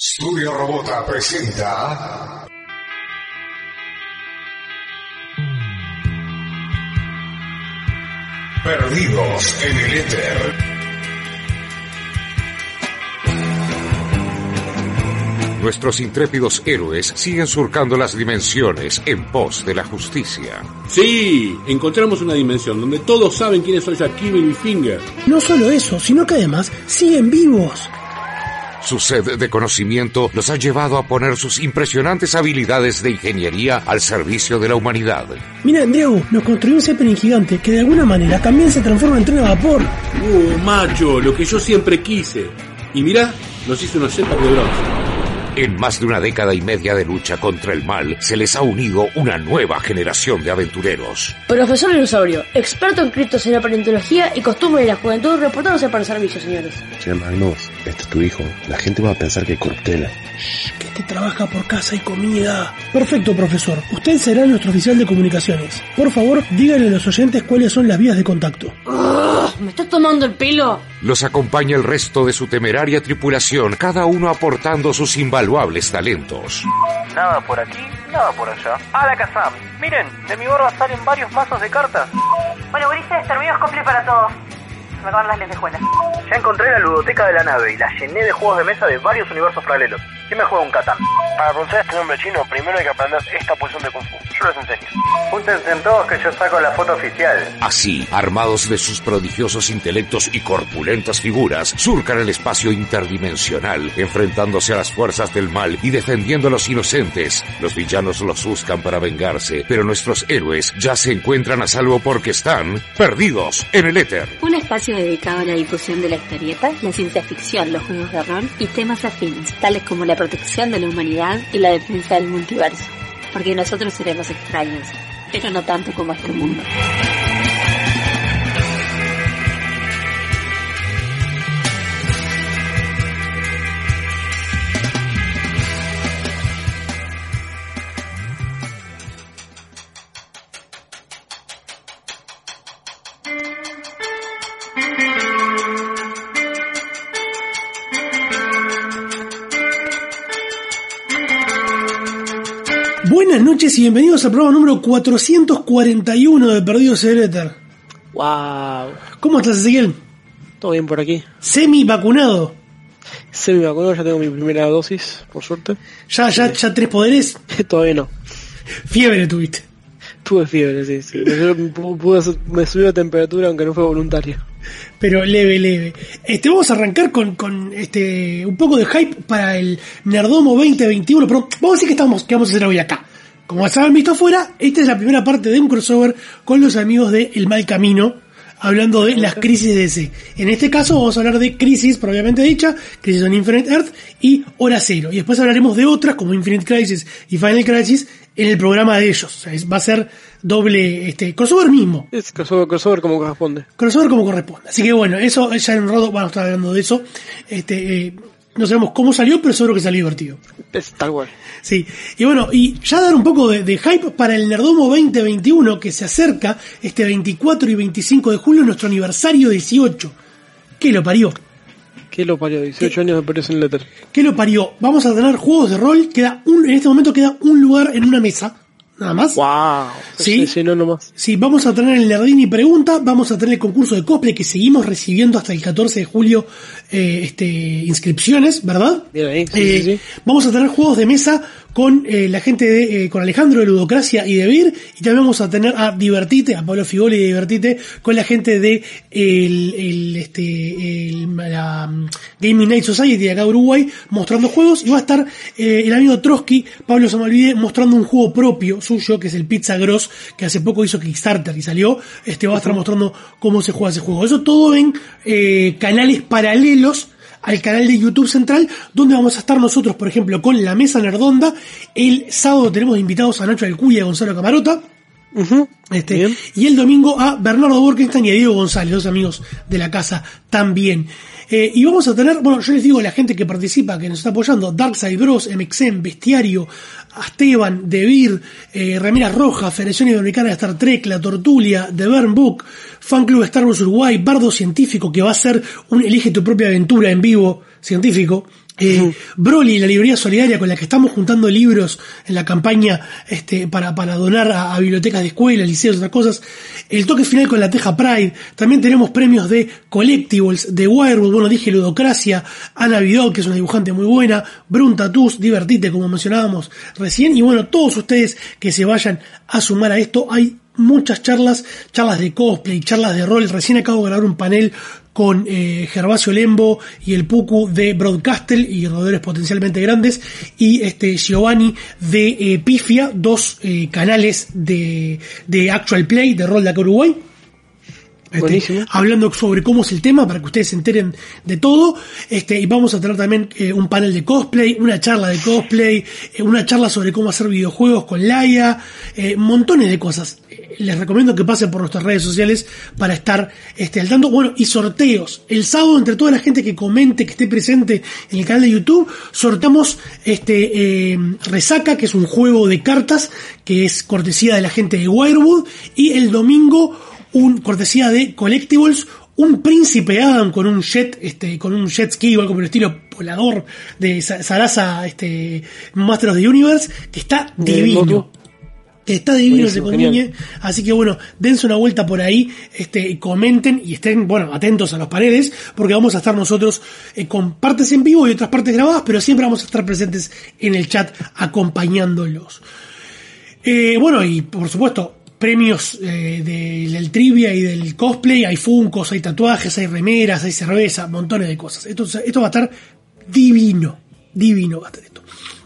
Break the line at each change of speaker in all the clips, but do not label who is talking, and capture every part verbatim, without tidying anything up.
Studio Robota presenta Perdidos en el Éter. Nuestros intrépidos héroes siguen surcando las dimensiones en pos de la justicia.
Sí, encontramos una dimensión donde todos saben quiénes son Shaquille y Finger.
No solo eso, sino que además siguen vivos.
Su sed de conocimiento los ha llevado a poner sus impresionantes habilidades de ingeniería al servicio de la humanidad.
Mira, Diego, nos construyó un Zeppelin gigante que de alguna manera también se transforma en tren a vapor.
Uh, macho, lo que yo siempre quise. Y mirá, nos hizo unos jetpacks de bronce.
En más de una década y media de lucha contra el mal, se les ha unido una nueva generación de aventureros.
Profesor Dinosaurio, experto en criptos en la paleontología y costumbres de la juventud, reportándose para el servicio, señores.
Che, Magnus, este es tu hijo. La gente va a pensar que hay corruptela.
Shh, que este trabaja por casa y comida. Perfecto, profesor. Usted será nuestro oficial de comunicaciones. Por favor, díganle a los oyentes cuáles son las vías de contacto.
Ugh, ¿me estás tomando el pelo?
Los acompaña el resto de su temeraria tripulación, cada uno aportando sus invaluables talentos.
Nada por aquí, nada por allá. ¡A la Kazam! Miren, de mi barba salen varios mazos de cartas.
Bueno, Ulises, terminamos cumple para todos. Me acaban las lentejuelas.
Ya encontré la ludoteca de la nave y la llené de juegos de mesa de varios universos paralelos. ¿Quién me juega un Catán? Para pronunciar este nombre chino, primero hay que aprender esta posición de Kung Fu. Yo les enseño. Júntense en todos que yo saco la foto oficial.
Así, armados de sus prodigiosos intelectos y corpulentas figuras, surcan el espacio interdimensional, enfrentándose a las fuerzas del mal y defendiendo a los inocentes. Los villanos los buscan para vengarse, pero nuestros héroes ya se encuentran a salvo porque están perdidos en el éter.
Un espacio dedicado a la difusión de la historieta, la ciencia ficción, los juegos de rol y temas afines, tales como la protección de la humanidad y la defensa del multiverso. Porque nosotros seremos extraños, pero no tanto como este mundo.
Buenas noches y bienvenidos al programa número cuatrocientos cuarenta y uno de Perdidos en el Éter.
Wow.
¿Cómo estás, Ezequiel?
Todo bien por aquí.
Semi vacunado.
Semi vacunado, ya tengo mi primera dosis, por suerte.
Ya, ya, ya tres poderes.
Todavía no.
Fiebre tuviste.
Tuve fiebre, sí, sí. Me, pude, me subió la temperatura aunque no fue voluntario.
Pero leve, leve. Este, vamos a arrancar con, con este un poco de hype para el Nerdomo veinte veintiuno, pero vamos a decir que estamos, que vamos a hacer hoy acá. Como se han visto afuera, esta es la primera parte de un crossover con los amigos de El Mal Camino, hablando de las crisis de D C. En este caso vamos a hablar de Crisis, propiamente dicha, Crisis on Infinite Earth y Hora Cero. Y después hablaremos de otras, como Infinite Crisis y Final Crisis, en el programa de ellos. O sea, es, va a ser doble, este, crossover mismo.
Es crossover, crossover como corresponde.
Crossover como corresponde. Así que bueno, eso ya en un rato vamos a estar hablando de eso. Este, eh, no sabemos cómo salió, pero seguro que salió divertido.
Es tal cual.
Sí, y bueno, y ya dar un poco de, de hype para el Nerdomo veinte veintiuno que se acerca este veinticuatro y veinticinco de julio, nuestro aniversario dieciocho. ¿Qué lo parió?
¿Qué lo parió? dieciocho años de Perdidos en el Éter.
¿Qué lo parió? Vamos a tener juegos de rol, queda un, en este momento queda un lugar en una mesa. Nada más.
Wow.
Sí,
sí, no, no más.
Sí, vamos a tener el Nerdini Pregunta, vamos a tener el concurso de cosplay que seguimos recibiendo hasta el catorce de julio, eh, este, inscripciones, ¿verdad?
Bien ahí, sí,
eh,
sí, sí.
Vamos a tener juegos de mesa con eh, la gente de, eh, con Alejandro de Ludocracia y de Vir, y también vamos a tener a Divertite, a Pablo Figoli de Divertite, con la gente de el, el, este, el, la um, Gaming Night Society de acá de Uruguay, mostrando juegos, y va a estar eh, el amigo Trotsky, Pablo Samalvide, mostrando un juego propio suyo, que es el Pizza Gross, que hace poco hizo Kickstarter y salió, este va a estar mostrando cómo se juega ese juego. Eso todo en eh, canales paralelos al canal de YouTube central, donde vamos a estar nosotros, por ejemplo, con la Mesa Nerdonda. El sábado tenemos invitados a Nacho Alcuya y a Gonzalo Camarota.
Uh-huh.
Este,
Bien.
Y el domingo a Bernardo Borkenstein y a Diego González, dos amigos de la casa también. Eh, y vamos a tener, bueno, yo les digo a la gente que participa, que nos está apoyando, Darkside Bros, M X M, Bestiario, Esteban, Devir, eh, Remeras Rojas, Federación Iberoamericana de Star Trek, La Tortulia, The Burn Book, Fan Club Star Wars Uruguay, Bardo Científico, que va a ser un Elige tu propia aventura en vivo científico, Eh,
Uh-huh.
Broly, la librería solidaria con la que estamos juntando libros en la campaña este, para, para donar a, a bibliotecas de escuelas, liceos, otras cosas. El toque final con la Teja Pride. También tenemos premios de Collectibles, de Wirewood, bueno, dije Ludocracia, Ana Vidal, que es una dibujante muy buena, Brun Tatús, Divertite, como mencionábamos recién. Y bueno, todos ustedes que se vayan a sumar a esto, hay muchas charlas, charlas de cosplay, charlas de rol. Recién acabo de grabar un panel con eh, Gervasio Lembo y el Puku de Broadcastle y roedores potencialmente grandes, y este Giovanni de eh, Pifia, dos eh, canales de, de Actual Play, de rol de acá Uruguay. Este, hablando sobre cómo es el tema para que ustedes se enteren de todo, este, y vamos a tener también eh, un panel de cosplay, una charla de cosplay, eh, una charla sobre cómo hacer videojuegos con Laia, eh, montones de cosas. Eh, les recomiendo que pasen por nuestras redes sociales para estar este, al tanto. Bueno, y sorteos. El sábado, entre toda la gente que comente, que esté presente en el canal de YouTube, sorteamos este eh, Resaca, que es un juego de cartas que es cortesía de la gente de Wirewood, y el domingo un cortesía de Collectibles, un Príncipe Adam con un jet, este, con un jet ski o algo por el estilo volador de Sarasa, este, Master of the Universe, que está divino. Que está divino ese comuñe. Así que bueno, dense una vuelta por ahí, este, comenten y estén, bueno, atentos a los paneles, porque vamos a estar nosotros eh, con partes en vivo y otras partes grabadas, pero siempre vamos a estar presentes en el chat acompañándolos. Eh, bueno, y por supuesto, premios eh, de, del trivia y del cosplay, hay funcos, hay tatuajes, hay remeras, hay cerveza, montones de cosas. Esto, esto va a estar divino, divino va a estar esto.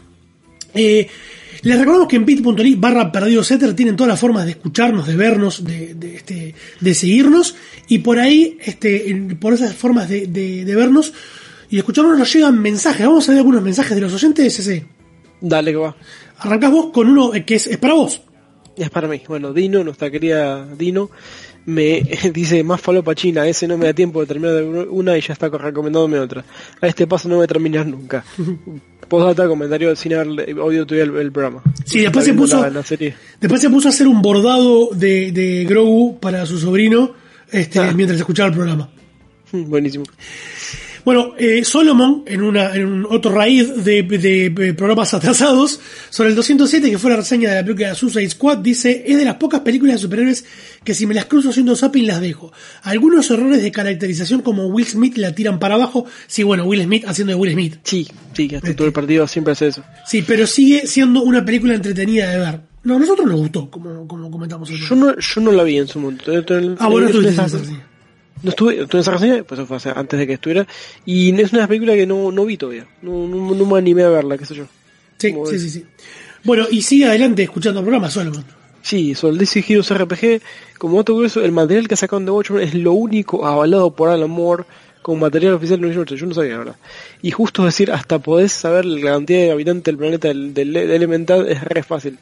Eh, les recordamos que en bit.ly barra perdido setter tienen todas las formas de escucharnos, de vernos, de, de, este, de seguirnos, y por ahí, este, por esas formas de, de, de vernos y de escucharnos nos llegan mensajes. Vamos a ver algunos mensajes de los oyentes, ese.
Dale, que va.
Arrancás vos con uno que es, es para vos.
Es para mí. Bueno, Dino, nuestra querida Dino, me dice: más falopa china, ese no me da tiempo de terminar de una y ya está recomendándome otra. A este paso no voy a terminar nunca. Postdata, comentario sin haber oído todavía el, el programa.
Sí, después se puso
la, la serie.
Después se puso a hacer un bordado de, de Grogu para su sobrino este, ah. mientras escuchaba el programa.
Buenísimo.
Bueno, eh, Solomon, en una en un otro raíz de, de, de programas atrasados, sobre el doscientos siete, que fue la reseña de la película Suicide Squad, dice: es de las pocas películas de superhéroes que si me las cruzo haciendo zapping las dejo. Algunos errores de caracterización como Will Smith la tiran para abajo. Sí, bueno, Will Smith haciendo de Will Smith.
Sí, sí, hasta todo el partido siempre hace eso.
Sí, pero sigue siendo una película entretenida de ver. No, a nosotros nos gustó, como, como comentamos.
Yo no, yo no la vi en su momento.
Ah, bueno, tú dices así.
No estuve, estuve en esa reseña, pues eso fue hace, antes de que estuviera, y es una película que no, no vi todavía, no, no, no me animé a verla, qué sé yo.
Sí, sí, sí, sí. Bueno, y sigue adelante escuchando el programa, Solomon.
Sí, sobre el D C Heroes R P G, como dato curioso, el material que sacaron de Watchmen es lo único avalado por Alan Moore como material oficial del universo. Yo no sabía, la verdad. Y justo decir, hasta podés saber la cantidad de habitantes del planeta del, del, del Elemental es re fácil.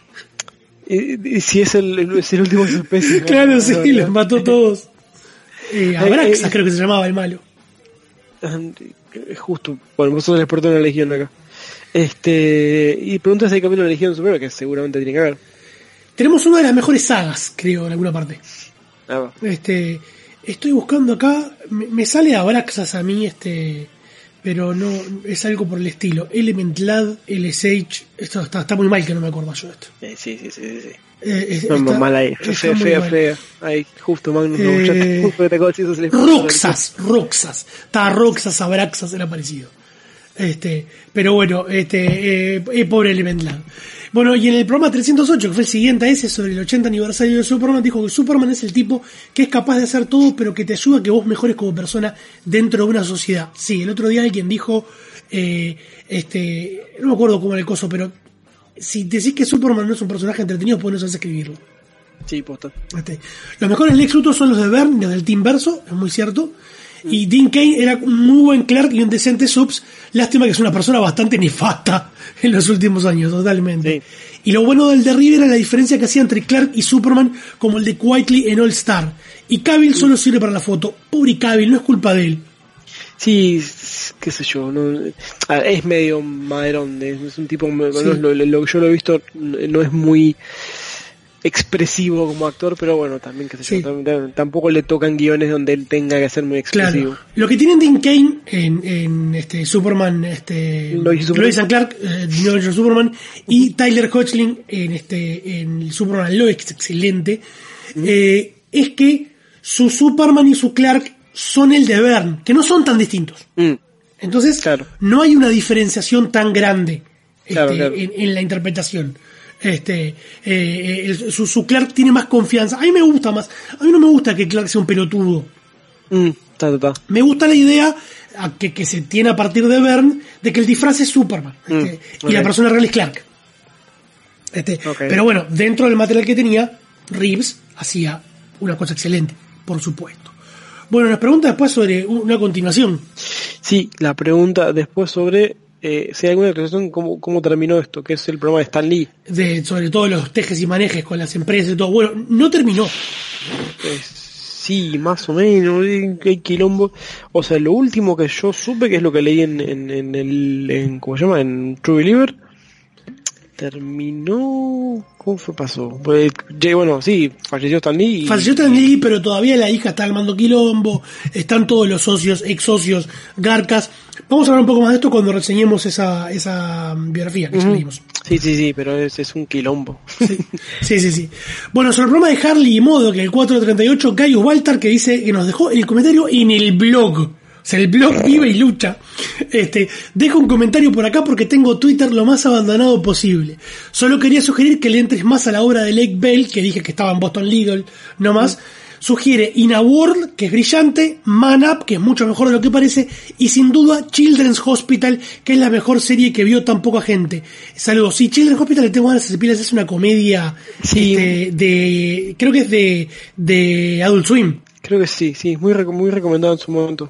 Y, y si es el, el, es el último de su especie.
Claro, ¿no? Sí, los mató todos. Eh, Abraxas, eh, eh, creo que se llamaba el malo.
Eh, justo, bueno, vos sos el experto en la Legión acá. Este, y preguntas de capítulo de la Legión Superior, que seguramente tiene que haber.
Tenemos una de las mejores sagas, creo, en alguna parte.
Ah,
este, estoy buscando acá, me, me sale Abraxas a mí, este, pero no, es algo por el estilo. Element Lad, L S H, esto está, está muy mal que no me acuerdo yo de esto.
Eh, sí, sí, sí, sí.
Eh, es,
no,
está,
mal ahí, fea, fea, fea. Ahí, justo, Magnus,
eh,
no, justo te acabo de decir, se
Roxas, Roxas. Estaba Roxas, Abraxas, era parecido. Este, pero bueno, este, eh, eh, pobre Element Lad. Bueno, y en el programa trescientos ocho, que fue el siguiente a ese, sobre el ochenta aniversario de Superman, dijo que Superman es el tipo que es capaz de hacer todo, pero que te ayuda a que vos mejores como persona dentro de una sociedad. Sí, el otro día alguien dijo, eh, este, no me acuerdo cómo era el coso, pero si decís que Superman no es un personaje entretenido, pues no sabes escribirlo.
Sí, posta.
Este, los mejores Lex Luthor son los de Byrne, los del Team Verso, es muy cierto. Y Dean Cain era un muy buen Clark y un decente Subs. Lástima que es una persona bastante nefasta en los últimos años, totalmente. Sí. Y lo bueno del de River era la diferencia que hacía entre Clark y Superman, como el de Quietly en All Star. Y Cavill solo sirve para la foto. Pobre Cavill, no es culpa de él.
Sí, qué sé yo, no, es medio maderón, es un tipo, sí. lo, lo, lo, yo lo he visto, no es muy, expresivo como actor, pero bueno, también, qué sé
Sí.
yo, tam- tampoco le tocan guiones donde él tenga que ser muy expresivo.
Claro. Lo que tienen Dean Cain en, en este Superman, este
Lois y Superman.
Lois and Clark, eh, New Adventures of Superman, y Tyler Hoechlin en este en Superman Lois, que es excelente, eh, es que su Superman y su Clark son el de Byrne, que no son tan distintos.
Mm.
Entonces,
Claro.
no hay una diferenciación tan grande este,
Claro, claro.
En, en la interpretación. Este, eh, el- su, su Clark tiene más confianza. A mí me gusta más. A mí no me gusta que Clark sea un pelotudo.
Mm, ta, ta, ta.
Me gusta la idea a que, que se tiene a partir de Byrne de que el disfraz es Superman este,
Mm,
y la
ok.
persona real es Clark. Este,
Ok.
Pero bueno, dentro del material que tenía, Reeves hacía una cosa excelente, por supuesto. Bueno, nos pregunta después sobre una continuación.
Sí, la pregunta después sobre eh, si hay alguna actualización, cómo, cómo terminó esto, que es el programa de Stan Lee.
De, sobre todo los tejes y manejes con las empresas y todo. Bueno, no terminó.
Eh, sí, más o menos, eh, hay quilombo. O sea, lo último que yo supe, que es lo que leí en, en, en el, en, ¿cómo se llama? En True Believer, terminó, ¿cómo fue pasó? Pues, ya, bueno, sí, falleció Stan Lee. y-
Falleció Stan Lee, pero todavía la hija está al mando quilombo. Están todos los socios, ex socios, garcas. Vamos a hablar un poco más de esto cuando reseñemos esa, esa biografía que ya
Ujú.
leímos.
Sí, sí, sí, pero es, es un quilombo.
Sí, sí, sí, sí. Bueno, sobre el programa de Harley y Modo, que el cuatro treinta y ocho, Gaius Walter, que dice que nos dejó el comentario en el blog. O sea, el blog vive y lucha. Este, dejo un comentario por acá porque tengo Twitter lo más abandonado posible. Solo quería sugerir que le entres más a la obra de Lake Bell, que dije que estaba en Boston Legal, no más. Sugiere In a World, que es brillante, Man Up, que es mucho mejor de lo que parece, y sin duda Children's Hospital, que es la mejor serie que vio tan poca gente. Saludos. Sí, Children's Hospital, le tengo ganas de pilas, es una comedia
Sí.
este, de, creo que es de, de Adult Swim.
Creo que sí, sí, muy, reco- muy recomendado en su momento.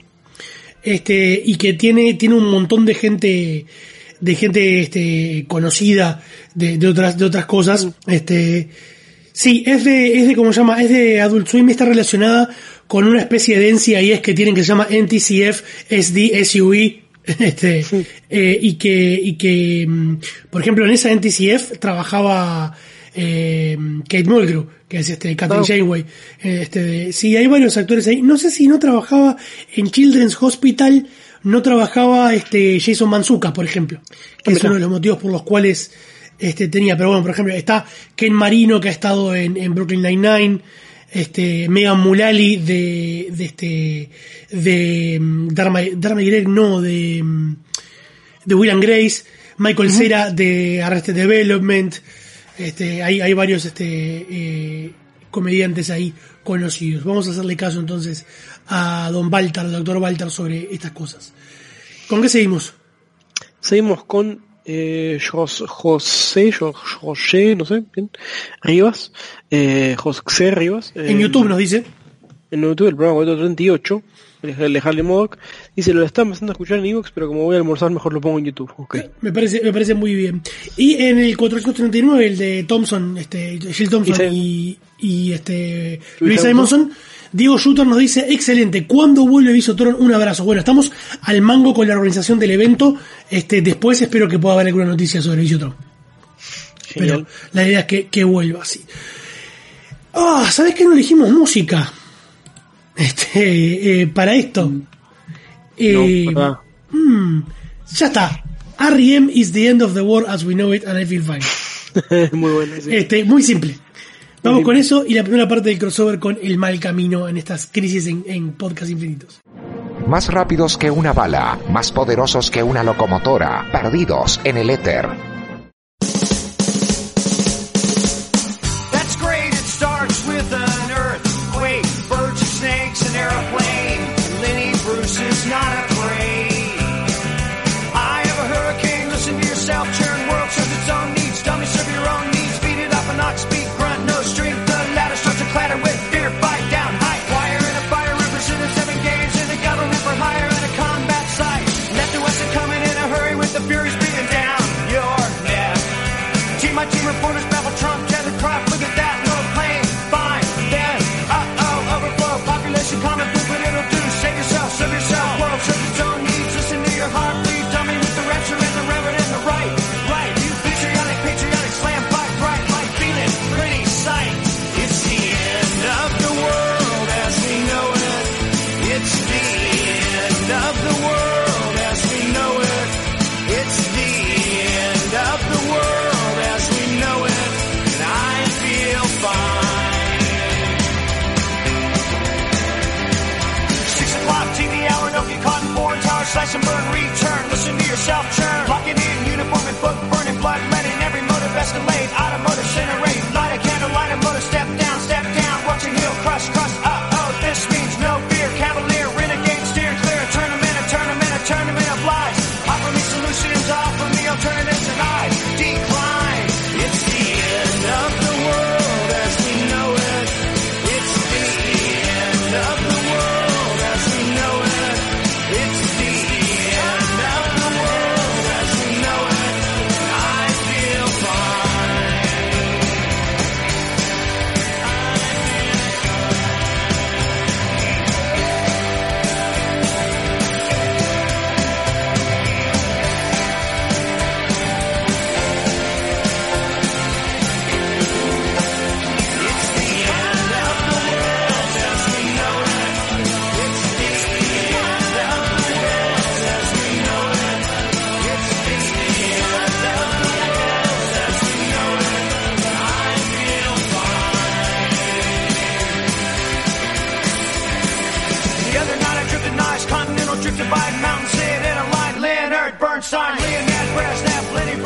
Este, y que tiene, tiene un montón de gente, de gente, este, conocida de, de otras, de otras cosas. Este, sí, es de, es de, ¿cómo se llama? Es de Adult Swim, está relacionada con una especie de N C I S que tienen que se llama N T C F S D S U E. Este, eh, y que, y que, mm, por ejemplo, en esa N T C F trabajaba, eh, Kate Mulgrew, que es este Catherine
Oh.
Janeway. Este, de- sí, hay varios actores ahí. No sé si no trabajaba en Children's Hospital, no trabajaba este Jason Mantzoukas, por ejemplo, que es
Mira.
uno de los motivos por los cuales este tenía. Pero bueno, por ejemplo, está Ken Marino, que ha estado en, en Brooklyn Nine-Nine, este Megan Mullally de, de este de mm, Dharma, Dharma y Greg, no, de mm, de Will and Grace, Michael Cera de Arrested Development. Este, hay, hay varios este, eh, comediantes ahí conocidos. Vamos a hacerle caso entonces a don Walter, al doctor Walter, sobre estas cosas. ¿Con qué seguimos?
Seguimos con eh, Jos- José, Jo- José, no sé, bien, Rivas, eh, José Rivas. eh,
En YouTube nos dice.
En YouTube, el programa cuatrocientos treinta y ocho, el de Harley Modoc, dice, lo están empezando a escuchar en iVoox, pero como voy a almorzar, mejor lo pongo en YouTube. Ok.
Me parece, me parece muy bien. Y en el cuatrocientos treinta y nueve, el de Thompson, este, Jill Thompson y, y este, Luis Simonson, Diego Shooter nos dice, excelente, ¿cuándo vuelve Visotron? Un abrazo. Bueno, estamos al mango con la organización del evento. Este, después espero que pueda haber alguna noticia sobre Visotron. Pero la idea es que, que vuelva así. Ah, ¿sabes qué? No elegimos música. Este, eh, para esto. Eh,
verdad.
mm, ya está. R E M is the end of the world as we know it and I feel fine.
Muy bueno, sí.
Este, muy simple. Vamos
Muy
con
simple.
eso y la primera parte del crossover con El Mal Camino en estas crisis en, en podcast infinitos.
Más rápidos que una bala, más poderosos que una locomotora, perdidos en el éter.
That's great, it starts with an earthquake, birds and snakes, an airplane. Lenny Bruce is not afraid. I have a hurricane, listen to yourself, churn world serves its own needs. Dummy, serve your own needs, beat it up and not speak, grunt, no strength. The ladder starts to clatter with fear, fight down, high wire in a fire, representing seven games in the government for hire in a combat site. Left and west are coming in a hurry with the furies beating down your neck. Team, my team reporters babble Trump, tether crop, look at that, no plane, fine, then, uh-oh, overflow, population common food, but it'll do, save yourself, serve yourself, world serves its own needs, listen to your heart, please, dummy with the rapture and the reverend and the right, right, you patriotic, patriotic, slam, fight, right, like feeling, pretty sight.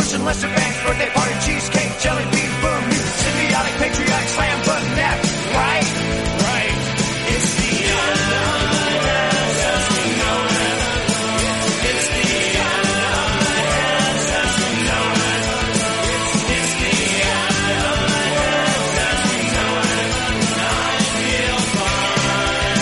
Listen, Lester Banks, birthday party, cheesecake, jelly bean, boom, you symbiotic, patriotic, slam button, that, right? Right. It's the end of the world as we know it. It's the end of the world as we know it. It's the end of the world as we know it. I feel fine.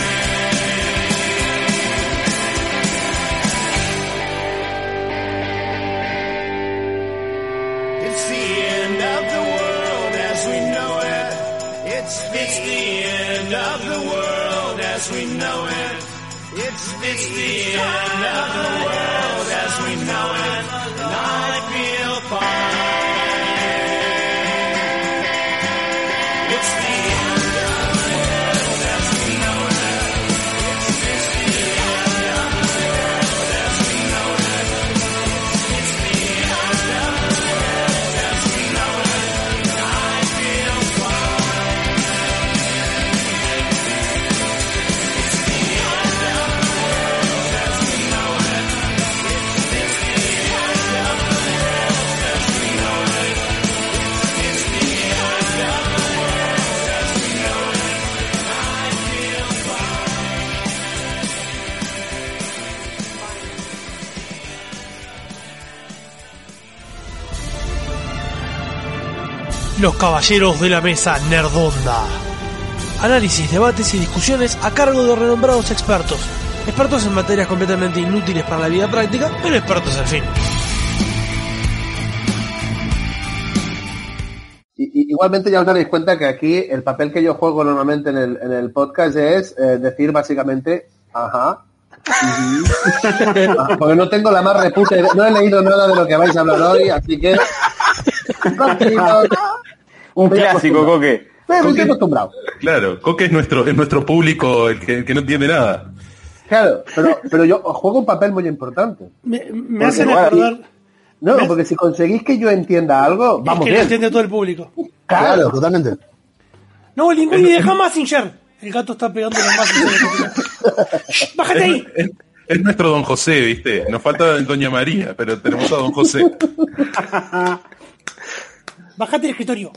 It's the end of the world as we know it. It's it's the end of the world as we know it. It's it's the end of the world as we know it. And I feel fine. It's the end of the world as we know it. It's it's the end of the world as we know it. It's the end of the world as we know it. And I feel fine. It's the end of the world as we know it. It's it's the end of the world as we know it. It's the end of the world as we know it. And I feel fine.
Los caballeros de la mesa nerdonda. Análisis, debates y discusiones a cargo de renombrados expertos. Expertos en materias completamente inútiles para la vida práctica, pero expertos al fin.
I- i- Igualmente ya os daréis cuenta que aquí el papel que yo juego normalmente en el, en el podcast es eh, decir básicamente, ajá, ujú. Ah, porque no tengo la más reputa, idea- no he leído nada de lo que vais a hablar hoy, así que...
Un
Estoy
clásico,
acostumbrado.
Coque.
Eh, me estoy acostumbrado.
Claro, Coque es nuestro, es nuestro público, el que, el que no entiende nada.
Claro, pero, pero yo juego un papel muy importante.
Me, me
Porque,
hacen
bueno,
acordar...
No,
¿Ves?
porque si conseguís que yo entienda algo,
Es
vamos
que lo
bien.
entiende todo el público.
Claro,
totalmente.
No, ningún idea jamás sin Mazinger. El gato está pegando los Mazinger. ¡Bájate ahí!
Es, es nuestro Don José, ¿viste? Nos falta Doña María, pero tenemos a Don José.
Bájate del escritorio.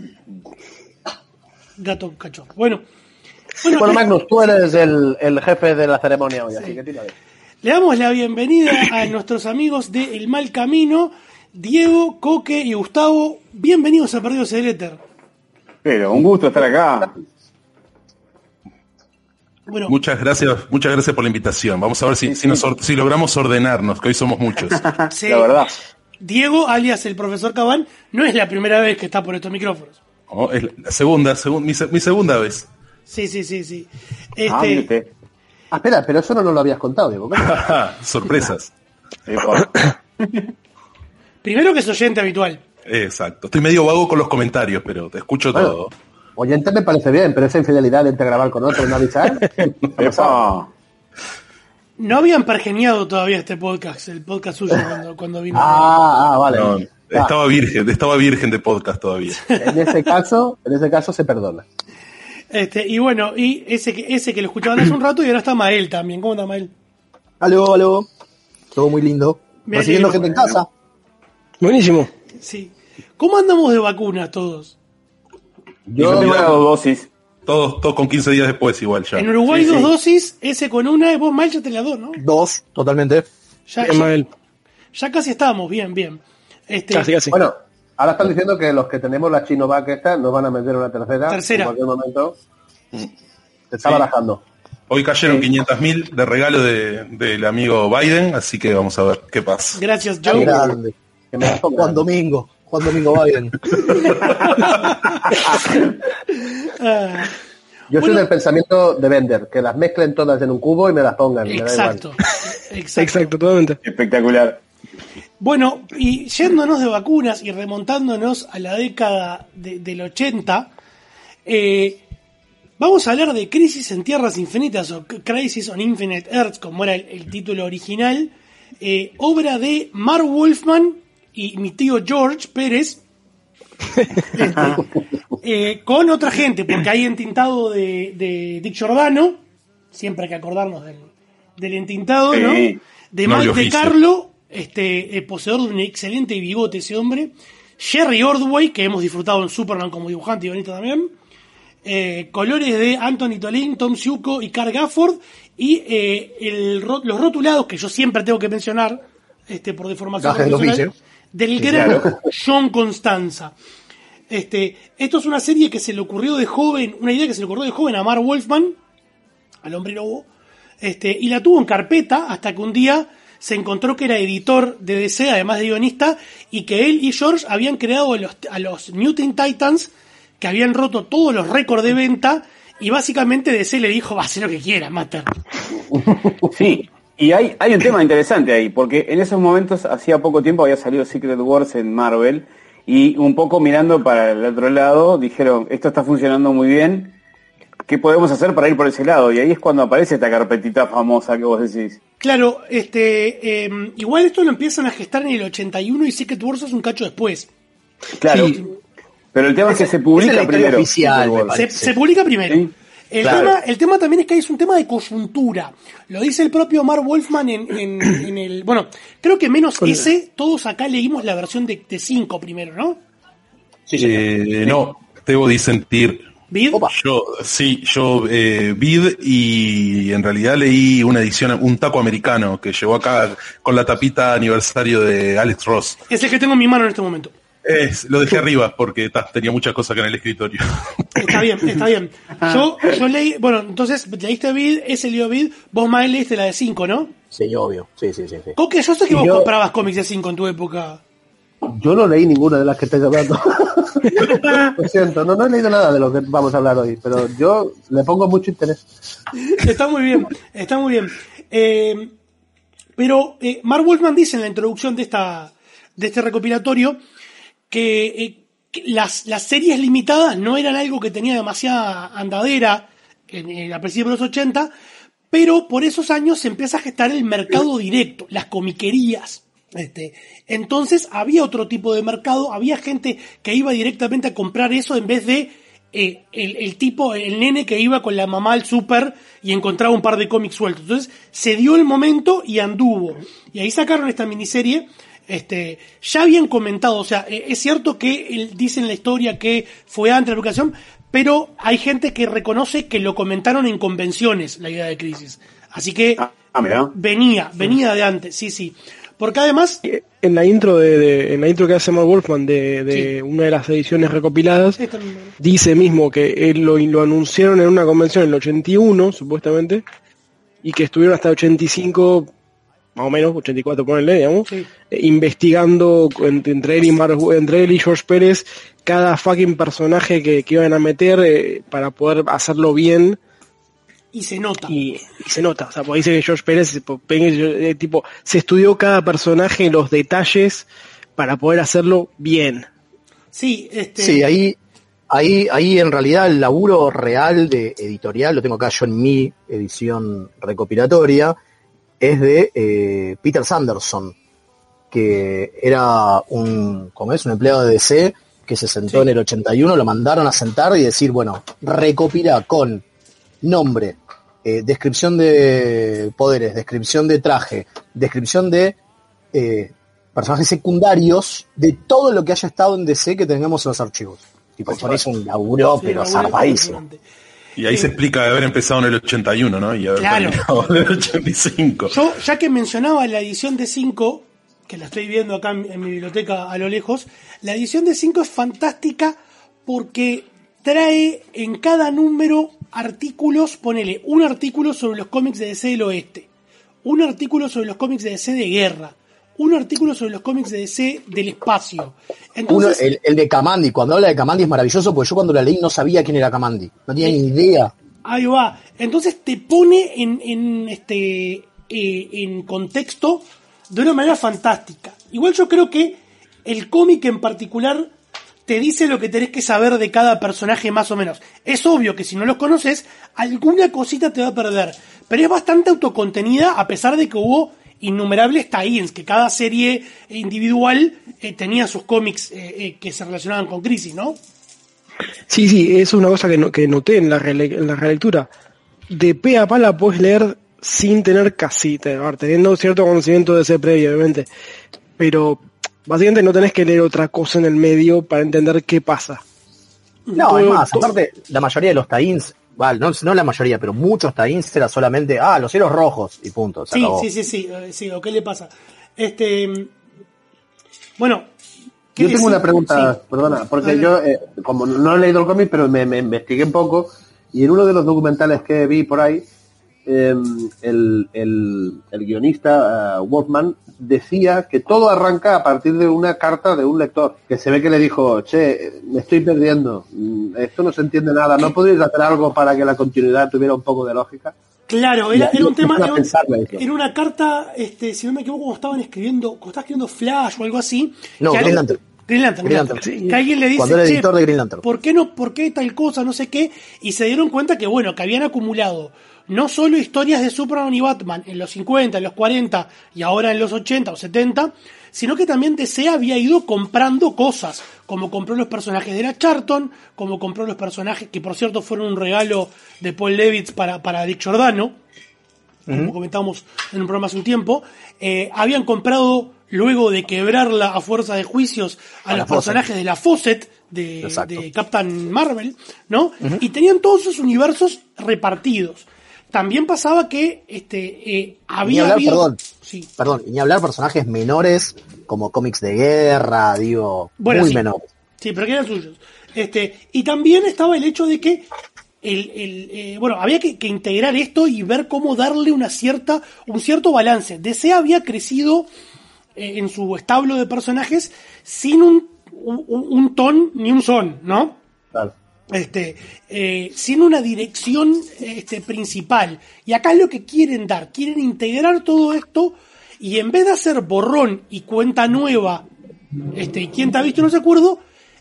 Gato cachorro. Bueno. Bueno,
Bueno,
le,
Magnus, tú eres el, el jefe de la ceremonia hoy,
Sí.
así que tírale.
le damos la bienvenida a nuestros amigos de El Mal Camino, Diego, Coque y Gustavo. Bienvenidos a Perdidos del Éter.
Pero un gusto estar acá.
Bueno,
Muchas gracias, muchas gracias por la invitación. Vamos a ver si, si, nos or- si logramos ordenarnos, que hoy somos muchos.
sí,
La verdad.
Diego, alias el profesor Cabán, no es la primera vez que está por estos micrófonos.
Oh, es la segunda, segun- mi, se- mi segunda vez.
Sí, sí, sí, sí.
Ah, mire
Este,
usted.
Ah, espera, pero eso no nos lo habías contado, Diego. ¿Cómo?
Sorpresas.
Epa.
primero que es oyente habitual.
Exacto. Estoy medio vago con los comentarios, pero te escucho
Bueno,
todo.
oyente me parece bien, pero esa infidelidad de entre grabar con otro y no avisar.
Epa.
No habían pergeniado todavía este podcast, el podcast suyo cuando, cuando vino.
Ah, ah, vale.
No,
Ah,
estaba virgen, estaba virgen de podcast todavía.
en ese caso, en ese caso se perdona.
Este, y bueno, y ese que, ese que lo escuchaban hace un rato y ahora está Mael también. ¿Cómo está Mael?
Aló, aló. Todo muy lindo.
Me
Recibiendo
alegro.
gente en casa.
Buenísimo.
Sí. ¿Cómo andamos de vacunas todos?
Yo tengo las dos dosis.
Todos, todos con quince días después igual ya.
En Uruguay
Sí,
dos
sí.
dosis, ese con una, y vos Mael ya te la dos, ¿no?
Dos, totalmente.
Ya,
Bien,
ya,
Mael.
ya casi estamos, bien, bien. Este,
Casi, casi.
Bueno, ahora están diciendo que los que tenemos la Chinovac esta nos van a meter una tercera.
Tercera.
En cualquier momento. Se está
Sí.
barajando.
Hoy cayeron quinientos mil de regalo de, del amigo Biden, así que vamos a ver qué pasa.
Gracias,
Qué
Joe.
grande. Que me las pongan.
Juan Domingo. Juan Domingo Biden.
Ah,
Yo soy
Bueno.
del pensamiento de Bender, que las mezclen todas en un cubo y me las pongan. y me da igual.
exacto. Exacto.
Exacto, totalmente.
Espectacular.
Bueno, y yéndonos de vacunas y remontándonos a la década de- del ochenta, eh, vamos a hablar de Crisis en Tierras Infinitas o Crisis on Infinite Earths, como era el, el título original, eh, obra de Marv Wolfman y mi tío George Pérez, este, eh, con otra gente, porque hay entintado de, de Dick Giordano, siempre hay que acordarnos del, del entintado, ¿no?
Sí.
De
Noble
Mike de
oficio.
Carlo este, eh, poseedor de un excelente bigote ese hombre. Jerry Ordway, que hemos disfrutado en Superman como dibujante y bonito también. Eh, colores de Anthony Tolin, Tom Siuko y Carl Gafford. Y eh, el, los rotulados, que yo siempre tengo que mencionar, este, por deformación profesional, del gran claro. John Constanza. Este, esto es una serie que se le ocurrió de joven, una idea que se le ocurrió de joven a Marv Wolfman, al hombre lobo, este, y la tuvo en carpeta hasta que un día se encontró que era editor de D C, además de guionista, y que él y George habían creado a los, a los New Teen Titans, que habían roto todos los récords de venta, y básicamente D C le dijo, va a hacer lo que quiera, Mater.
Sí, y hay, hay un tema interesante ahí, porque en esos momentos, hacía poco tiempo, había salido Secret Wars en Marvel, y un poco mirando para el otro lado, dijeron, esto está funcionando muy bien, ¿qué podemos hacer para ir por ese lado? Y ahí es cuando aparece esta carpetita famosa que vos decís.
Claro, este, eh, igual esto lo empiezan a gestar en el ochenta y uno y Secret Wars es un cacho después.
Claro,
sí.
Pero el tema es que se publica primero.
Oficial, se, se publica primero. ¿Sí? El, claro. tema, el tema también es que es un tema de coyuntura. Lo dice el propio Marv Wolfman en, en, en el... Bueno, creo que menos Con ese, todos acá leímos la versión de cinco primero, ¿no?
Sí, sí. Eh, no, debo disentir.
¿Vid?
Yo, sí, yo eh, Vid y en realidad leí una edición, un taco americano que llegó acá con la tapita aniversario de Alex Ross.
Es el que tengo en mi mano en este momento.
Es, lo dejé arriba porque ta, tenía muchas cosas acá en el escritorio.
Está bien, está bien. Yo, yo leí, bueno, entonces leíste Vid, ese leyó Vid, vos más leíste la de cinco, ¿no?
Sí, obvio, sí, sí, sí. sí.
Coque, yo sé que
y
vos
yo,
comprabas cómics de cinco en tu época.
Yo no leí ninguna de las que estoy hablando. Lo siento, no, no he leído nada de lo que vamos a hablar hoy, pero yo le pongo mucho interés.
Está muy bien, está muy bien. Eh, pero eh, Marv Wolfman dice en la introducción de esta de este recopilatorio que, eh, que las, las series limitadas no eran algo que tenía demasiada andadera en, en, a principios de los ochenta, pero por esos años se empieza a gestar el mercado directo, las comiquerías. Este, entonces había otro tipo de mercado, había gente que iba directamente a comprar eso en vez de eh, el, el tipo, el nene que iba con la mamá al súper y encontraba un par de cómics sueltos. Entonces se dio el momento y anduvo. Y ahí sacaron esta miniserie. Este, ya habían comentado, o sea, eh, es cierto que él, dice en la historia que fue antes de la publicación, pero hay gente que reconoce que lo comentaron en convenciones, la idea de Crisis. Así que
ah, mira.
venía, venía de antes, sí, sí. Porque además...
En la intro de, de en la intro que hace Marv Wolfman de, de sí. una de las ediciones recopiladas, sí, dice mismo que él lo, lo anunciaron en una convención en el ochenta y uno, supuestamente, y que estuvieron hasta el ochenta y cinco, más o menos, ochenta y cuatro, ponenle, digamos, sí. eh, investigando entre él y Marv, entre él y George Pérez cada fucking personaje que, que iban a meter eh, para poder hacerlo bien.
Y se nota.
Y, y se nota. O sea, porque dice que George Pérez, eh, tipo, se estudió cada personaje, los detalles, para poder hacerlo bien.
Sí, este...
Sí, ahí, ahí, ahí en realidad el laburo real de editorial, lo tengo acá yo en mi edición recopilatoria, es de eh, Peter Sanderson, que era un, como es, un empleado de D C, que se sentó sí. en el ochenta y uno, lo mandaron a sentar y decir, bueno, recopila con nombre, Eh, descripción de poderes, descripción de traje, descripción de eh, personajes secundarios, de todo lo que haya estado en D C que tengamos en los archivos. Y por eso es un laburo, sí, pero zarpadísimo.
Y ahí eh, se explica de haber empezado en el ochenta y uno, ¿no? Y haber
claro.
terminado en el ochenta y cinco.
Yo, ya que mencionaba la edición de cinco, que la estoy viendo acá en, en mi biblioteca a lo lejos, la edición de cinco es fantástica porque trae en cada número artículos, ponele un artículo sobre los cómics de D C del oeste, un artículo sobre los cómics de D C de guerra, un artículo sobre los cómics de D C del espacio. Entonces,
Uno, el, el de Kamandi, cuando habla de Kamandi es maravilloso porque yo cuando la leí no sabía quién era Kamandi, no tenía eh, ni idea.
Ahí va, entonces te pone en, en este eh, en contexto de una manera fantástica. Igual yo creo que el cómic en particular te dice lo que tenés que saber de cada personaje más o menos. Es obvio que si no los conoces, alguna cosita te va a perder. Pero es bastante autocontenida a pesar de que hubo innumerables tie-ins, que cada serie individual eh, tenía sus cómics eh, eh, que se relacionaban con Crisis, ¿no?
Sí, sí, eso es una cosa que, no, que noté en la, rele- en la relectura. De pe a pa la puedes leer sin tener casi, a ver, teniendo cierto conocimiento de ese previo, obviamente, pero básicamente no tenés que leer otra cosa en el medio para entender qué pasa.
No,
Todo-
es más,
todo-
aparte, la mayoría de los tie-ins, vale, no, no la mayoría, pero muchos tie-ins era solamente, ah, los cielos rojos, y punto, se
Sí,
acabó.
sí, sí, sí, eh, sí, ¿o qué le pasa? Este, bueno, ¿qué
Yo tengo
decir?
una pregunta,
Sí.
perdona, porque
Adelante.
yo, eh, como no he leído el cómic, pero me, me investigué un poco, y en uno de los documentales que vi por ahí, eh, el, el, el guionista uh, Wolfman decía que todo arranca a partir de una carta de un lector, que se ve que le dijo, che, me estoy perdiendo, mm, esto no se entiende nada, ¿no podríais hacer algo para que la continuidad tuviera un poco de lógica?
Claro, era,
Y
era un tema,
empiezan a
era, un-
pensarlo eso.
era una carta, este, si no me equivoco, cuando estaban escribiendo, cuando estaba escribiendo Flash o algo así.
No,
que
Green
alguien-
Lantern.
Green Lantern,
Green
Green
Lantern,
Lantern.
sí.
Que alguien le dice,
Cuando era
"Che,
editor de Green Lantern".
¿por qué no, por qué tal cosa, no sé qué? Y se dieron cuenta que, bueno, que habían acumulado no solo historias de Superman y Batman en los cincuenta, en los cuarenta y ahora en los ochenta o setenta, sino que también D C había ido comprando cosas, como compró los personajes de la Charlton, como compró los personajes que, por cierto, fueron un regalo de Paul Levitz para, para Dick Giordano, como comentamos en un programa hace un tiempo. Eh, habían comprado, luego de quebrarla a fuerza de juicios, a,
A
los
la
personajes
Fawcett.
de la Fawcett, de,
Exacto.
de Captain Marvel, ¿no?
Ujú.
Y tenían todos sus universos repartidos. También pasaba que este eh,
Ni
había
hablar,
habido...
perdón,
Sí.
perdón, y ni hablar personajes menores, como cómics de guerra, digo,
Bueno,
muy
sí.
menores.
Sí, pero que eran suyos. Este, y también estaba el hecho de que el, el, eh, bueno, había que, que integrar esto y ver cómo darle una cierta, un cierto balance. D C había crecido eh, en su establo de personajes sin un, un, un ton ni un son, ¿no?
Claro.
Este, eh, sin una dirección este, principal. Y acá es lo que quieren dar, quieren integrar todo esto y en vez de hacer borrón y cuenta nueva, este, ¿quién te ha visto? No se acuerdo.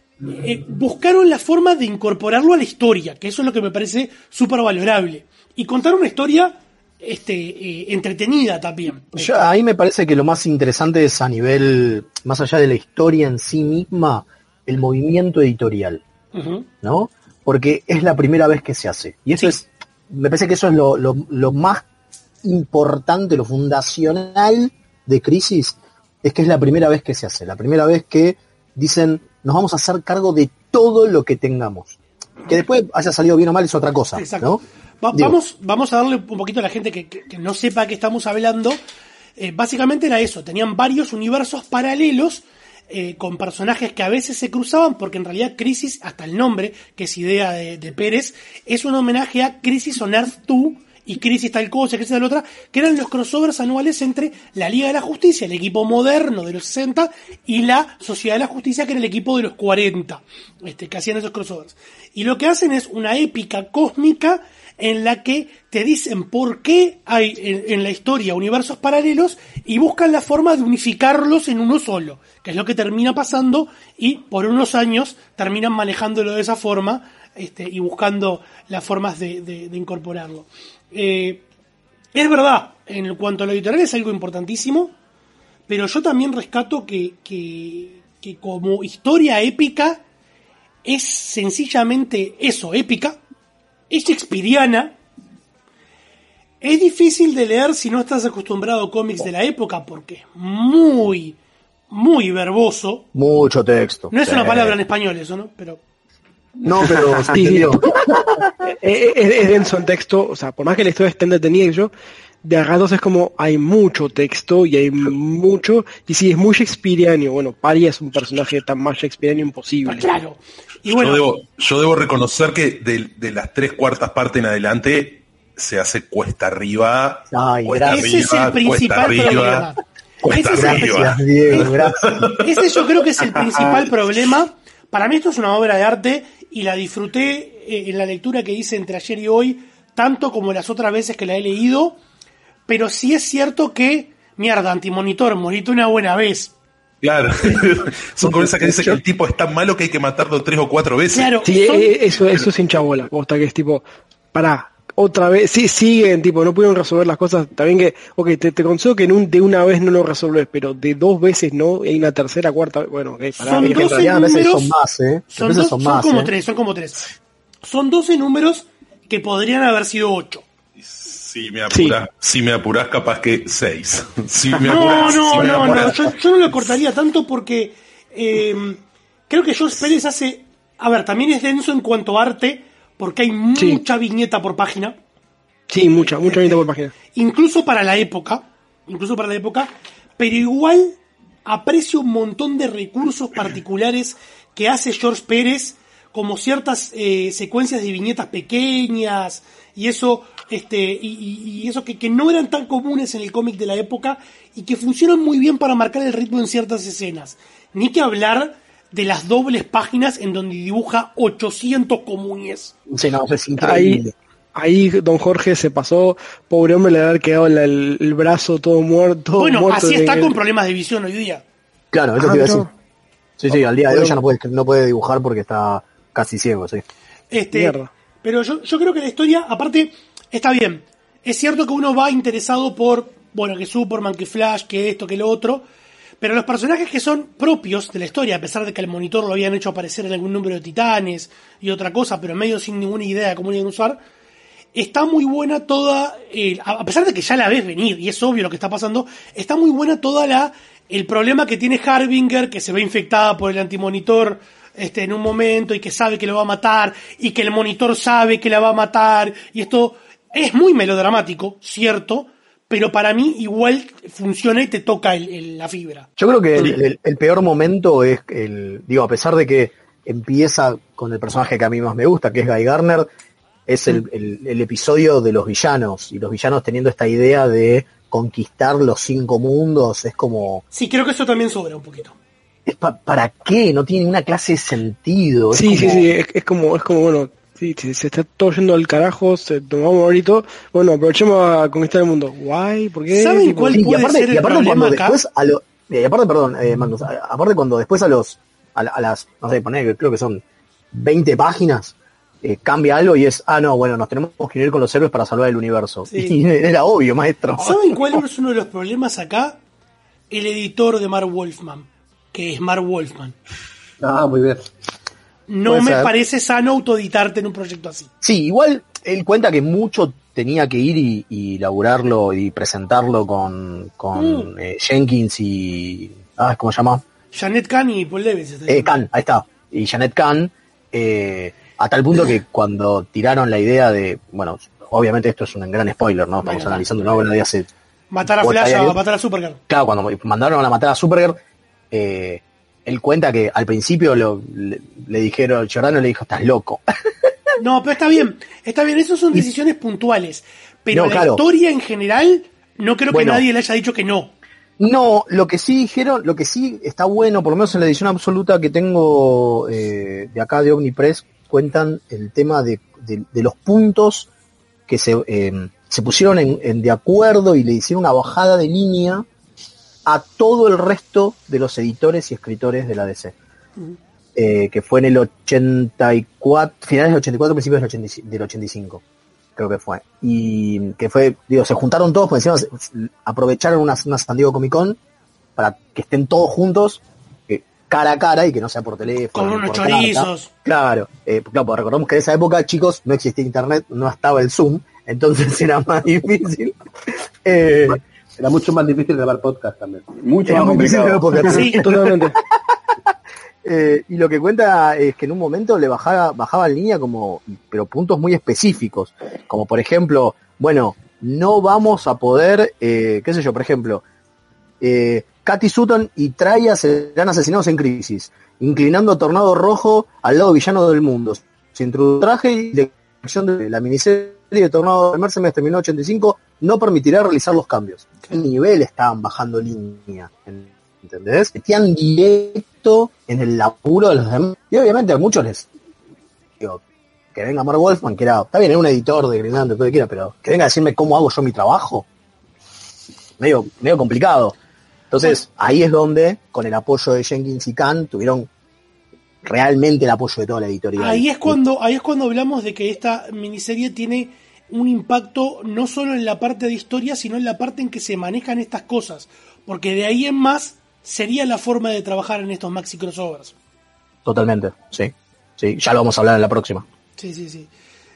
Eh, buscaron la forma de incorporarlo a la historia, que eso es lo que me parece súper valorable. Y contar una historia este, eh, entretenida también.
Yo, ahí me parece que lo más interesante es a nivel, más allá de la historia en sí misma, el movimiento editorial,
Ujú.
¿no? Porque es la primera vez que se hace. Y eso es, me parece que eso es lo, lo, lo más importante, lo fundacional de Crisis, es que es la primera vez que se hace, la primera vez que dicen, nos vamos a hacer cargo de todo lo que tengamos. Que después haya salido bien o mal es otra cosa,
Exacto.
¿no?
Va-
Digo,
vamos, vamos a darle un poquito a la gente que, que- que no sepa qué estamos hablando. Eh, básicamente era eso, tenían varios universos paralelos eh, con personajes que a veces se cruzaban, porque en realidad Crisis, hasta el nombre, que es idea de, de Pérez, es un homenaje a Crisis on Earth dos y Crisis tal cosa, Crisis tal otra, que eran los crossovers anuales entre la Liga de la Justicia, el equipo moderno de los sesenta, y la Sociedad de la Justicia, que era el equipo de los cuarenta, este, que hacían esos crossovers. Y lo que hacen es una épica cósmica en la que te dicen por qué hay en, en la historia universos paralelos y buscan la forma de unificarlos en uno solo, que es lo que termina pasando y por unos años terminan manejándolo de esa forma este, y buscando las formas de, de- de incorporarlo. Eh, es verdad, en cuanto a lo editorial es algo importantísimo, pero yo también rescato que, que, que como historia épica es sencillamente eso, épica, es shakespeariana, es difícil de leer si no estás acostumbrado a cómics de la época porque es muy, muy verboso.
mucho texto.
No es
Sí.
una palabra en español eso, ¿no? Pero
No, pero se
Sí, sí.
entendió.
es, es- es denso el texto, o sea, por más que la historia esté entretenida y yo, de acá entonces es como hay mucho texto y hay mucho, y si es muy shakespeariano, bueno, Pari es un personaje tan más shakespeariano imposible.
claro. Y
yo,
bueno,
debo, yo debo reconocer que de, de las tres cuartas partes en adelante se hace cuesta arriba.
Ay,
cuesta
ese es el
arriba,
principal
cuesta
problema.
arriba, cuesta
Ese es el-
arriba.
Gracias, Diego, gracias.
Ese yo creo que es el principal problema. Para mí esto es una obra de arte y la disfruté eh, en la lectura que hice entre ayer y hoy, tanto como las otras veces que la he leído, pero sí es cierto que, mierda, antimonitor, morite una buena vez.
Claro. Son como esas que dicen que el tipo es tan malo que hay que matarlo tres o cuatro veces.
Claro,
Sí,
son-
eh, eso, eso es hinchabola, posta que es tipo, pará, otra vez, sí, siguen, tipo, no pudieron resolver las cosas, también que, ok, te, te concedo que en un, de una vez no lo resolves, pero de dos veces no, y hay una tercera, cuarta, vez, bueno, ok, pará,
Son
bien,
En
doce
realidad a veces
números,
son más, ¿eh? A
son,
veces
dos-
son
son
más,
como
¿eh?
tres, son como tres. Son doce números que podrían haber sido ocho.
Si me apurás, sí. si me apurás capaz que seis. Si me
no,
apurás,
no,
si me
no,
apurás.
no, yo, yo no lo cortaría tanto porque eh, creo que George Pérez hace... A ver, también es denso en cuanto a arte, porque hay
Sí.
mucha viñeta por página.
Sí, mucha, mucha viñeta por página.
Incluso para la época, incluso para la época, pero igual aprecio un montón de recursos particulares que hace George Pérez, como ciertas eh, secuencias de viñetas pequeñas, y eso, este, y, y, y eso que, que no eran tan comunes en el cómic de la época, y que funcionan muy bien para marcar el ritmo en ciertas escenas. Ni que hablar de las dobles páginas en donde dibuja ochocientos comunes.
Sí, no, es increíble.
Ahí, ahí don Jorge se pasó, pobre hombre, le haber quedado la- el, el brazo todo muerto. todo
Bueno,
muerto
así
de-
está con problemas de visión hoy día.
Claro, eso
Ah,
te iba a decir.
no.
Sí, sí, al día de hoy
Bueno.
ya no puede, no puede dibujar porque está casi ciego, sí.
Este,
Mierda.
pero yo, yo creo que la historia, aparte, está bien. Es cierto que uno va interesado por, bueno, que Superman, que Flash, que esto, que lo otro, pero los personajes que son propios de la historia, a pesar de que el monitor lo habían hecho aparecer en algún número de titanes y otra cosa, pero medio sin ninguna idea de cómo lo iban a usar, está muy buena toda, eh, a a pesar de que ya la ves venir, y es obvio lo que está pasando, está muy buena toda la el problema que tiene Harbinger, que se ve infectada por el antimonitor este, en un momento, y que sabe que lo va a matar, y que el monitor sabe que la va a matar, y esto es muy melodramático, cierto, pero para mí igual funciona y te toca el- el- la fibra.
Yo creo que el, el- el peor momento es el, digo, a pesar de que empieza con el personaje que a mí más me gusta, que es Guy Garner, es el, el- el episodio de los villanos, y los villanos teniendo esta idea de conquistar los cinco mundos, es como,
Sí, creo que eso también sobra un poquito.
es pa- ¿para qué? No tiene ninguna clase de sentido. Es
Sí, sí,
como-
sí, es, es como, es como, bueno, sí, sí, se está todo yendo al carajo, se tomamos ahorita, bueno, aprovechemos a conquistar el mundo. Guay, ¿por qué?
¿Saben
Tipo,
cuál
Sí, y
puede
aparte,
ser el
y aparte
problema
cuando
acá?
después a lo, y aparte, perdón, eh, Magnus, a- aparte cuando después a los, a, la- a las, no sé, poner que creo que son veinte páginas, eh, cambia algo y es, ah, no, bueno, nos tenemos que unir con los héroes para salvar el universo.
Sí.
Y era obvio, maestro.
¿Saben cuál es uno de los problemas acá? El editor de Mark Wolfman, que es Mark Wolfman.
Ah, muy bien.
No
Puede
me
ser.
parece sano autoeditarte en un proyecto así.
Sí, igual él cuenta que mucho tenía que ir y, y laburarlo y presentarlo con, con
Mm.
eh, Jenkins y, ah, ¿cómo se llama?
Janet Kahn y Paul Levitz. está
Eh,
diciendo.
Khan, ahí está. Y Janet Kahn, eh, a tal punto que cuando tiraron la idea de, bueno, obviamente esto es un gran spoiler, ¿no? Estamos
Bueno,
analizando una obra de hace...
Matar a
cuarenta
Flash, a
años.
matar a Supergirl.
Claro, cuando mandaron a matar a Supergirl, eh, él cuenta que al principio lo, le, le dijeron, Giordano le dijo, estás loco.
No, pero está bien. Está bien, esas son decisiones puntuales. Pero
No,
la
claro.
historia en general, no creo
Bueno.
que nadie le haya dicho que no.
No, lo que sí dijeron, lo que sí está bueno, por lo menos en la edición absoluta que tengo eh, de acá de Omnipress, cuentan el tema de, de, de los puntos que se, eh, se pusieron en, en de acuerdo y le hicieron una bajada de línea a todo el resto de los editores y escritores de la D C. Eh, que fue en el ochenta y cuatro, finales del ochenta y cuatro, principios del, ochenta y cinco, del ochenta y cinco, creo que fue. Y que fue, digo, se juntaron todos, por encima se- aprovecharon una, una San Diego Comic Con para que estén todos juntos, eh, cara a cara y que no sea por teléfono.
Con
ni
unos
por carta.
chorizos.
Claro, eh, claro, porque recordemos que en esa época, chicos, no existía internet, no estaba el Zoom, entonces era más difícil. Eh,
Era mucho más difícil grabar podcast también.
Mucho
Era
más
muy difícil
complicado.
grabar podcast.
Sí.
totalmente.
Eh, y lo que cuenta es que en un momento le bajaba, bajaba en línea como, pero puntos muy específicos, como por ejemplo, bueno, no vamos a poder, eh, qué sé yo, por ejemplo, eh, Cathy Sutton y Traya serán asesinados en Crisis, inclinando a Tornado Rojo al lado villano del mundo. Se introdujo traje y la dirección de la miniserie de Tornado de Mercedes terminó ochenta y cinco, no permitirá realizar los cambios. El nivel estaban bajando línea, ¿entendés? Metían directo en el laburo de los demás. Y obviamente a muchos les digo, que venga Mark Wolfman, que era, está bien, era un editor de Green Lantern, todo lo que quiera, pero que venga a decirme cómo hago yo mi trabajo, medio, medio complicado. Entonces, ahí es donde, con el apoyo de Jenkins y Khan, tuvieron realmente el apoyo de toda la editorial.
Ahí es cuando, ahí es cuando hablamos de que esta miniserie tiene un impacto no solo en la parte de historia, sino en la parte en que se manejan estas cosas. Porque de ahí en más sería la forma de trabajar en estos maxi crossovers.
Totalmente, sí. Sí, ya lo vamos a hablar en la próxima.
Sí, sí, sí.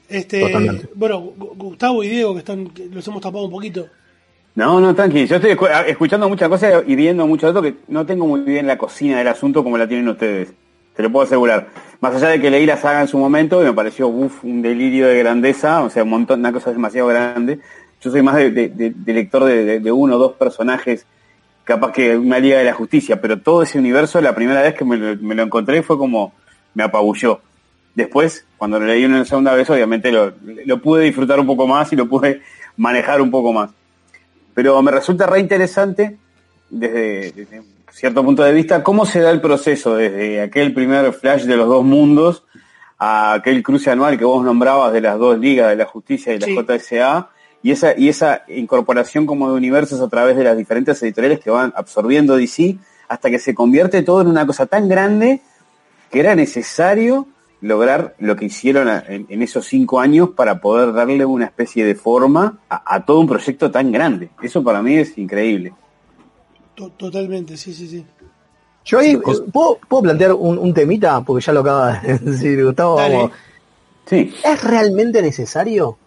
Este,
Totalmente.
bueno, Gu- Gustavo y Diego, que están, que los hemos tapado un poquito.
No, no, tranqui. Yo estoy escu- escuchando muchas cosas y viendo mucho datos que no tengo muy bien la cocina del asunto como la tienen ustedes. Te lo puedo asegurar. Más allá de que leí la saga en su momento y me pareció uf, un delirio de grandeza, o sea, un montón, una cosa demasiado grande. Yo soy más de, de, de, de lector de, de, de uno o dos personajes, capaz que una Liga de la Justicia, pero todo ese universo, la primera vez que me lo, me lo encontré fue como, me apabulló. Después, cuando lo leí una segunda vez, obviamente lo, lo pude disfrutar un poco más y lo pude manejar un poco más. Pero me resulta re interesante, desde, desde cierto punto de vista, cómo se da el proceso desde aquel primer flash de los dos mundos a aquel cruce anual que vos nombrabas de las dos ligas, de la Justicia y la
Sí.
J S A, y esa, y esa incorporación como de universos a través de las diferentes editoriales que van absorbiendo D C, hasta que se convierte todo en una cosa tan grande que era necesario lograr lo que hicieron a- en, en esos cinco años para poder darle una especie de forma a, a todo un proyecto tan grande. Eso para mí es increíble.
To- Totalmente, sí, sí, sí.
Yo ahí, eh, ¿puedo, ¿puedo plantear un, un temita? Porque ya lo acaba de decir Gustavo.
Dale.
Vamos.
Sí.
¿Es realmente necesario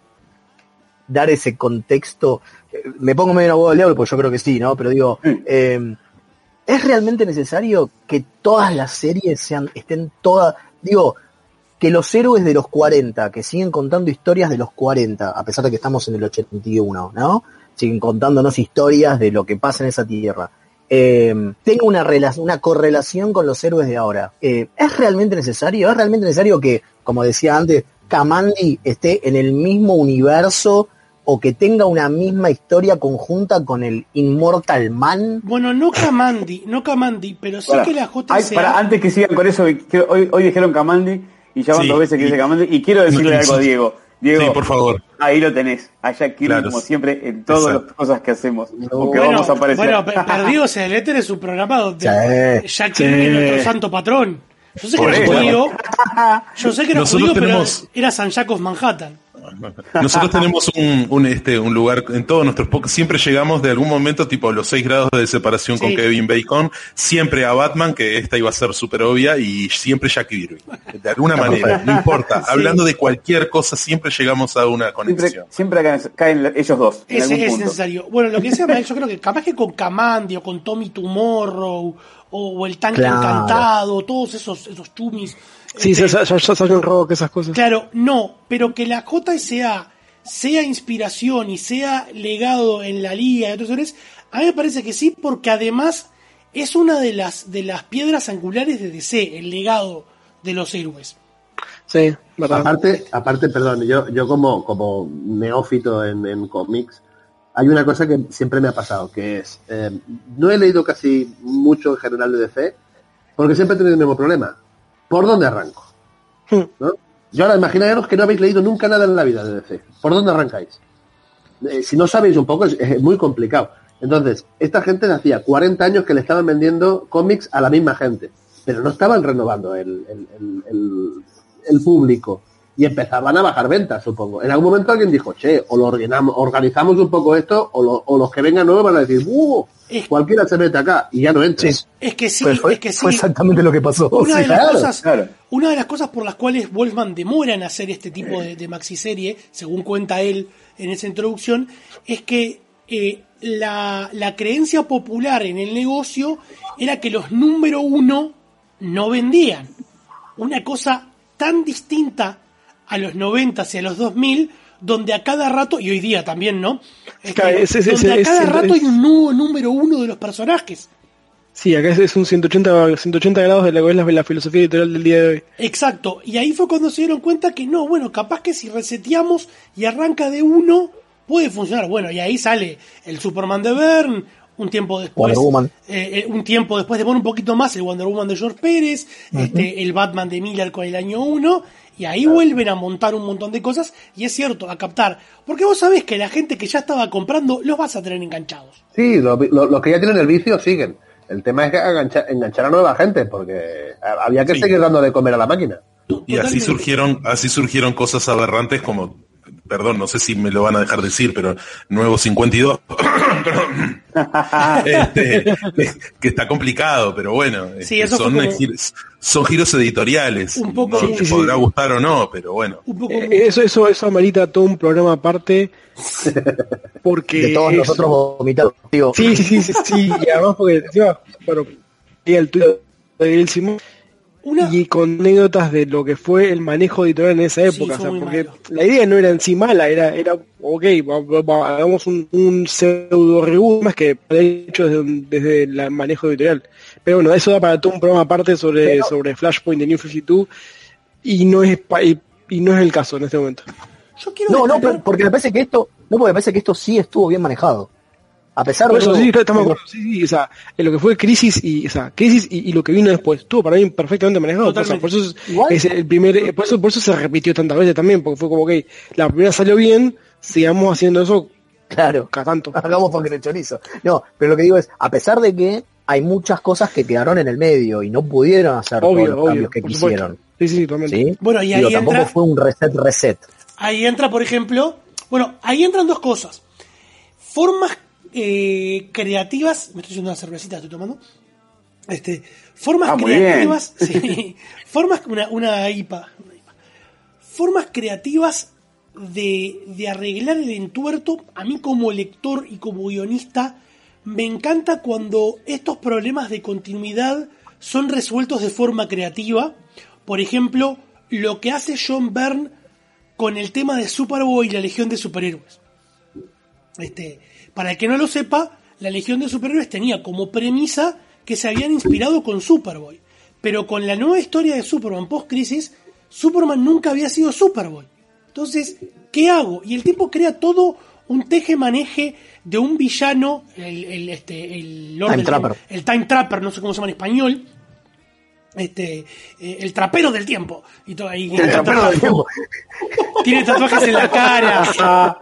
dar ese contexto? Eh, Me pongo medio en abogado del diablo, porque yo creo que sí, ¿no? Pero digo, eh, ¿es realmente necesario que todas las series sean, estén todas, digo, que los héroes de los cuarenta, que siguen contando historias de los cuarenta, a pesar de que estamos en el ochenta y uno, ¿no? Siguen contándonos historias de lo que pasa en esa tierra. Eh, tenga una relación, una correlación con los héroes de ahora. Eh, ¿Es realmente necesario? ¿Es realmente necesario que, como decía antes, Kamandi esté en el mismo universo o que tenga una misma historia conjunta con el Immortal Man?
Bueno, no Kamandi, no Kamandi, pero sí
Pará.
que la J
Ay,
S A...
pará, antes que sigan con eso, quiero- hoy, hoy dijeron Kamandi y ya van
Sí,
dos veces que
y-
dice Kamandi y quiero decirle
no,
algo a
sí.
Diego. Diego,
Sí, por favor.
ahí lo tenés. Allá quiero
Claro.
como siempre en todas
Exacto.
las cosas que hacemos. Porque
Bueno,
vamos a aparecer.
bueno, Pe- Perdidos en el Éter es un programa donde
Sí.
Jack
Sí.
Kirby es nuestro santo patrón. Yo sé que
Por
era
eso.
judío, yo sé que era
Nosotros
judío,
tenemos-
pero era San Jacobs Manhattan.
Nosotros tenemos un, un, este, un lugar en todos nuestros podcasts, siempre llegamos de algún momento, tipo los seis grados de separación
Sí.
con Kevin Bacon, siempre a Batman, que esta iba a ser súper obvia, y siempre Jack Kirby. De alguna manera, no importa,
Sí.
hablando de cualquier cosa, siempre llegamos a una
Siempre,
conexión.
siempre caen, caen ellos dos. En
Es,
algún
es
punto.
necesario. Bueno, lo que decía Mael, yo creo que capaz que con Kamandi o con Tommy Tomorrow o, o el tanque
Claro.
encantado, todos esos, esos chumis.
Sí,
este,
ya, ya, ya salen rock, esas cosas.
Claro, no, pero que la J S A sea inspiración y sea legado en la liga y otros seres, a mí me parece que sí, porque además es una de las de las piedras angulares de D C, el legado de los héroes.
Sí, verdad.
Aparte, aparte, perdón, yo, yo como, como neófito en, en cómics, hay una cosa que siempre me ha pasado, que es, eh, no he leído casi mucho en general de D C, porque siempre he tenido el mismo problema. ¿Por dónde arranco? ¿No? Yo ahora imaginaros que no habéis leído nunca nada en la vida de D C. ¿Por dónde arrancáis? Eh, si no sabéis un poco, es, es muy complicado. Entonces, esta gente hacía cuarenta años que le estaban vendiendo cómics a la misma gente, pero no estaban renovando el, el, el, el, el público y empezaban a bajar ventas, supongo. En algún momento alguien dijo, che, o lo organizamos, organizamos un poco esto, o, lo, o los que vengan nuevos van a decir, ¡uh! Cualquiera se mete acá y ya no entra.
Sí.
Es que sí,
Pues fue,
es que sí.
fue exactamente lo que pasó.
Una de,
Sí,
las
claro.
cosas,
claro.
una de las cosas por las cuales Wolfman demora en hacer este tipo de, de maxiserie, según cuenta él en esa introducción, es que eh, la, la creencia popular en el negocio era que los número uno no vendían. Una cosa tan distinta a los noventa y a los dos mil, donde a cada rato, y hoy día también, ¿no? Este,
Claro, es- es-
donde
es-
a cada
es-
rato
es-
hay un nuevo número uno de los personajes.
Sí, acá es, es un ciento ochenta, ciento ochenta grados de lo que es la, la filosofía editorial del día de hoy.
Exacto, y ahí fue cuando se dieron cuenta que no, bueno, capaz que si reseteamos y arranca de uno, puede funcionar. Bueno, y ahí sale el Superman de Byrne, un tiempo después,
Wonder Woman.
eh, eh, un tiempo después de bueno, un poquito más, el Wonder Woman de George Pérez, este, el Batman de Miller con el año uno, y ahí vuelven a montar un montón de cosas, y es cierto, a captar, porque vos sabés que la gente que ya estaba comprando, los vas a tener enganchados.
Sí, los lo, lo que ya tienen el vicio siguen. El tema es que enganchar, enganchar a nueva gente, porque había que
Sí.
seguir dando de comer a la máquina.
Y así surgieron, así surgieron cosas aberrantes como, perdón, no sé si me lo van a dejar decir, pero Nuevo cincuenta y dos, este, que está complicado, pero bueno,
Sí,
este,
eso fue
son,
como-
giros, son giros editoriales.
Un poco-
no
sí,
te
sí,
podrá
sí.
gustar o no, pero bueno.
Un poco
Eh, Eso, eso, eso amerita todo un programa aparte. Porque
De todos
es-
nosotros vomitamos. Digo,
Sí, sí, sí, sí, sí, y además porque encima, bueno, llega el tuyo de Gail Simón y con anécdotas de lo que fue el manejo editorial en esa época,
fue
o sea,
muy
porque
malo.
la idea no era en sí mala, era, era ok, va- va- va- hagamos un, un pseudo reboot más que hecho desde, un- desde el manejo editorial. Pero bueno, eso da para todo un programa aparte sobre,
Pero-
sobre Flashpoint de New cincuenta y dos y no es pa- y, y no es el caso en este momento.
Yo quiero
no, no,
destacar-
pero- porque me parece que esto, no, porque me parece que esto sí estuvo bien manejado. A pesar
Por
de
eso
todo-
sí, estamos de acuerdo, sí, sí, o sea, en lo que fue Crisis y, o sea, Crisis y, y lo que vino después, estuvo para mí perfectamente manejado. O sea,
Totalmente.
por eso es,
Igual-
es el primer, eh, por eso, por eso se repitió tantas veces también, porque fue como que la primera salió bien, sigamos haciendo eso
Claro,
cada tanto.
hagamos porque el chorizo. No, pero lo que digo es, a pesar de que hay muchas cosas que quedaron en el medio y no pudieron hacer
Obvio,
todos los
obvio,
cambios que
por
quisieron.
supuesto. Sí, sí, totalmente.
¿Sí?
Bueno, y
Digo,
ahí
tampoco
entra-
fue un reset reset.
Ahí entra, por ejemplo, bueno, ahí entran dos cosas. Formas eh, creativas, me estoy haciendo una cervecita, estoy tomando. Este, formas
Ah, muy
creativas, sí, formas, una, una I P A, una I P A. Formas creativas de, de arreglar el entuerto. A mí como lector y como guionista, me encanta cuando estos problemas de continuidad son resueltos de forma creativa. Por ejemplo, lo que hace John Byrne con el tema de Superboy y la Legión de Superhéroes. Este, para el que no lo sepa, la Legión de Superhéroes tenía como premisa que se habían inspirado con Superboy. Pero con la nueva historia de Superman post-crisis, Superman nunca había sido Superboy. Entonces, ¿qué hago? Y el tipo crea todo un teje-maneje de un villano, el, el, este, el, Lord
Time
del
Trapper.
Tiempo, el Time Trapper, no sé cómo se llama en español, este, eh, el trapero del tiempo. Y todo ahí,
El trapero del tiempo.
tiene tatuajes en la cara.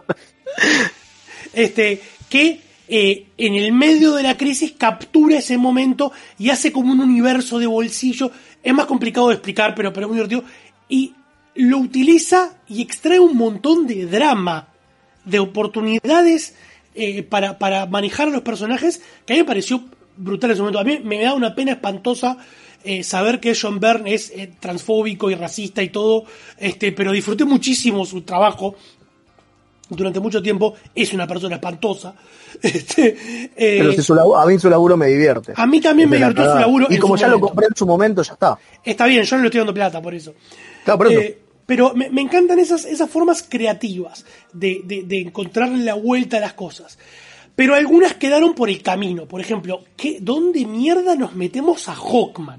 Este, que eh, en el medio de la crisis captura ese momento y hace como un universo de bolsillo. Es más complicado de explicar, pero, pero es muy divertido. Y lo utiliza y extrae un montón de drama, de oportunidades eh, para, para manejar a los personajes, que a mí me pareció brutal en ese momento. A mí me da una pena espantosa eh, saber que John Byrne es eh, transfóbico y racista y todo, este, pero disfruté muchísimo su trabajo. Durante mucho tiempo es una persona espantosa. Este, eh,
Pero si su laburo, a mí su laburo me divierte.
A mí también me
Es de la
divirtió su
cagada.
laburo
Y
en
como
su
ya lo
momento.
compré en su momento, ya está.
Está bien, yo no le estoy dando plata por eso.
Claro, por eso.
Eh, pero me, me encantan esas, esas formas creativas de, de, de encontrarle la vuelta a las cosas. Pero algunas quedaron por el camino. Por ejemplo, ¿qué, ¿dónde mierda nos metemos a Hawkman?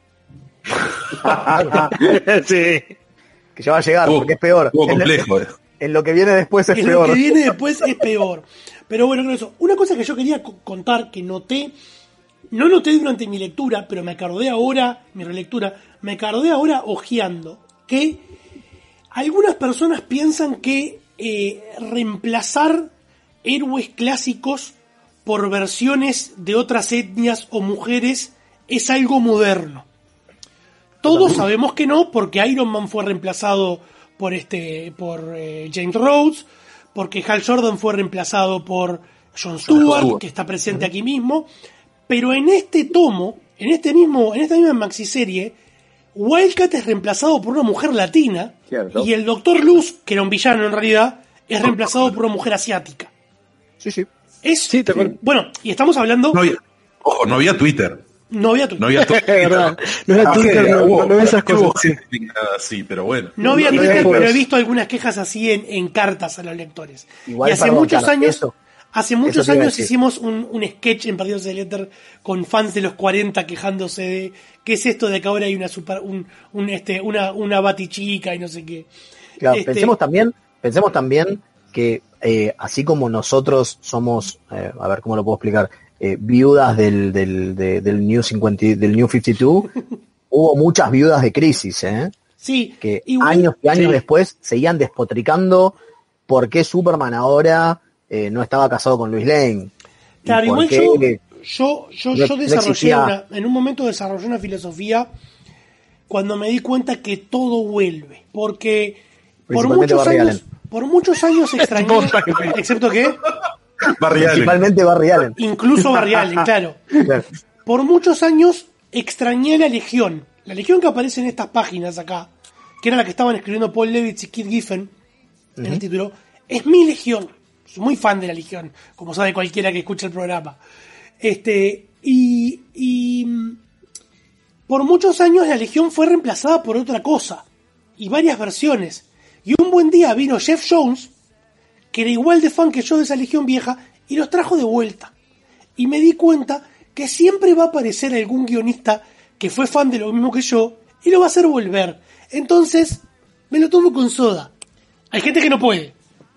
Sí.
Que ya va a llegar,
Estuvo-
porque es peor.
estuvo
En-
complejo, eh.
En lo que viene después es
Que
peor.
lo que viene después es peor. Pero bueno, con eso. Una cosa que yo quería co- contar, que noté, no noté durante mi lectura, pero me acordé ahora, mi relectura, me acordé ahora ojeando, que algunas personas piensan que eh, reemplazar héroes clásicos por versiones de otras etnias o mujeres es algo moderno. Todos sabemos que no, porque Iron Man fue reemplazado por este por eh, James Rhodes, porque Hal Jordan fue reemplazado por Jon Stewart,
Stewart.
que está presente aquí mismo, pero en este tomo, en este mismo, en esta misma maxiserie, Wildcat es reemplazado por una mujer latina,
Cierto.
y el Doctor Luz, que era un villano en realidad, es reemplazado por una mujer asiática.
Sí, sí.
Es,
Sí, te acuerdo.
bueno, y estamos hablando,
No había, ojo, no había Twitter.
no había Twitter.
No había
Es verdad. No era
Ah,
Twitter,
sí,
no,
hubo-
no, no esas
hubo
cosas.
gente indignada así, pero bueno.
No había
No, no
Twitter,
había
pero he
foros.
visto algunas quejas así en, en cartas a los lectores.
Igual,
y hace
perdón,
muchos
claro,
años,
eso-
hace muchos
te iba a
años
decir.
hicimos un, un sketch en Partidos de Letter con fans de los cuarenta quejándose de qué es esto de que ahora hay una super, un, un este, una, una batichica y no sé qué.
Claro,
Este,
pensemos también, pensemos también que eh, así como nosotros somos, eh, a ver cómo lo puedo explicar, eh, viudas del, del, de- del New cincuenta, del New cincuenta y dos, hubo muchas viudas de Crisis, ¿eh?
Sí,
que
igual-
años y años
sí.
después seguían despotricando por qué Superman ahora eh, no estaba casado con Lois Lane. Y
Claro,
por
igual
qué-
yo, yo, yo,
no-
yo
no
desarrollé
existía-
una, en un momento desarrollé una filosofía cuando me di cuenta que todo vuelve, porque por
Principalmente
muchos
Barry
años,
Allen.
por muchos años extrañé, excepto que,
Barry Allen.
Principalmente Barry Allen.
Incluso Barry Allen, claro.
Claro.
Por muchos años extrañé la Legión. La Legión que aparece en estas páginas acá, que era la que estaban escribiendo Paul Levitz y Keith Giffen en
Ujú.
el título, es mi Legión. Soy muy fan de la Legión, como sabe cualquiera que escucha el programa. Este, y, y mm, por muchos años la Legión fue reemplazada por otra cosa, y varias versiones. Y un buen día vino Jeff Jones, que era igual de fan que yo de esa Legión vieja, y los trajo de vuelta. Y me di cuenta que siempre va a aparecer algún guionista que fue fan de lo mismo que yo, y lo va a hacer volver. Entonces, me lo tomo con soda. Hay gente que no puede.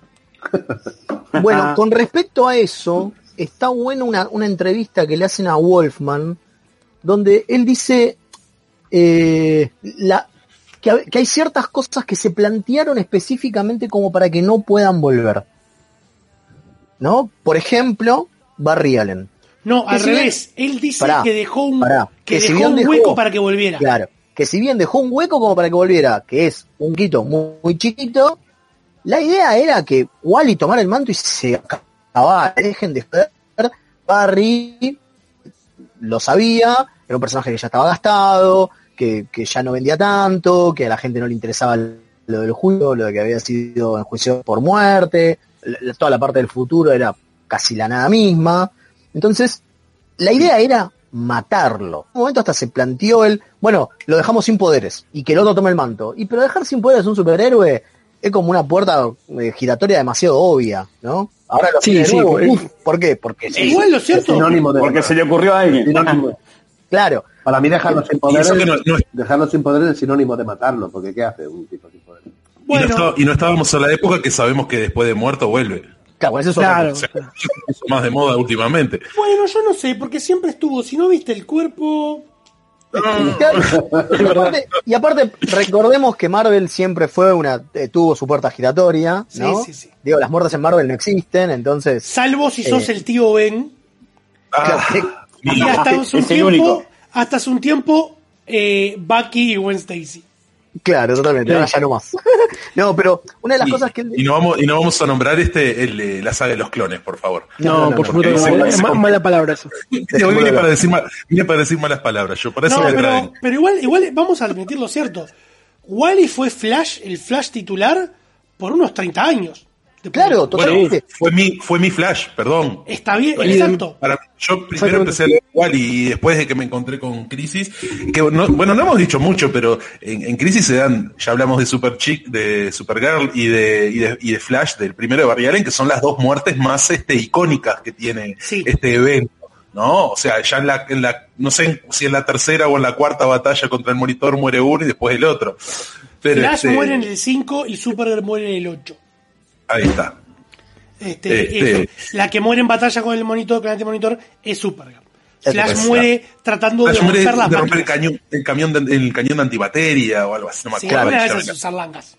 Bueno, con respecto a eso, está bueno una, una entrevista que le hacen a Wolfman, donde él dice eh, la, que, ha- que hay ciertas cosas que se plantearon específicamente como para que no puedan volver. ¿No? Por ejemplo, Barry Allen.
No,
Que
al
si bien-
revés. Él dice
Pará,
que dejó un,
pará,
que
que si
dejó
bien
un
dejó-
hueco para que volviera.
Claro, que si bien dejó un hueco como para que volviera, que es un quito muy, muy chiquito, la idea era que Wally tomara el manto y se acabara, dejen de joder. Barry lo sabía, era un personaje que ya estaba gastado, que, que ya no vendía tanto, que a la gente no le interesaba lo del juicio, lo de que había sido enjuiciado por muerte, la- toda la parte del futuro era casi la nada misma. Entonces, la idea era matarlo. En un momento hasta se planteó el, bueno, lo dejamos sin poderes y que el otro tome el manto. Y pero dejar sin poderes a un superhéroe es como una puerta eh, giratoria demasiado obvia, ¿no? Ahora lo
Sí,
tiene de
sí,
nuevo.
pues,
Uf, ¿por qué? Porque sí.
Igual lo cierto.
Es sinónimo de
Porque se le ocurrió a alguien.
sinónimo.
Claro.
Para mí dejarlo sin
Y
poderes,
eso que no- no-
dejarlo sin poderes es sinónimo de matarlo, porque ¿qué hace un tipo sin poderes?
Y, no
Bueno,
está- y no estábamos en la época que sabemos que después de muerto vuelve.
Claro, eso es otra
claro.
O sea, eso es más de moda últimamente.
Bueno, yo no sé, porque siempre estuvo, si no viste el cuerpo...
Y aparte, y aparte, recordemos que Marvel siempre fue una, eh, tuvo su puerta giratoria, ¿no?
Sí, sí, sí.
Digo, las muertes en Marvel no existen, entonces.
Salvo si sos
Eh.
el tío Ben.
Ah,
Y hasta hace un
Es el
tiempo,
único.
hasta hace un tiempo, eh, Bucky y Gwen Stacy.
Claro, totalmente, ahora ya no más. No, pero una de las
y,
cosas que él
y no vamos y no vamos a nombrar este el, eh, la saga de los clones, por favor.
No,
No, no,
por
no,
supuesto
no,
que no.
no,
Es
no.
ma- mala palabra eso.
Yo vine para decir mal- vine para decir malas palabras, yo para eso
No,
me
pero,
traen.
pero igual, igual vamos a admitir lo cierto. Wally fue Flash, el Flash titular, por unos treinta años. Después-
Claro,
Bueno,
totalmente.
fue mi fue mi Flash, perdón.
Está bien,
Y
exacto.
Para- yo primero empecé a leer Wally y después de que me encontré con Crisis, que no, bueno, no hemos dicho mucho, pero en, en Crisis se dan, ya hablamos de Super Chick, de Supergirl y de, y de, y de Flash, del primero de Barry Allen, que son las dos muertes más este icónicas que tiene
Sí.
este evento, ¿no? O sea, ya en la, en la, no sé si en la tercera o en la cuarta batalla contra el Monitor muere uno y después el otro. Pero,
Flash
este,
muere en el cinco y Supergirl muere en el ocho.
ahí está.
Este,
Este-
eso. La que muere en batalla con el monitor, con el antimonitor, es Supergirl.
Eso
Flash
es,
muere tratando
Flash
de
muere
romper las
de romper el
máquinas.
cañón, el camión de, el cañón de antibateria o algo así, no me
Sí,
acuerdo.
una de
Ya
esas
me-
usar langas.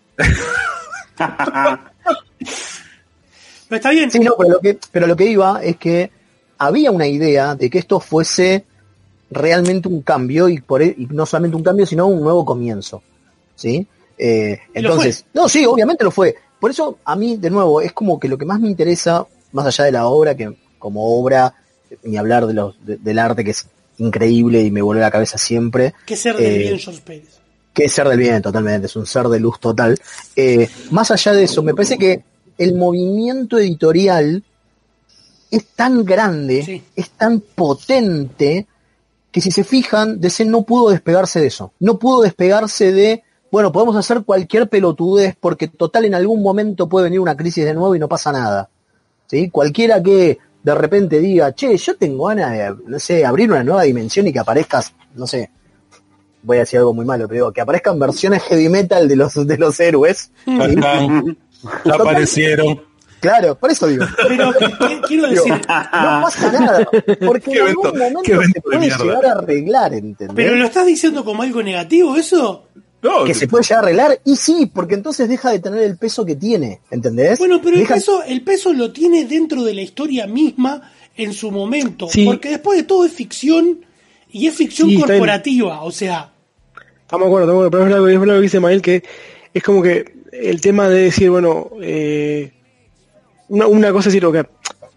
Pero está bien.
Sí, no, pero lo que, pero lo que iba es que había una idea de que esto fuese realmente un cambio y, por, e- y no solamente un cambio, sino un nuevo comienzo. ¿Sí? Eh,
Y lo
entonces, no, sí, obviamente lo fue. Por eso a mí, de nuevo, es como que lo que más me interesa, más allá de la obra, que como obra, ni hablar de los, de- del arte que es increíble y me vuelve la cabeza siempre.
Que ser del
eh,
bien George Pérez.
Que es ser del bien, totalmente, es un ser de luz total. Eh, más allá de eso, me parece que el movimiento editorial es tan grande,
Sí.
es tan potente, que si se fijan, D C no pudo despegarse de eso. No pudo despegarse de, bueno, podemos hacer cualquier pelotudez, porque total en algún momento puede venir una crisis de nuevo y no pasa nada. ¿Sí? Cualquiera que de repente diga, che, yo tengo ganas de, no sé, abrir una nueva dimensión y que aparezcas, no sé, voy a decir algo muy malo, pero digo, que aparezcan versiones heavy metal de los, de los héroes.
Ya
¿sí?
están, ya aparecieron.
Claro, por eso digo.
Pero ¿qué- quiero
Digo,
decir,
no pasa nada, porque
Qué
en algún
evento-
momento
qué evento
se
de
puede
mierda.
llegar a arreglar, ¿entendés?
pero lo estás diciendo como algo negativo, eso.
No,
Que se puede llegar a arreglar, y sí, porque entonces deja de tener el peso que tiene, ¿entendés?
Bueno, pero el
Deja-
peso, el peso lo tiene dentro de la historia misma en su momento.
Sí.
Porque después de todo es ficción y es ficción
Sí, está bien.
corporativa. O sea,
Estamos de acuerdo, estamos de acuerdo, pero es lo, es lo que dice Mael, que es como que el tema de decir, bueno, eh, una, una cosa es decir, ok,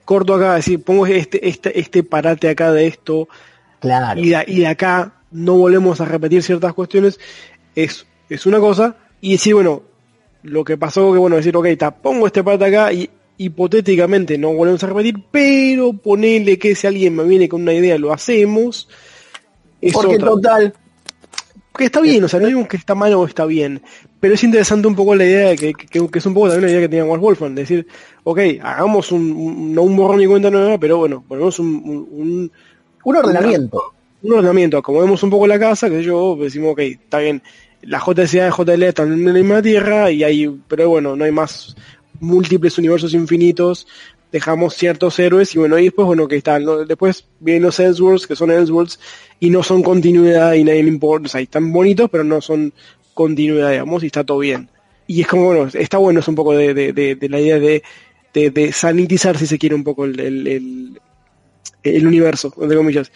corto acá, decir, pongo este, este, este parate acá de esto,
claro.
y, de, y de acá no volvemos a repetir ciertas cuestiones, es, es una cosa, y decir, bueno, lo que pasó, que bueno, decir, ok, ta, pongo este parate acá, y hipotéticamente no volvemos a repetir, pero ponele que si alguien me viene con una idea, lo hacemos. Es
Porque
otra.
total...
Que está bien, o sea, no digo que está mal o está bien, pero es interesante un poco la idea de que, que, que es un poco también la idea que tenía Walt Wolfram, de decir, ok, hagamos un, un no un borrón y cuenta nueva, pero bueno, ponemos un un, un,
un ordenamiento.
Una, un ordenamiento, acomodemos un poco la casa, que yo, decimos, ok, está bien, la J S A y J L E están en la misma tierra, y hay, pero bueno, no hay más múltiples universos infinitos, dejamos ciertos héroes, y bueno, y después, bueno, que están, ¿no? Después vienen los Elseworlds, que son Elseworlds, y no son continuidad, y nadie le importa, o sea, están bonitos, pero no son continuidad, digamos, y está todo bien. Y es como, bueno, está bueno, es un poco de, de, de, de la idea de, de, de sanitizar, si se quiere, un poco el, el, el, el universo, entre comillas.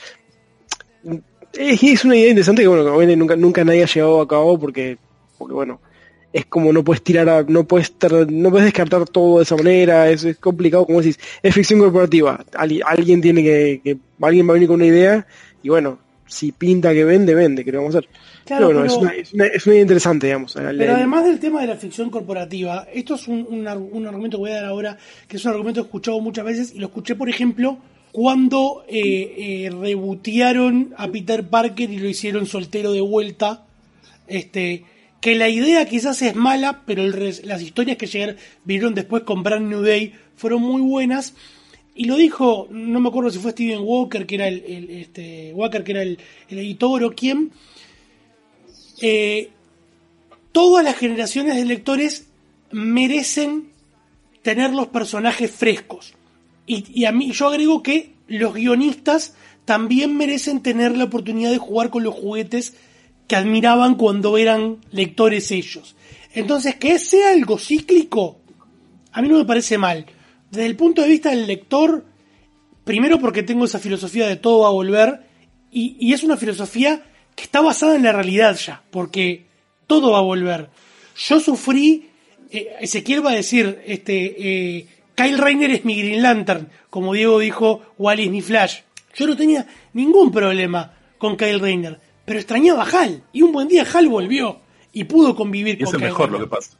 Es, es una idea interesante que, bueno, que obviamente nunca, nunca nadie ha llevado a cabo, porque, porque bueno, es como no puedes tirar a, no puedes ter, no puedes descartar todo de esa manera, es, es complicado, como decís, es ficción corporativa, Al, alguien tiene que, que, alguien va a venir con una idea, y bueno, si pinta que vende, vende, que lo vamos a hacer.
Claro,
pero bueno,
pero,
es, una, es, una, es una idea interesante, digamos.
Pero
el,
además del tema de la ficción corporativa, esto es un, un, un argumento que voy a dar ahora, que es un argumento que he escuchado muchas veces, y lo escuché, por ejemplo, cuando eh, eh, rebotearon a Peter Parker y lo hicieron soltero de vuelta, este... que la idea quizás es mala, pero el res, las historias que llegaron, vinieron después con Brand New Day fueron muy buenas. Y lo dijo, no me acuerdo si fue Steven Walker, que era el, el este Walker, que era el, el editor o quién. Eh, todas las generaciones de lectores merecen tener los personajes frescos. Y, y a mí, yo agrego que los guionistas también merecen tener la oportunidad de jugar con los juguetes que admiraban cuando eran lectores ellos. Entonces, que sea algo cíclico, a mí no me parece mal. Desde el punto de vista del lector, primero porque tengo esa filosofía de todo va a volver, y, y es una filosofía que está basada en la realidad ya, porque todo va a volver. Yo sufrí, eh, Ezequiel va a decir, este, eh, Kyle Rayner es mi Green Lantern, como Diego dijo, Wally es mi Flash. Yo no tenía ningún problema con Kyle Rayner, pero extrañaba a Hal, y un buen día Hal volvió, y pudo convivir
y
con
Kyle Rayner. Eso es mejor lo que pasa.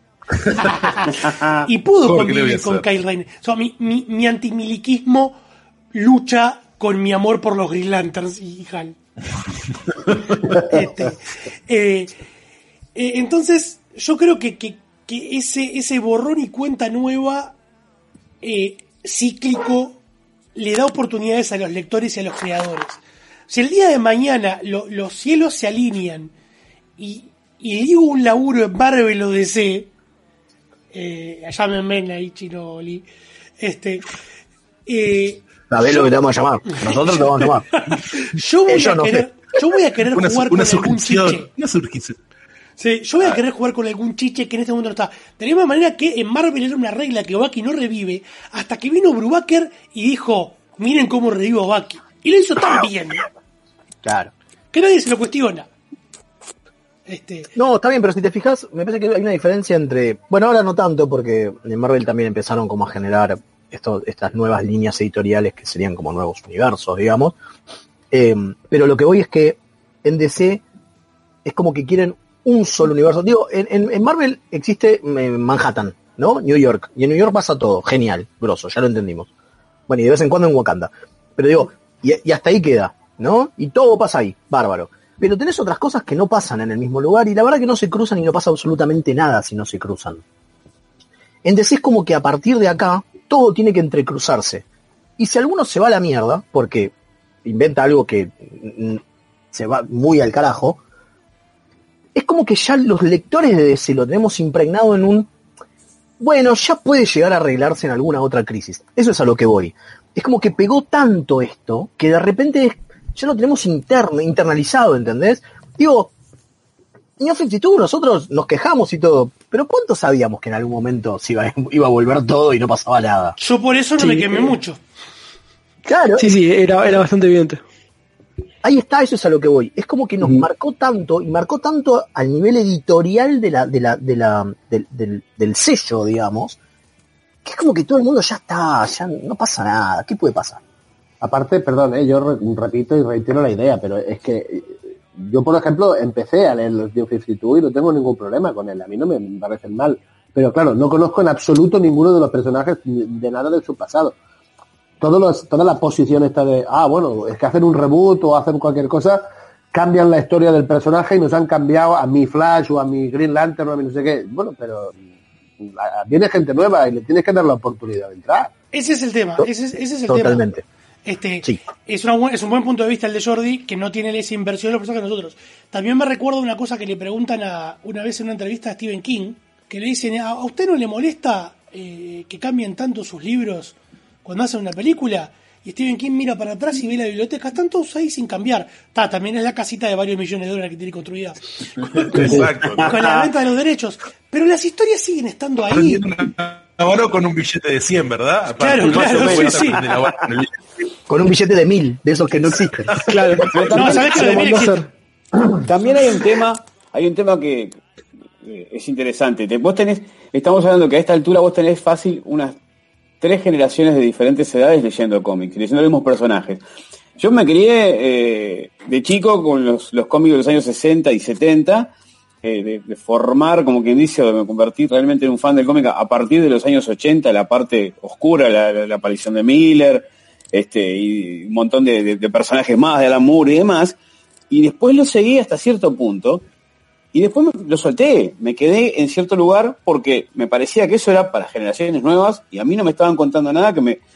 Y pudo convivir con Kyle Rayner. O sea, mi, mi, mi antimiliquismo lucha con mi amor por los Green Lanterns y Hal. este, eh, eh, entonces, yo creo que, que, que ese, ese borrón y cuenta nueva eh, cíclico le da oportunidades a los lectores y a los creadores. Si el día de mañana lo, los cielos se alinean y, y digo un laburo en Marvel o D C, eh, llámenme ahí, Chino Oli, este, eh,
¿sabés lo que te vamos a llamar? Nosotros te vamos a llamar.
yo, voy a
no
querer,
sé.
yo voy a querer
una,
jugar
una
con algún chiche.
Una suscripción.
Sí, yo voy a querer jugar con algún chiche que en este momento no está. De la misma manera que en Marvel era una regla que Bucky no revive, hasta que vino Brubaker y dijo, miren cómo revivo a Bucky. Y lo hizo tan bien,
claro,
que nadie se lo cuestiona. Este...
No, está bien, pero si te fijas, me parece que hay una diferencia entre... Bueno, ahora no tanto, porque en Marvel también empezaron como a generar esto, estas nuevas líneas editoriales que serían como nuevos universos, digamos. Eh, pero lo que voy es que en D C es como que quieren un solo universo. Digo, en, en, en Marvel existe Manhattan, ¿no? New York. Y en New York pasa todo. Genial, grosso, ya lo entendimos. Bueno, y de vez en cuando en Wakanda. Pero digo, y, y hasta ahí queda, ¿no? Y todo pasa ahí, bárbaro. Pero tenés otras cosas que no pasan en el mismo lugar y la verdad que no se cruzan y no pasa absolutamente nada si no se cruzan. En D C es como que a partir de acá todo tiene que entrecruzarse. Y si alguno se va a la mierda, porque inventa algo que mm, se va muy al carajo, es como que ya los lectores de D C lo tenemos impregnado en un... Bueno, ya puede llegar a arreglarse en alguna otra crisis. Eso es a lo que voy. Es como que pegó tanto esto que de repente ya lo tenemos interno, internalizado, ¿entendés? Digo, New cincuenta y dos, nosotros nos quejamos y todo, pero ¿cuánto sabíamos que en algún momento se iba, iba a volver todo y no pasaba nada?
Yo por eso no
sí,
me quemé
eh,
mucho.
Claro.
Sí, sí, era, era bastante evidente.
Ahí está, eso es a lo que voy. Es como que nos mm. marcó tanto, y marcó tanto al nivel editorial de la, de la, de la, del, del, del sello, digamos, que es como que todo el mundo ya está, ya no pasa nada, ¿qué puede pasar?
Aparte, perdón, eh, yo re- repito y reitero la idea, pero es que yo, por ejemplo, empecé a leer los New cincuenta y dos y no tengo ningún problema con él, a mí no me parecen mal, pero claro, no conozco en absoluto ninguno de los personajes de nada de su pasado. Todos los, toda la posición esta de, ah, bueno, es que hacen un reboot o hacen cualquier cosa, cambian la historia del personaje y nos han cambiado a mi Flash o a mi Green Lantern o a mi no sé qué. Bueno, pero viene gente nueva y le tienes que dar la oportunidad de entrar.
Ese es el tema, ese es, ese es el
Totalmente.
tema. Este,
sí.
es, una bu- es un buen punto de vista el de Jordi, que no tiene esa inversión de los personajes que nosotros. También me recuerdo una cosa que le preguntan a una vez en una entrevista a Stephen King, que le dicen, ¿a usted no le molesta eh, que cambien tanto sus libros cuando hacen una película? Y Stephen King mira para atrás y ve la biblioteca, están todos ahí sin cambiar. Ta, también es la casita de varios millones de dólares que tiene construida.
Exacto.
Con la venta de los derechos. Pero las historias siguen estando ahí.
Ahora con un billete de cien, ¿verdad?
Claro,
Aparte,
claro,
más o menos,
sí, sí.
aprende la barra con el billete.
Con un billete de mil, de esos que no existen.
Claro.
Pero también,
No, ¿sabés que lo de mil existe?
también hay un tema, hay un tema que eh, es interesante. Te- Vos tenés, estamos hablando que a esta altura vos tenés fácil unas tres generaciones de diferentes edades leyendo cómics, leyendo los mismos personajes. Yo me crié eh, de chico con los, los cómics de los años sesenta y setenta, eh, de, de formar, como quien dice, o de me convertí realmente en un fan del cómic a partir de los años ochenta, la parte oscura, la, la, la aparición de Miller, este, y un montón de, de, de personajes más, de Alan Moore y demás, y después lo seguí hasta cierto punto, y después me, lo solté, me quedé en cierto lugar porque me parecía que eso era para generaciones nuevas, y a mí no me estaban contando nada que me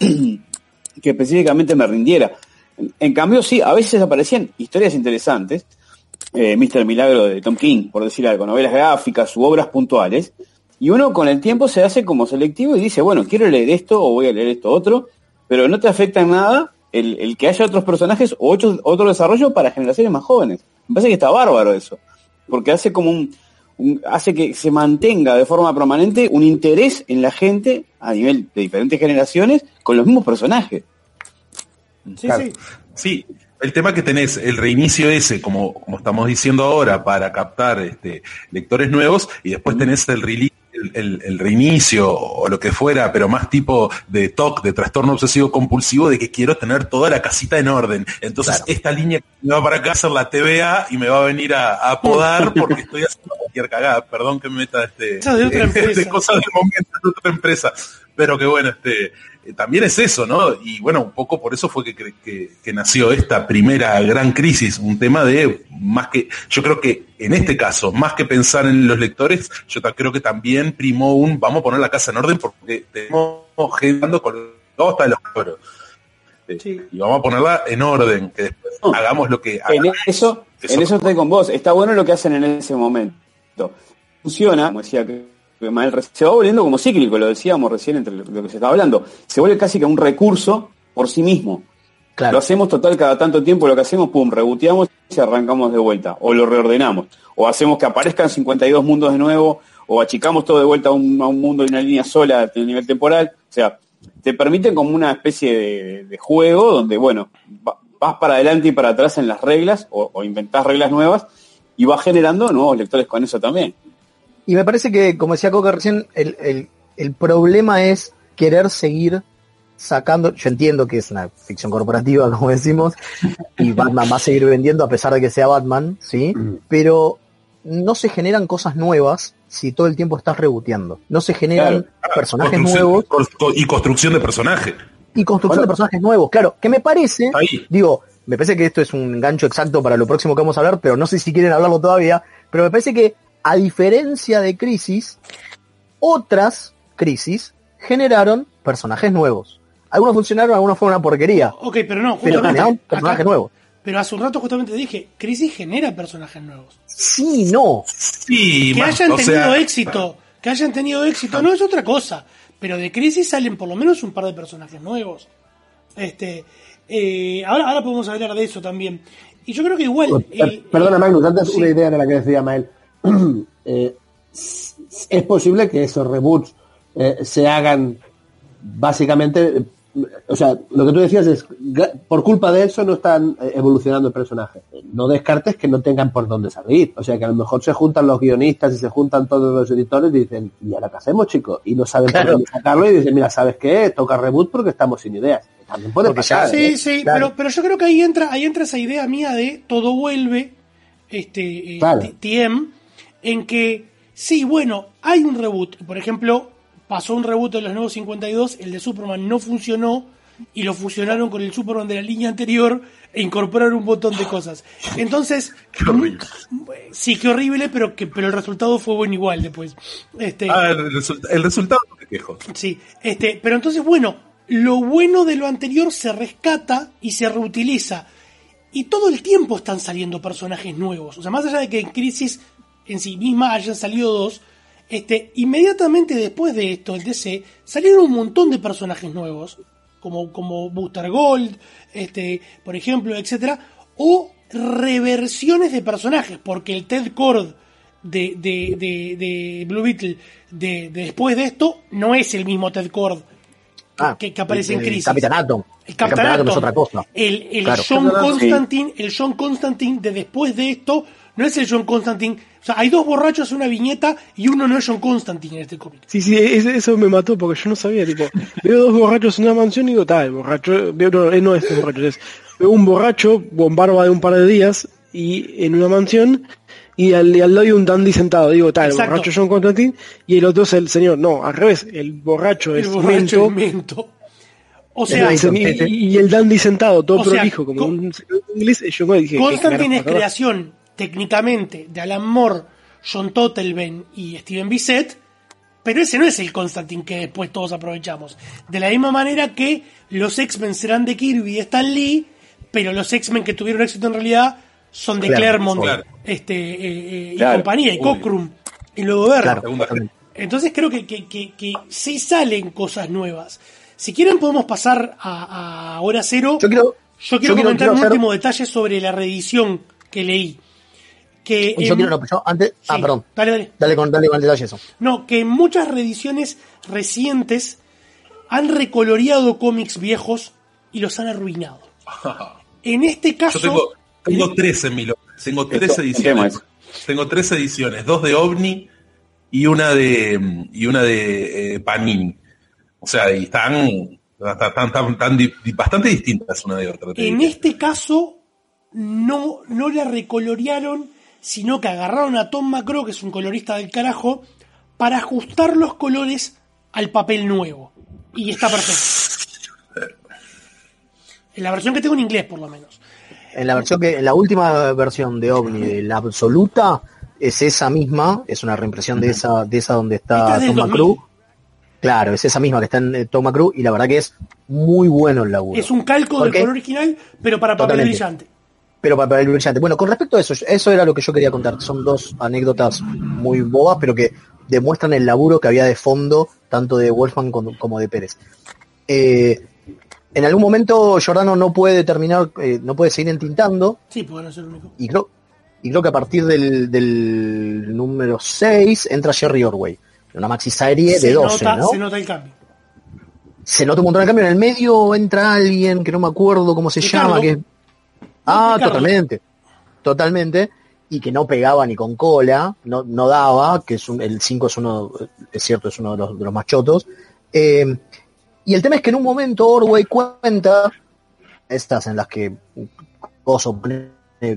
que específicamente me rindiera. En, en cambio, sí, a veces aparecían historias interesantes, eh, míster Milagro de Tom King, por decir algo, novelas gráficas u obras puntuales, y uno con el tiempo se hace como selectivo y dice, bueno, quiero leer esto o voy a leer esto otro, pero no te afecta en nada el, el que haya otros personajes o otro, otro desarrollo para generaciones más jóvenes. Me parece que está bárbaro eso, porque hace como un, un hace que se mantenga de forma permanente un interés en la gente a nivel de diferentes generaciones con los mismos personajes.
Sí,
Claro.
sí.
Sí, el tema que tenés, el reinicio ese, como, como estamos diciendo ahora, para captar este, lectores nuevos, y después tenés el release, el, el, el reinicio o lo que fuera, pero más tipo de T O C, de trastorno obsesivo compulsivo, de que quiero tener toda la casita en orden. Entonces,
Claro.
esta línea que me va para acá a hacer la T V A y me va a venir a, a apodar porque estoy haciendo cualquier cagada. Perdón que me meta este,
Eso de otra empresa.
de cosas del momento de otra empresa. Pero que bueno, este, eh, también es eso, ¿no? Y bueno, un poco por eso fue que, que, que, que nació esta primera gran crisis, un tema de más que, yo creo que en este caso, más que pensar en los lectores, yo ta- creo que también primó un, vamos a poner la casa en orden porque tenemos gente con la costa de los cabros. Eh,
Sí.
Y vamos a ponerla en orden, que después
No.
hagamos lo que
En
hagamos.
eso,
Eso.
en eso estoy con vos. Está bueno lo que hacen en ese momento. Funciona, como decía que que Mael reci- se va volviendo como cíclico, lo decíamos recién entre lo lo que se estaba hablando. Se vuelve casi que un recurso por sí mismo. Lo
Claro.
hacemos total cada tanto tiempo, lo que hacemos, pum, reboteamos y arrancamos de vuelta. O lo reordenamos. O hacemos que aparezcan cincuenta y dos mundos de nuevo, o achicamos todo de vuelta a un, a un mundo de una línea sola a nivel temporal. O sea, te permiten como una especie de, de juego donde, bueno, va- vas para adelante y para atrás en las reglas, o, o inventás reglas nuevas, y vas generando nuevos lectores con eso también.
Y me parece que, como decía Coca recién, el, el, el problema es querer seguir sacando, yo entiendo que es una ficción corporativa, como decimos, y Batman va a seguir vendiendo a pesar de que sea Batman, ¿sí? Pero no se generan cosas nuevas si todo el tiempo estás reboteando. No se generan
Claro. Ah,
personajes
construcción-
nuevos
co- y construcción de personaje.
y construcción de personajes nuevos. Claro, que me parece,
Ahí.
digo, me parece que esto es un gancho exacto para lo próximo que vamos a hablar, pero no sé si quieren hablarlo todavía, pero me parece que, a diferencia de Crisis, otras Crisis generaron personajes nuevos. Algunos funcionaron, algunos fueron una porquería,
Ok, pero no,
pero
justamente.
generaron personajes
acá-
nuevos.
Pero hace un rato justamente dije, Crisis genera personajes nuevos.
Sí, no.
Sí,
Que
más,
hayan
o
tenido
sea,
éxito, que hayan tenido éxito, no es otra cosa. Pero de Crisis salen por lo menos un par de personajes nuevos. Este, eh, ahora, ahora podemos hablar de eso también. Y yo creo que igual. el-
Perdona, Magnus, antes
sí.
una idea de la que decía Mael. Eh, es posible que esos reboots eh, se hagan básicamente o sea, lo que tú decías es, por culpa de eso no están evolucionando el personaje. No descartes que no tengan por dónde salir. O sea, que a lo mejor se juntan los guionistas y se juntan todos los editores y dicen, ¿y ahora qué hacemos, chicos? Y no saben claro. por dónde sacarlo y dicen, mira, ¿sabes qué? Toca reboot porque estamos sin ideas. También puede porque pasar.
Sí,
¿eh?
sí,
claro.
pero, pero yo creo que ahí entra, ahí entra esa idea mía de todo vuelve, este, claro. eh, T M, en que, sí, bueno, hay un reboot. Por ejemplo, pasó un reboot de los Nuevos cincuenta y dos, el de Superman no funcionó, y lo fusionaron con el Superman de la línea anterior e incorporaron un montón de cosas. Entonces,
qué horrible.
Sí, qué horrible, pero que pero el resultado fue bueno igual después. Este,
ah, el, result- el resultado no me quejo.
Sí, este, pero entonces, bueno, lo bueno de lo anterior se rescata y se reutiliza. Y todo el tiempo están saliendo personajes nuevos. O sea, más allá de que en Crisis en sí misma hayan salido dos, este, inmediatamente después de esto, el D C, salieron un montón de personajes nuevos. Como, como Booster Gold, este, por ejemplo, etcétera, o reversiones de personajes, porque el Ted Kord de, de, de, de Blue Beetle de, de después de esto no es el mismo Ted Kord
ah,
que, que aparece
el,
en Crisis.
Capitán Atom.
El Capitán Atom
es otra cosa.
El, el
claro.
John Constantine, el John Constantine de después de esto no es el John Constantine. O sea, hay dos borrachos en una viñeta y uno no es John Constantine en este cómic.
Sí, sí, eso me mató porque yo no sabía, tipo, veo dos borrachos en una mansión y digo, tal, borracho, veo, no, no es un borracho, es, veo un borracho con barba de un par de días y en una mansión y al, y al lado hay un dandy sentado, digo, tal, el borracho John Constantine y el otro es el señor, no, al revés, el borracho
el
es
borracho
Mento,
es Mento. O sea,
y, y el dandy sentado, todo prolijo, como
con,
un inglés, yo me dije,
Constantine es creación técnicamente de Alan Moore, John Totleben y Steven Bissett, pero ese no es el Constantine que después todos aprovechamos. De la misma manera que los X-Men serán de Kirby y de Stan Lee, pero los X-Men que tuvieron éxito en realidad son de Claremont, claro. este, eh, eh, claro. y compañía, y Cockrum, y luego Verno. Claro. Entonces creo que, que, que, que sí salen cosas nuevas. Si quieren podemos pasar a, a Hora Cero.
Yo quiero,
yo quiero
yo
comentar
quiero
un
hacer...
último detalle sobre la reedición que leí. Que
yo
en...
quiero, no, yo antes, sí, ah, perdón,
dale, dale.
Dale con, dale con el detalle eso.
No, que en muchas reediciones recientes han recoloreado cómics viejos y los han arruinado. En este caso...
Yo tengo, tengo tres en mi lote, tengo tres Esto, ediciones. Tengo tres ediciones, dos de OVNI y una de y una de eh, Panini. O sea, y están, están, están, están di, bastante distintas una de otra.
En este caso, no, no la recolorearon, sino que agarraron a Tom McGraw, que es un colorista del carajo, para ajustar los colores al papel nuevo. Y está perfecto. En la versión que tengo en inglés, por lo menos.
En la versión que, en la última versión de OVNI, de la absoluta, es esa misma, es una reimpresión de esa, de esa donde está Tom McGraw. Claro, es esa misma que está en eh, Tom McGraw y la verdad que es muy bueno el laburo.
Es un calco del color original, pero para papel Totalmente. brillante.
Pero para papel brillante. Bueno, con respecto a eso, eso era lo que yo quería contar. Son dos anécdotas muy bobas, pero que demuestran el laburo que había de fondo, tanto de Wolfman como, como de Pérez. Eh, en algún momento Giordano no puede terminar, eh, no puede seguir entintando.
Sí, puede no ser el único.
Y creo, y creo que a partir del, del número seis entra Jerry Ordway. Una maxi serie de doce,
nota,
¿no?
Se nota el cambio.
Se nota un montón de cambio. En el medio entra alguien que no me acuerdo cómo se
Ricardo.
llama. Que... Ah,
Ricardo.
totalmente. Totalmente. Y que no pegaba ni con cola, no, no daba, que es un, el cinco es uno, es cierto, es uno de los, de los más chotos. Eh, y el tema es que en un momento Ordway cuenta, estas en las que Oso pone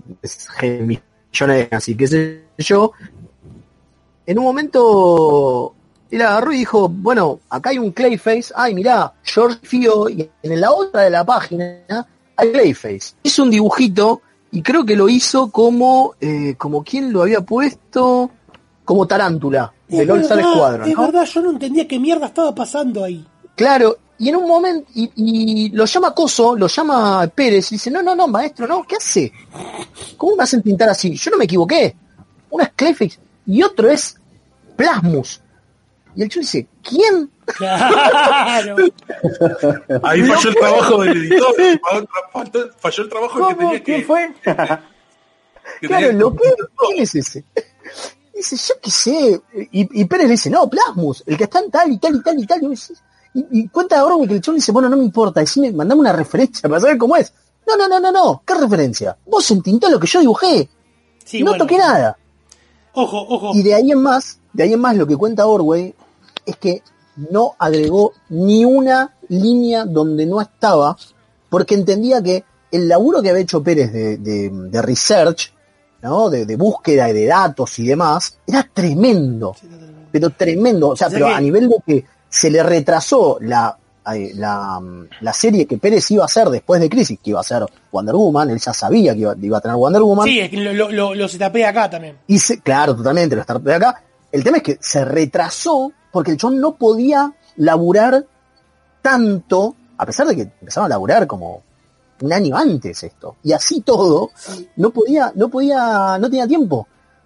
millones, así que sé yo, en un momento él agarró y dijo, bueno, acá hay un Clayface, ay mirá, George Fio, y en la otra de la página hay Clayface. Hizo un dibujito y creo que lo hizo como, eh, como quien lo había puesto, como Tarántula, del All Star Squadron,
Es
¿no?
verdad, yo no entendía qué mierda estaba pasando ahí.
Claro, y en un momento, y, y lo llama Coso, lo llama Pérez, y dice, no, no, no, maestro, no, ¿qué hace? ¿Cómo me hacen tintar así? Yo no me equivoqué. Uno es Clayface y otro es Plasmus. Y el chulo dice, ¿quién?
Claro.
Ahí falló el trabajo del editor. Falló, falló el trabajo que tenía que...
¿Quién fue?
que
Claro,
tenía
lo peor, ¿quién es ese? Dice, yo qué sé. Y, y Pérez le dice, no, Plasmus, el que está en tal y tal y tal y tal. Y, dice, Y, y cuenta Orwell que el chabón dice, bueno, no me importa, decime, mandame una referencia para saber cómo es. No, no, no, no, no, ¿qué referencia? Vos entintó lo que yo dibujé.
Sí,
no
bueno.
toqué nada.
Ojo, ojo.
Y de ahí en más, de ahí en más lo que cuenta Orwell es que no agregó ni una línea donde no estaba, porque entendía que el laburo que había hecho Pérez de, de, de research, ¿no? De, de búsqueda de datos y demás, era tremendo. Pero tremendo. O sea,
O sea
pero
que-
a nivel de que se le retrasó la, eh, la, la serie que Pérez iba a hacer después de Crisis, que iba a ser Wonder Woman, él ya sabía que iba, iba a tener Wonder Woman.
Sí, es que lo, lo, lo, lo se tapea acá también.
Y se, claro, totalmente, lo está de acá. El tema es que se retrasó porque el chabón no podía laburar tanto, a pesar de que empezaron a laburar como un año antes esto. Y así todo, no podía, no podía, no tenía tiempo.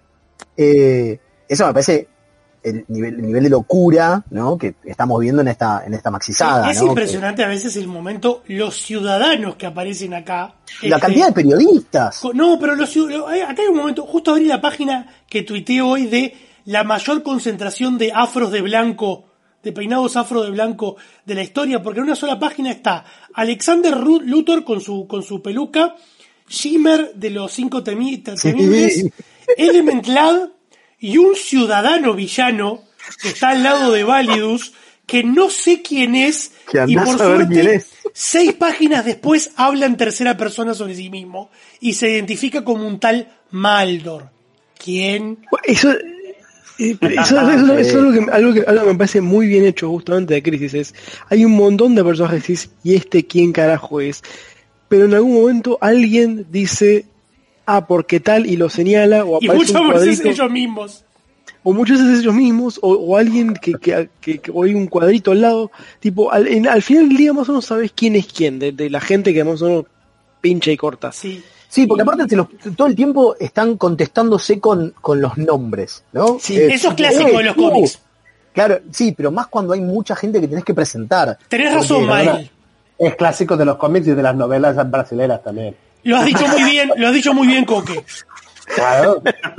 Eh, eso me parece el nivel, el nivel de locura, ¿no? Que estamos viendo en esta, en esta maxizada,
es
¿no?
impresionante a veces el momento, los ciudadanos que aparecen acá.
Que- la
este,
cantidad de periodistas.
co- No, pero los, ciu- lo- hay- acá hay un momento, justo abrí la página que tuiteé hoy de la mayor concentración de afros de blanco, de peinados afro de blanco de la historia, porque en una sola página está Alexander Ru- Luthor con su, con su peluca, Shimmer de los cinco temi- te- temibles, Element Lad y un ciudadano villano que está al lado de Validus, que no sé quién es,
Que
y
andás
por
a ver quién
suerte,
es.
seis páginas después habla en tercera persona sobre sí mismo y se identifica como un tal Maldor. ¿Quién?
Eso, eh, eso, eso- eso es algo que, algo, que, algo que me parece muy bien hecho justamente de Crisis. Es, hay un montón de personajes que dices, ¿y este quién carajo es? Pero en algún momento alguien dice, ah, porque tal, y lo señala, o
Y
aparece
muchas
un
veces
cuadrito,
ellos mismos.
o muchas veces ellos mismos, o, o alguien que, que, que, que- o hay un cuadrito al lado, tipo, al, en- al final del día más o menos sabes quién es quién, de, de la gente que más o menos pincha y corta.
Sí.
Sí, porque aparte se los- todo el tiempo están contestándose con, con los nombres, ¿no?
Sí, eso es clásico de los
tú.
cómics.
Claro, sí, pero más cuando hay mucha gente que tenés que presentar.
Tenés
Porque-
razón, Mael.
Es clásico de los cómics y de las novelas brasileras también.
Lo has dicho muy bien, lo has dicho muy bien, Coque.
Claro.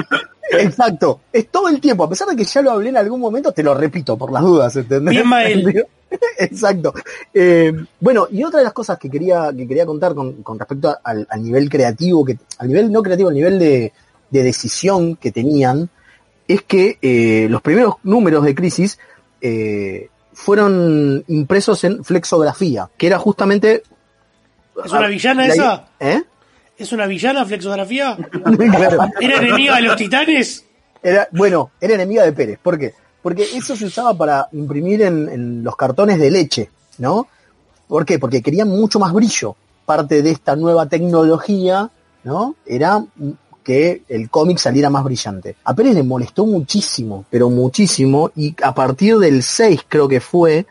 Exacto, es todo el tiempo, a pesar de que ya lo hablé en algún momento, te lo repito por las dudas, ¿entendés?
Bien, Mael.
Exacto. Eh, bueno, y otra de las cosas que quería, que quería contar con, con respecto a- al, al nivel creativo, que, al nivel no creativo, al nivel de, de decisión que tenían, es que eh, los primeros números de Crisis eh, fueron impresos en flexografía, que era justamente...
¿Es una villana
la-
esa?
¿Eh?
¿Es una villana, Flexografía?
Claro.
¿Era enemiga de los titanes?
Era, bueno, era enemiga de Pérez. ¿Por qué? Porque eso se usaba para imprimir en, en los cartones de leche, ¿no? ¿Por qué? Porque querían mucho más brillo. Parte de esta nueva tecnología, ¿no? Era que el cómic saliera más brillante. A Pérez le molestó muchísimo, pero muchísimo, y a partir del seis creo que fue,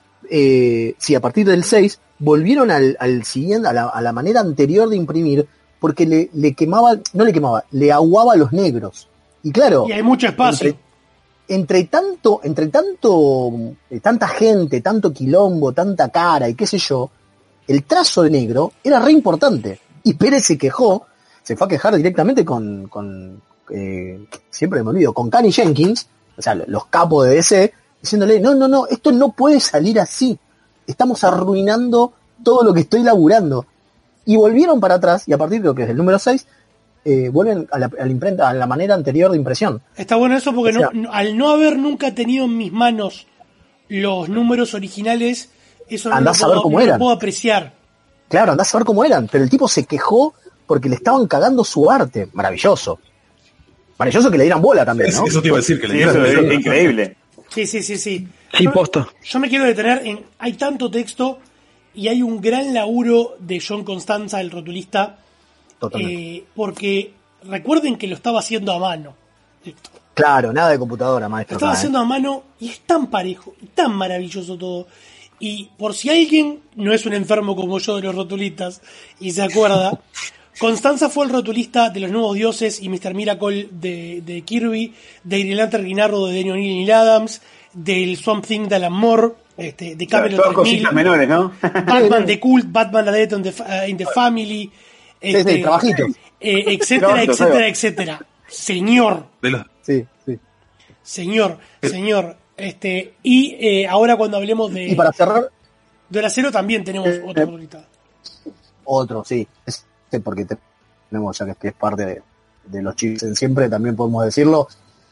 eh, sí, a partir del seis, volvieron al, al siguiente, a la, a la manera anterior de imprimir, porque le, le quemaba, no le quemaba, le aguaba a los negros. Y claro,
Y hay mucho espacio.
entre, entre tanto, entre tanto, eh, tanta gente, tanto quilombo, tanta cara y qué sé yo, el trazo de negro era re importante. Y Pérez se quejó, se fue a quejar directamente con, con eh, siempre me olvido, con Kanye Jenkins, o sea, los capos de D C, diciéndole, no, no, no, esto no puede salir así. Estamos arruinando todo lo que estoy laburando. Y volvieron para atrás, y a partir de lo que es el número seis, eh, vuelven a la, a la imprenta, a la manera anterior de impresión.
Está bueno eso porque
O sea,
no, no- al no haber nunca tenido en mis manos los números originales, eso no, lo
Andás a ver
puedo,
cómo
no lo
eran.
puedo apreciar.
Claro, andás a ver cómo eran, pero el tipo se quejó porque le estaban cagando su arte. Maravilloso. Maravilloso que le dieran bola también, ¿no?
Eso te iba a decir, que le
Sí,
dieran
eso es
bola.
increíble.
Sí, sí, sí, sí.
Sí,
Yo-
posta.
Yo me quiero detener en... Hay tanto texto y hay un gran laburo de John Constanza, el rotulista,
Totalmente.
eh, porque recuerden que lo estaba haciendo a mano.
Claro, nada de computadora,
Lo
maestro.
estaba
acá, ¿eh?
haciendo a mano y es tan parejo, y tan maravilloso todo. Y por si alguien no es un enfermo como yo de los rotulistas y se acuerda, Constanza fue el rotulista de Los Nuevos Dioses y míster Miracle de, de Kirby, de Green Lantern Guinardo de Denny O'Neil y Neil Adams, del Swamp Thing de Alan Moore, este, de Camelot
Todas
tres mil,
cositas menores, ¿no?
Batman The Cult, Batman The Dead in the, Fa- in the Family, este,
sí, trabajitos.
eh, etcétera,
Trabajitos,
etcétera,
ahí va.
etcétera. Señor,
De los-
Sí, sí.
señor, señor, Este, y eh, ahora cuando hablemos de...
Y para cerrar...
De Hora Cero también tenemos
eh,
otro
eh,
rotulista.
Otro, sí. Este porque tenemos, ya que es parte de, de los chips en siempre, también podemos decirlo,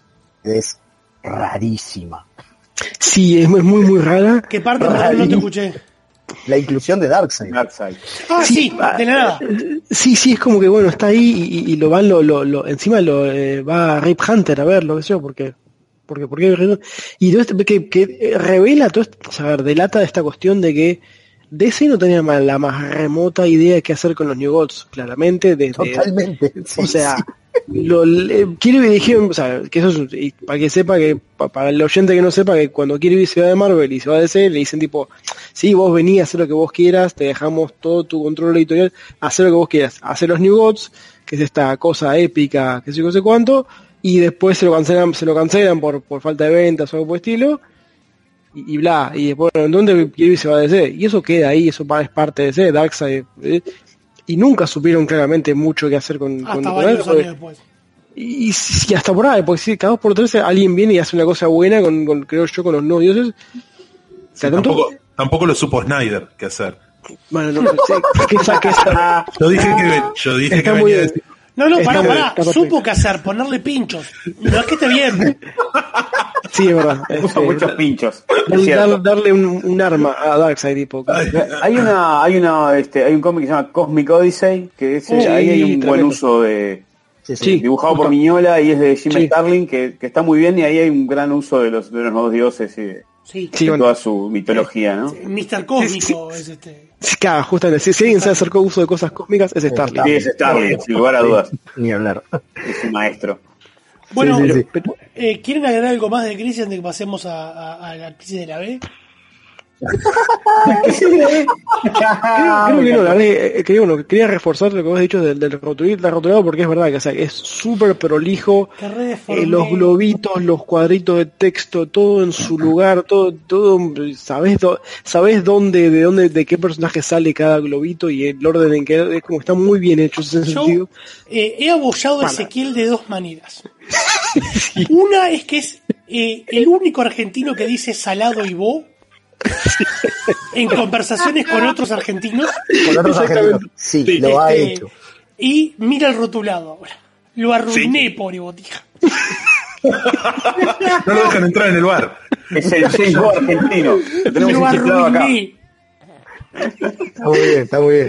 es rarísima.
Sí, es, es muy, muy rara.
¿Qué parte? Perdón, no te escuché.
La inclusión de Darkseid.
Darkseid.
Ah, sí, sí, de la nada.
Sí, sí, es como que bueno, está ahí y, y lo van, lo, lo, lo encima lo eh, va Rip Hunter a ver, lo que sé yo, porque, porque, porque, y todo esto, que, que revela todo esto, o sea, delata esta cuestión de que D C no tenía la más remota idea de qué hacer con los New Gods, claramente, desde,
totalmente,
o sea, sí. Lo, le, Kirby dijeron, o sea, que eso es, y para que sepa que, pa, para el oyente que no sepa, que cuando Kirby se va de Marvel y se va de D C, le dicen tipo, sí, vos venís a hacer lo que vos quieras, te dejamos todo tu control editorial, hacer lo que vos quieras, hacer los New Gods, que es esta cosa épica, que sé yo sé cuánto, y después se lo cancelan, se lo cancelan por, por falta de ventas o algo por el estilo, y, y bla, y después, bueno, ¿dónde Kirby se va de D C? Y eso queda ahí, eso es parte de D C, Darkseid, ¿eh? Y nunca supieron claramente mucho qué hacer con,
hasta
con, con
varios
él,
años después.
Y, y, y hasta por ahí, porque si cada dos por tres alguien viene y hace una cosa buena con, con creo yo, con los no dioses.
Sí, tampoco, tampoco lo supo Snyder qué hacer.
Bueno, no, sí, ¿qué saque esa?
Yo dije que yo dije
está
que
muy
venía a
bien.
decir.
No, no, pará,
Está
pará.
bien,
Supo qué hacer, ponerle pinchos. No es que esté bien.
Sí, es verdad.
Puso muchos
dar,
pinchos.
dar, darle un, un arma a Darkseid, tipo.
Hay una, hay una, este, hay un cómic que se llama Cosmic Odyssey, que es,
Sí,
ahí hay un
tremendo.
buen uso de,
Sí, sí.
dibujado
justo.
por Miñola y es de Jim
Sí.
Starlin, que, que está muy bien y ahí hay un gran uso de los, de los nuevos dioses y de,
Sí.
Sí,
de
bueno.
toda su mitología, ¿no?
mister Cósmico es este.
Sí, claro, justamente. Si, si alguien se acercó a uso de cosas cósmicas, es Starling.
Sí, es Starlin, sin lugar a dudas.
Ni hablar.
Es un maestro.
Bueno,
Sí, sí, sí.
eh, ¿quieren agregar algo más de crisis antes de que pasemos a, a, a la crisis de la B?
Creo, creo que no, la verdad, eh, quería, bueno, quería reforzar lo que vos has dicho del, del rotulado, del rotulado, porque es verdad que o sea, es súper prolijo,
Que re deformé.
eh, los globitos, los cuadritos de texto, todo en su lugar, todo, todo, sabés, do, sabés dónde, de dónde, de qué personaje sale cada globito y el orden en que es como está muy bien hecho en ese
Yo
sentido.
eh, he abollado a
Para.
Ezequiel de dos maneras. Una es que es eh, el único argentino que dice salado y bo en conversaciones con otros argentinos.
Con otros argentinos. Sí,
Sí,
lo ha
este,
hecho.
Y mira el rotulado ahora. Lo arruiné, pobre botija.
No lo dejan entrar en el bar.
Es el James Bond argentino. Lo tenemos
Lo
instalado acá.
arruiné.
Está muy bien, está muy bien.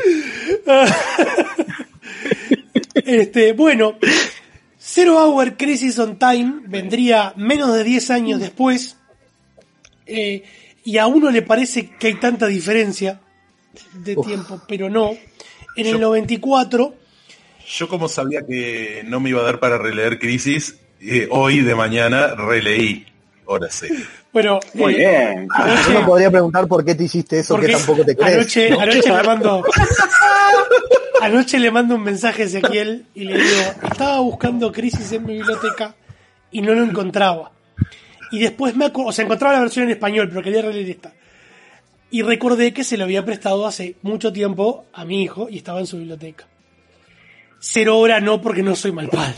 Este, bueno, Zero Hour Crisis on Time vendría menos de diez años después, eh, y a uno le parece que hay tanta diferencia de
Uf.
tiempo, pero no. En
Yo-
el noventa y cuatro,
Yo como sabía que no me iba a dar para releer Crisis, eh, hoy de mañana releí. Ahora sí.
bueno,
Muy
eh,
bien.
Yo
anoche,
no podría preguntar por qué te hiciste eso que
porque
tampoco te crees.
anoche,
¿no?
anoche le mando anoche le mando un mensaje a Ezequiel y le digo, estaba buscando Crisis en mi biblioteca y no lo encontraba. Y después me acu- o sea, encontraba la versión en español, pero quería releer esta. Y recordé que se lo había prestado hace mucho tiempo a mi hijo y estaba en su biblioteca. Cero hora no, porque no soy mal padre.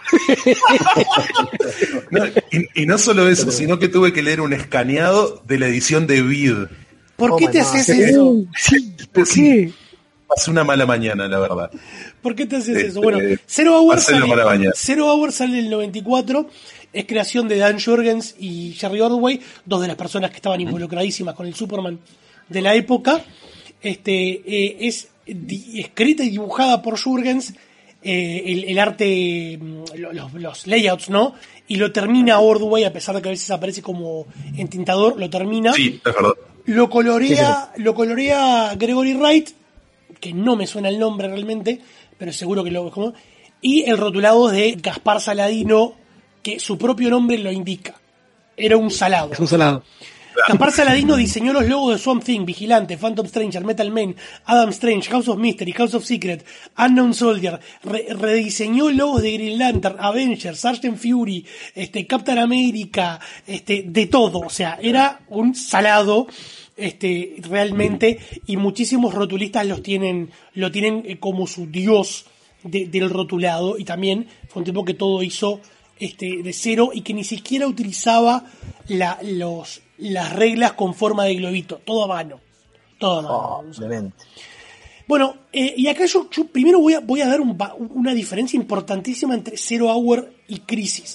No, y, y no solo eso, sino que tuve que leer un escaneado de la edición de Vid.
¿Por
Oh
qué
my
te
God.
haces eso?
Sí, ¿por qué?
Pasé una mala mañana, la verdad.
¿Por qué te haces
Este,
eso? Bueno, Zero Hour
Marcelo
sale,
Marabaña.
Zero Hour sale en el noventa y cuatro, es creación de Dan Jurgens y Jerry Ordway, dos de las personas que estaban involucradísimas con el Superman de la época. Este eh, es di- escrita y dibujada por Jurgens, eh, el, el arte, mm, lo- los, los layouts, ¿no? Y lo termina Ordway, a pesar de que a veces aparece como entintador, lo termina.
Sí, es verdad.
Lo colorea, lo colorea Gregory Wright, que no me suena el nombre realmente, pero seguro que lo como. Y el rotulado de Gaspar Saladino, que su propio nombre lo indica. Era un salado.
Es un salado.
Gaspar Saladino diseñó los logos de Swamp Thing, Vigilante, Phantom Stranger, Metal Man, Adam Strange, House of Mystery, House of Secret, Unknown Soldier, re- rediseñó logos de Green Lantern, Avengers, Sergeant Fury, este, Captain America, este, de todo. O sea, era un salado, este, realmente, y muchísimos rotulistas los tienen, lo tienen eh, como su dios de- del rotulado, y también fue un tipo que todo hizo este, de Zero y que ni siquiera utilizaba la, los, las reglas con forma de globito, todo a mano. Todo a mano.
Oh, demente.
Bueno, eh, y acá yo, yo primero voy a, voy a dar un, una diferencia importantísima entre Zero Hour y Crisis.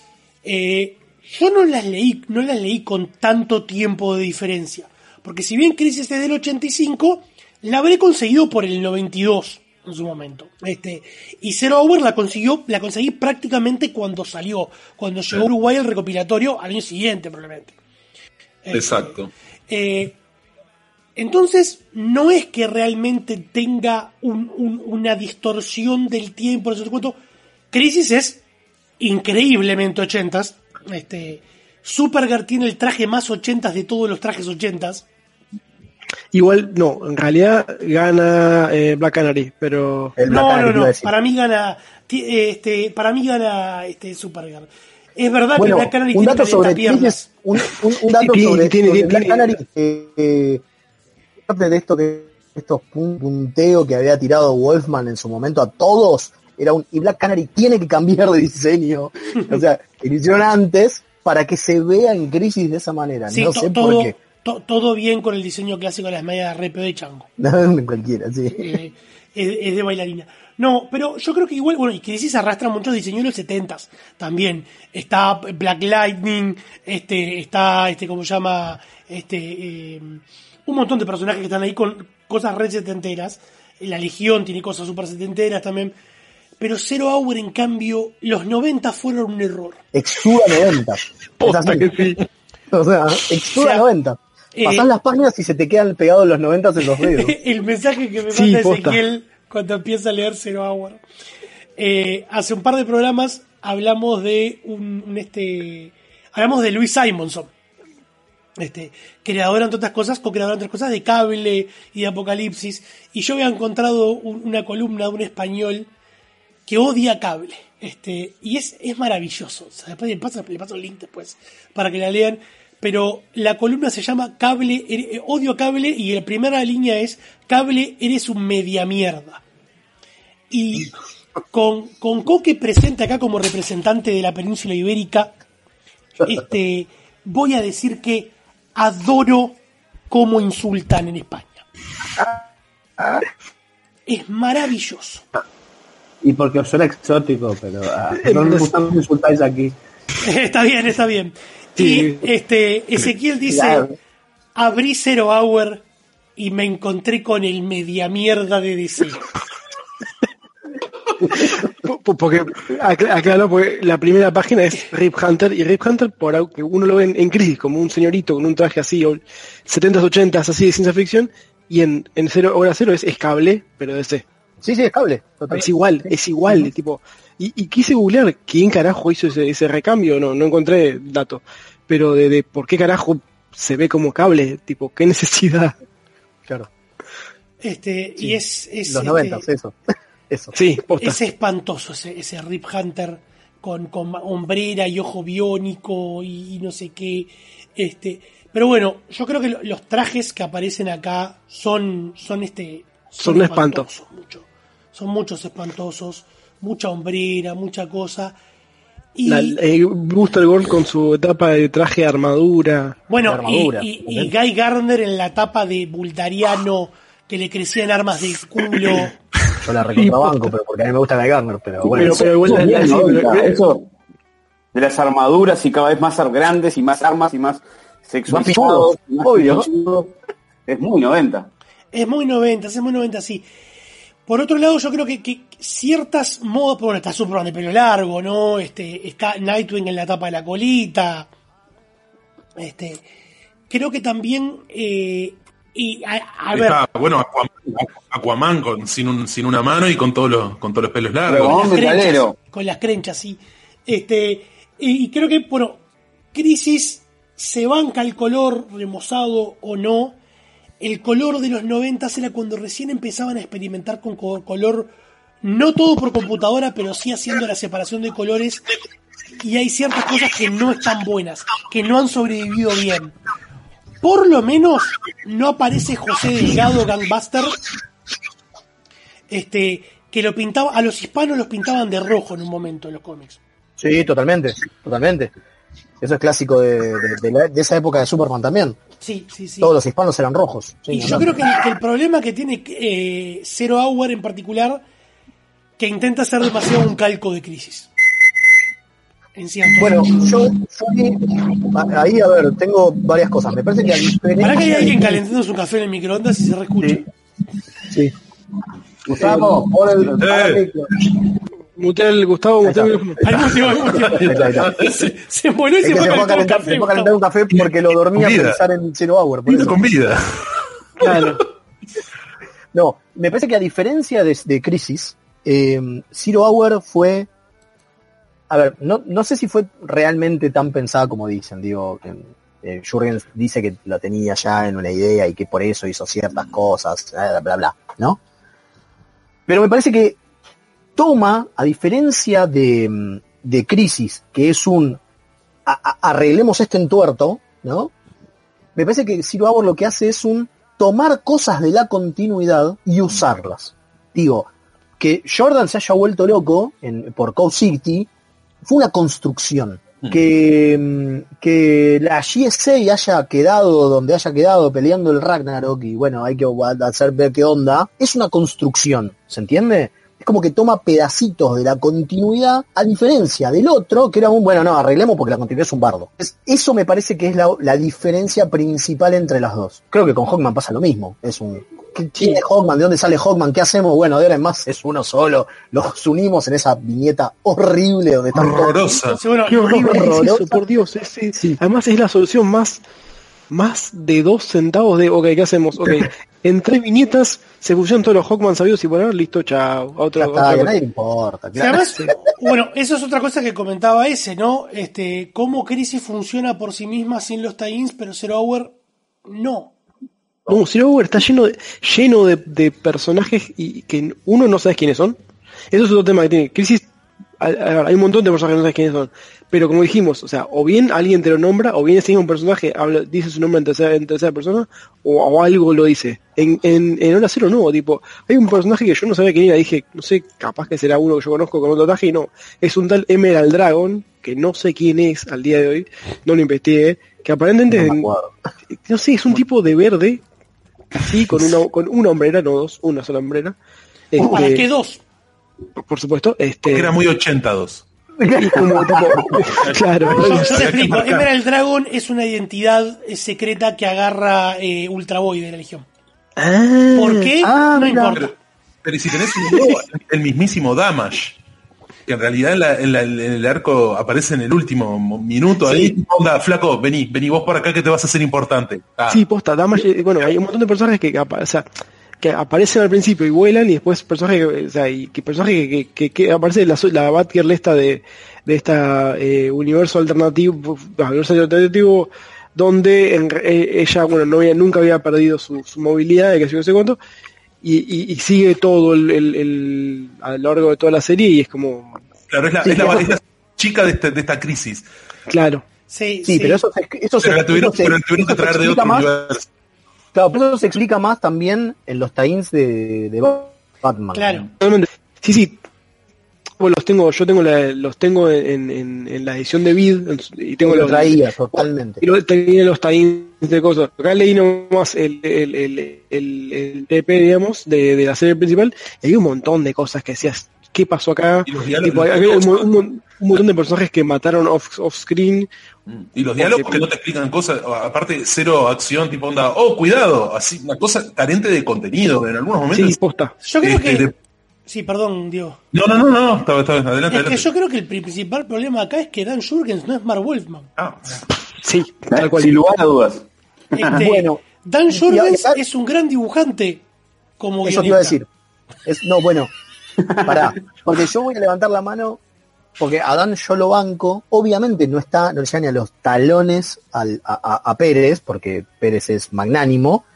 Eh, yo no las leí, no las leí con tanto tiempo de diferencia. Porque si bien Crisis es del ochenta y cinco, la habré conseguido por el noventa y dos en su momento. Este, y Zero Hour la consiguió, la conseguí prácticamente cuando salió, cuando llegó a Uruguay el recopilatorio al año siguiente, probablemente. Este,
Exacto.
Eh, entonces, no es que realmente tenga un, un, una distorsión del tiempo, no sé cuánto. Crisis es increíblemente ochentas. Este, Supergirl tiene el traje más ochentas de todos los trajes ochentas.
Igual, no, en realidad gana eh, Black Canary, pero...
El no, Canary, no, no, para mí gana, este, para mí gana este Supergirl. Es verdad
bueno,
que Black Canary
un
tiene
dato sobre
piernas.
Un, un, un dato
tiene,
sobre,
tiene,
sobre
tiene,
Black
tiene.
Canary, eh, eh, parte de esto que estos punteos que había tirado Wolfman en su momento a todos, era un, y Black Canary tiene que cambiar de diseño. O sea, que lo hicieron antes para que se vea en Crisis de esa manera.
Sí,
no
to,
sé
todo,
por qué.
To, todo bien con el diseño clásico de las medias de R P de Chango.
Cualquiera, sí.
Eh, es, es de bailarina. No, pero yo creo que igual, bueno, y Crisis arrastra muchos diseños de los setentas también. Está Black Lightning, este, está, este, ¿cómo se llama? Este, eh, un montón de personajes que están ahí con cosas re setenteras. La Legión tiene cosas super setenteras también. Pero Zero Hour, en cambio, los noventa fueron un error.
Exuda noventa.
Posta que sí.
O sea, exuda o sea, noventa. Pasás eh, las páginas y se te quedan pegados los noventa en los dedos.
El mensaje que me manda sí, Ezequiel cuando empieza a leer Zero Hour. Eh, hace un par de programas hablamos de un, un este hablamos de Louise Simonson. Este, creadora entre otras cosas, co-creadora entre otras cosas de Cable y de Apocalipsis. Y yo había encontrado un, una columna de un español que odia Cable. Este, y es, es maravilloso. O sea, después le paso, le paso el link después para que la lean. Pero la columna se llama Cable, eh, odio a Cable, y la primera línea es: Cable, eres un media mierda. Y con, con Coque presente acá como representante de la península ibérica, este, voy a decir que adoro cómo insultan en España. Es maravilloso.
Y porque os suena exótico, pero ah, no me gusta que insultáis aquí.
Está bien, está bien. Y este Ezequiel dice: claro. Abrí Zero Hour y me encontré con el media mierda de D C.
Porque, aclaro, porque la primera página es Rip Hunter, y Rip Hunter, por aunque uno lo ve en, en Crisis como un señorito con un traje así, setentas, ochentas, así de ciencia ficción, y en, en Zero, Hora Cero es, es Cable, pero D C.
Sí, sí, es Cable. Totalmente.
Es igual, es igual, uh-huh. tipo... Y, y quise googlear quién carajo hizo ese, ese recambio, no, no encontré datos, pero de, de por qué carajo se ve como Cable, tipo, qué necesidad.
Claro.
Este, sí. Y es, es
los noventas, este, eso. Eso.
Sí, posta.
Es espantoso ese, ese Rip Hunter con, con hombrera y ojo biónico y, y no sé qué. Este, pero bueno, yo creo que lo, los trajes que aparecen acá son, son este,
son, son espantosos.
Mucho. Son muchos espantosos. Mucha hombrera, mucha cosa. Y
la, eh, Booster Gold con su etapa de traje de armadura.
Bueno,
de armadura,
y, y, y Guy Gardner en la etapa de Buldariano, que le crecían armas del culo.
Yo la recontrabanco, pero porque a mí me gusta Guy Gardner, pero
sí,
bueno.
Pero, pero igual eso, bien, sí, pero, eso de las armaduras y cada vez más grandes y más armas y más sexualizados. Más obvio. Pichudo, es muy noventa.
Es muy noventa, es muy noventa, sí. Por otro lado, yo creo que, que ciertas modas, bueno, está Superman de pelo largo, ¿no? Este, está Nightwing en la tapa de la colita. Este, creo que también, eh, y a, a ver.
Está, bueno, Aquaman, Aquaman con, sin, un, sin una mano y con todos los, con todos los pelos largos.
Con las crenchas, con las crenchas, sí. Este, y, y creo que, bueno, Crisis se banca el color remozado o no. El color de los noventas era cuando recién empezaban a experimentar con color, no todo por computadora, pero sí haciendo la separación de colores, y hay ciertas cosas que no están buenas, que no han sobrevivido bien. Por lo menos no aparece José Delgado Gangbuster, este, que lo pintaba, a los hispanos los pintaban de rojo en un momento en los cómics.
Sí, totalmente, totalmente. Eso es clásico de, de, de, la, de esa época de Superman también.
Sí, sí, sí.
Todos los hispanos eran rojos. Sí,
y yo creo que el, que el problema que tiene eh, Zero Hour en particular, que intenta ser demasiado un calco de Crisis. En cierto.
Bueno, yo, yo ahí, a ver, tengo varias cosas. Me parece que a diferencia...
¿Para que hay alguien calentando su café en el microondas y se reescucha?
Sí. sí.
Gustavo, pon el...
Eh.
Mutel, Gustavo, Mutel.
Hay motivo, hay motivo. Se, se volvió y se,
se
fue a calentar un café.
Se fue a calentar un café porque lo dormía a pensar en Zero Hour. Por eso.
Con vida.
Claro. No, me parece que a diferencia de, de Crisis, eh, Zero Hour fue... A ver, no, no sé si fue realmente tan pensada como dicen. Digo, eh, Jurgens dice que lo tenía ya en una idea y que por eso hizo ciertas cosas, bla, bla, bla, ¿no? Pero me parece que toma, a diferencia de, de Crisis, que es un a, a, arreglemos este entuerto, ¿no? Me parece que Zero Hour lo que hace es un tomar cosas de la continuidad y usarlas. Digo, que Jordan se haya vuelto loco en, por Code City fue una construcción. Mm. Que, que la G S A haya quedado donde haya quedado peleando el Ragnarok y bueno, hay que hacer ver qué onda, es una construcción, ¿se entiende? Es como que toma pedacitos de la continuidad, a diferencia del otro, que era un, bueno, no, arreglemos porque la continuidad es un bardo. Es, eso me parece que es la, la diferencia principal entre las dos. Creo que con Hawkman pasa lo mismo. Es un, ¿quién es Hawkman? ¿De dónde sale Hawkman? ¿Qué hacemos? Bueno, de ahora en más es uno solo. Los unimos en esa viñeta horrible donde están
horrorosa.
Sí, bueno, qué horrible es eso, por Dios. Es, es, sí. Además es la solución más, más de dos centavos de, ok, ¿qué hacemos? Ok, en tres viñetas se pusieron todos los Hawkman sabidos y por ahora, listo, chao. A otro,
ya está,
a
nadie le importa.
Claro. Además, bueno, eso es otra cosa que comentaba ese, ¿no? Este, cómo Crisis funciona por sí misma sin los tie-ins, pero Zero Hour no.
No, Zero Hour está lleno de, lleno de, de personajes y que uno no sabe quiénes son. Eso es otro tema que tiene. Crisis, hay un montón de personajes que no sabes quiénes son. Pero como dijimos, o sea, o bien alguien te lo nombra, o bien ese mismo personaje habla, dice su nombre en tercera, en tercera persona, o, o algo lo dice. En, en, en Hora Cero no, tipo, hay un personaje que yo no sabía quién era, dije, no sé, capaz que será uno que yo conozco con otro traje, y no, es un tal Emerald Dragon, que no sé quién es al día de hoy, no lo investigué, que aparentemente, no, no sé, es un tipo de verde, así, con una, con una hombrera, no dos, una sola hombrera.
Este, ¿Para qué dos?
Por, por supuesto, este...
Porque era muy ochenta dos.
Como, tipo, claro.
Yo, yo te explico, Emerald Dragon es una identidad secreta que agarra eh, Ultra Boy de la Legión.
Ah,
¿por qué?
Ah,
no
mira.
importa.
Pero, pero si tenés un nuevo, el mismísimo Damage, que en realidad en, la, en, la, en el arco aparece en el último minuto, sí. Ahí, onda, flaco, vení, vení vos por acá que te vas a hacer importante. Ah.
Sí, posta, Damage, bueno, hay un montón de personajes que, o sea, que aparecen al principio y vuelan y después personajes que, o sea, y que personajes que, que, que aparece la, la Batgirl esta de, de esta eh, universo alternativo, universo alternativo donde en, eh, ella, bueno, no había, nunca había perdido su, su movilidad, de que sé no sé cuánto, y, y, y sigue todo el, el, el, a lo largo de toda la serie y es como...
Claro, es la, sí, es la, es la chica de, este, de esta crisis.
Claro.
Sí,
sí, sí. pero eso, eso
pero
se,
la tuvieron,
eso
pero
se,
tuvieron que traer de otro
más,
universo.
Claro, pero eso se explica más también en los tie-ins de, de Batman.
Claro.
Sí, sí. Bueno, los tengo, yo tengo la, los tengo en, en, en la edición de Vid y tengo
lo
los,
traía totalmente.
Y lo, tenía los tie-ins de cosas. Acá leí nomás el, el, el, el, el T P, digamos, de, de la serie principal, y hay un montón de cosas que decías, ¿qué pasó acá?
Y los diálogos,
tipo, hay un, un, un montón de personajes que mataron off, off screen.
Y los diálogos que no te explican cosas, aparte cero acción, tipo onda, oh, cuidado, así, una cosa carente de contenido, en algunos momentos.
Sí, posta.
Yo creo
este,
que...
de...
Sí, perdón, Diego.
No, no, no, no, está, está bien, adelante,
Es
adelante.
que yo creo que el principal problema acá es que Dan Jurgens no es Mark Wolfman.
Ah,
sí, tal cual.
Sin lugar a dudas.
Este,
bueno,
Dan Jurgens
y, y,
es un gran dibujante como
eso
guionista.
te iba a decir. Es, no, bueno, pará, porque yo voy a levantar la mano porque a Dan yo lo banco, obviamente no está, no le llega ni a los talones al, a, a, a Pérez, porque Pérez es magnánimo,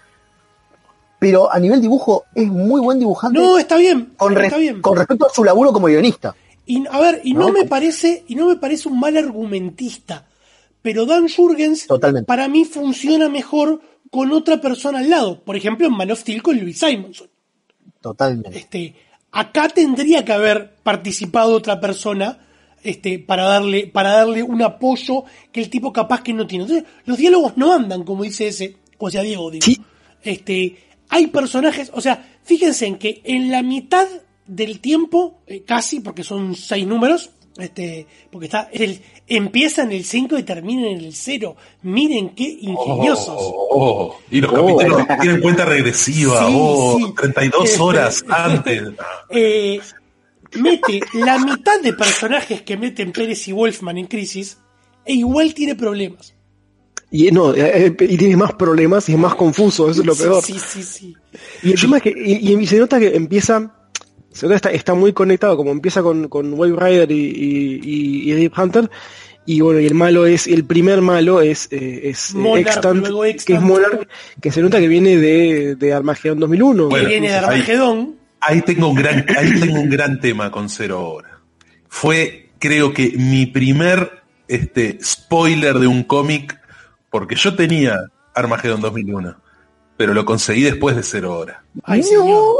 pero a nivel dibujo es muy buen dibujante.
No, está bien,
con,
está
re,
bien.
con respecto a su laburo como guionista.
Y a ver, y no, no me parece, y no me parece un mal argumentista, pero Dan Jurgens
Totalmente.
Para mí funciona mejor con otra persona al lado, por ejemplo en Man of Steel con Louis Simonson.
Totalmente.
Este, acá tendría que haber participado otra persona este, para darle, para darle un apoyo que el tipo capaz que no tiene. Entonces, los diálogos no andan, como dice ese, o sea, Diego, digo.
Sí.
Este, hay personajes, o sea, fíjense en que en la mitad del tiempo, eh, casi, porque son seis números, este, porque está, el, empieza en el cinco y termina en el cero. Miren qué ingeniosos.
Oh, oh, oh. Y los capítulos oh. tienen cuenta regresiva,
sí,
oh,
sí.
treinta y dos horas antes.
Eh, mete la mitad de personajes que meten Pérez y Wolfman en Crisis e igual tiene problemas.
Y no, eh, y tiene más problemas y es más confuso, eso es lo peor.
Sí, sí, sí.
Y el tema es que, y, y se nota que empieza, se nota está, está muy conectado, como empieza con, con Wave Rider y, y, y Deep Hunter, y bueno, y el malo es, el primer malo es, eh, es
Monarch,
Extant,
luego Extant,
que es Monarch, que se nota que viene de, de Armageddon dos mil uno.
Bueno, que viene de Armageddon.
Ahí, ahí tengo un gran, ahí tengo un gran tema con Zero Hora. Fue, creo que, mi primer este spoiler de un cómic. Porque yo tenía Armageddon dos mil uno, pero lo conseguí después de Zero Hora.
¡Ay, señor!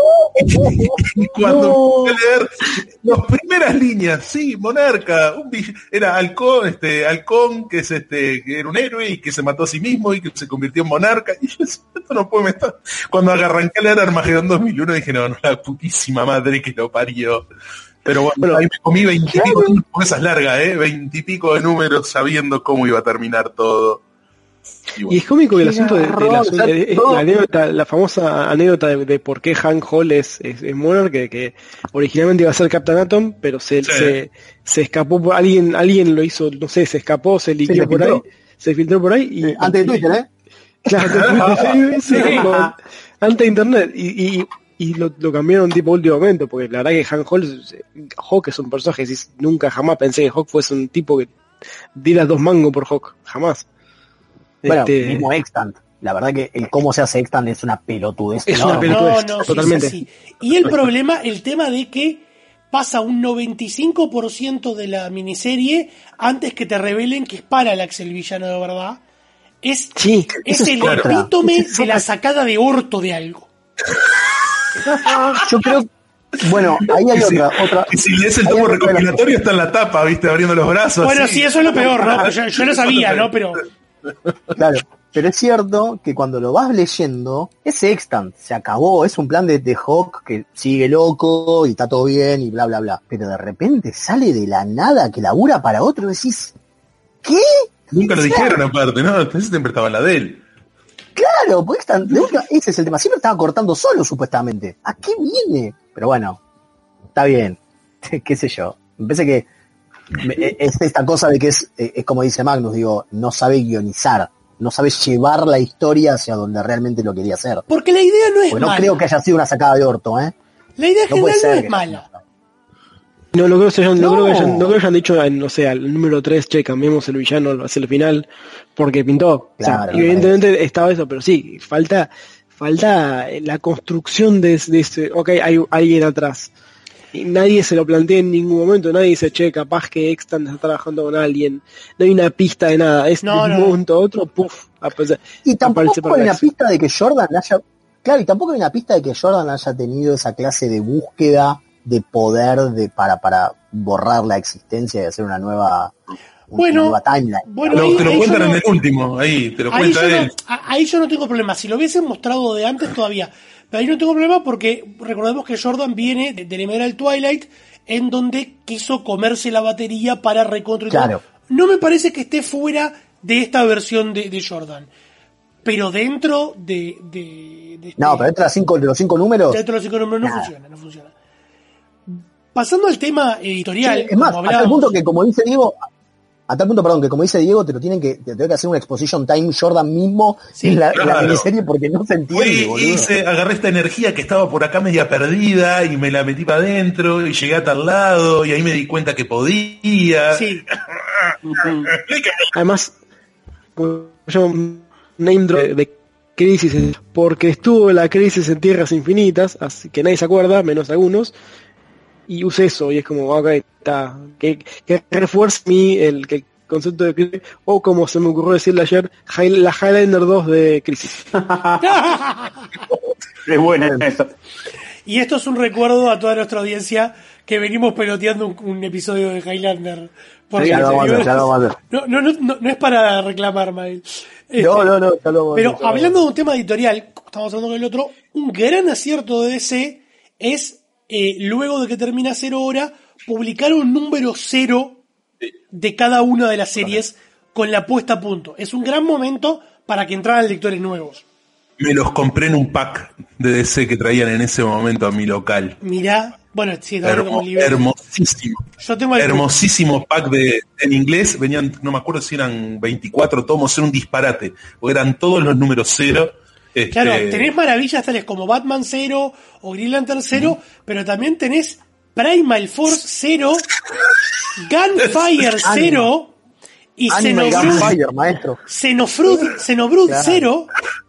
Y cuando no. empecé a leer las primeras líneas, sí, Monarca, un vill- era Halcón, este, Halcón, que es este, que era un héroe y que se mató a sí mismo y que se convirtió en monarca. Y yo decía, esto no puede estar. Cuando arranqué a leer Armageddon dos mil uno dije, no, no, la putísima madre que lo parió. Pero bueno, bueno ahí me comí veintipico, porque esa es larga, eh, veintipico de números sabiendo cómo iba a terminar todo. Y, bueno.
Y es cómico que el asunto de, de la, de, de, la, anécdota, la famosa anécdota de, de por qué Hank Hall es, es, es Monarch, que, que originalmente iba a ser Captain Atom, pero se, sí. se, se escapó por alguien, alguien lo hizo, no sé, se escapó, se liqueó por ahí, se filtró por ahí y
sí, antes de Twitter, ¿eh?
Claro, sí, sí, sí, con, antes de internet y, y, y lo, lo cambiaron tipo último momento, porque la verdad que Hank Hall, Hawk es un personaje, nunca jamás pensé que Hawk fuese un tipo que diera dos mangos por Hawk, jamás.
Bueno,
este...
mismo Extant. La verdad que el cómo se hace Extant es una pelotudez.
Es una pelotudez,
no, no,
totalmente.
Sí, sí, sí. Y el problema, el tema de que pasa un noventa y cinco por ciento de la miniserie antes que te revelen que es Parallax el villano de verdad. Es,
sí,
es el epítome de la sacada de orto de algo.
Yo creo... Bueno, ahí hay
y
otra,
si,
otra.
Y si lees el tomo recopilatorio está en la tapa, viste, abriendo los brazos.
Bueno,
así.
sí, eso es lo peor, ¿no? Yo, yo lo sabía, ¿no? Pero...
Claro, pero es cierto que cuando lo vas leyendo, es Extant, se acabó, es un plan de, de Hawk que sigue loco y está todo bien y bla bla bla. Pero de repente sale de la nada que labura para otro y decís, ¿qué?
Nunca lo dijeron aparte, ¿no? Ese siempre estaba en la de él.
Claro, pues Extant, de última, ese es el tema, siempre estaba cortando solo supuestamente. ¿A qué viene? Pero bueno, está bien, qué sé yo. Me parece que es esta cosa de que es, es como dice Magnus, digo, no sabe guionizar, no sabe llevar la historia hacia donde realmente lo quería hacer.
Porque la idea no es
Porque no
mala.
creo que haya sido una sacada de orto, ¿eh?
La idea
no
general no es
que
mala.
No, no creo que hayan, no.
No.
creo que hayan, no creo que hayan dicho, en, no sé, al número tres, che, cambiemos el villano hacia el final, porque pintó.
Claro,
o sea, evidentemente claro. estaba eso, pero sí, falta, falta la construcción de, de ese, ok, hay alguien atrás. Y nadie se lo plantea en ningún momento, nadie dice, che, capaz que Extant está trabajando con alguien, no hay una pista de nada, es
no,
de un
no.
momento a otro, puff, aparece,
y tampoco hay una
Parallax.
pista de que Jordan haya, claro, y tampoco hay una pista de que Jordan haya tenido esa clase de búsqueda de poder de para, para borrar la existencia y hacer una nueva, una
bueno,
nueva timeline.
Bueno,
lo,
ahí,
te lo
ahí
cuentan
no,
en el último, ahí, te lo
ahí
cuenta
yo,
él.
no, ahí yo no tengo problema, si lo hubiesen mostrado de antes todavía, pero ahí no tengo problema porque recordemos que Jordan viene de, del Emerald Twilight, en donde quiso comerse la batería para reconstruir.
Claro.
No me parece que esté fuera de esta versión de, de Jordan, pero dentro de... de, de este,
No, pero dentro de, las cinco, de los cinco números...
Dentro de los cinco números no
nada.
funciona, no funciona. Pasando al tema editorial...
Sí, es más,
como
hasta el
hablábamos-
punto que, como dice Diego... A tal punto, perdón, que como dice Diego, te lo tienen que, te tengo que hacer una exposition time Jordan mismo
Sí,
en la,
claro.
en la miniserie porque no se entiende,
Fui,
boludo.
hice, agarré esta energía que estaba por acá media perdida y me la metí para adentro y llegué a tal lado y ahí me di cuenta que podía.
Sí,
Además, yo un name drop de, de crisis, porque estuvo la crisis en Tierras Infinitas, así que nadie se acuerda, menos algunos, y usé eso, y es como, ok, está, que, que refuerce mi, el, que el concepto de crisis, o como se me ocurrió decirle ayer, High- la Highlander dos de crisis.
Es buena eso.
Y esto es un recuerdo a toda nuestra audiencia que venimos peloteando un, un episodio de Highlander. Por
Sí, ya lo vamos a hacer, ya lo vamos a hacer.
No, no, no, no, no es para reclamar, Mael. Este,
No, no, no, ya lo vamos a
Pero
hacer.
hablando de un tema editorial, como estamos hablando con el otro, un gran acierto de D C es, eh, luego de que termina Cero Hora, publicar un número cero de cada una de las series con la puesta a punto. Es un gran momento para que entraran lectores nuevos.
Me los compré en un pack de D C que traían en ese momento a mi local.
Mirá, bueno, sí, está
Hermo-
como libre.
hermosísimo.
Yo tengo el
Hermosísimo pack de en inglés, venían, no me acuerdo si eran veinticuatro tomos, era un disparate, porque eran todos los números cero. Este,
Claro, tenés maravillas tales como Batman cero o Green Lantern cero, pero también tenés Primal Force cero, Gunfire cero y
Animal
Xenobrute
Gunfire, maestro.
Xenobrute Xenobrute
Claro.
cero.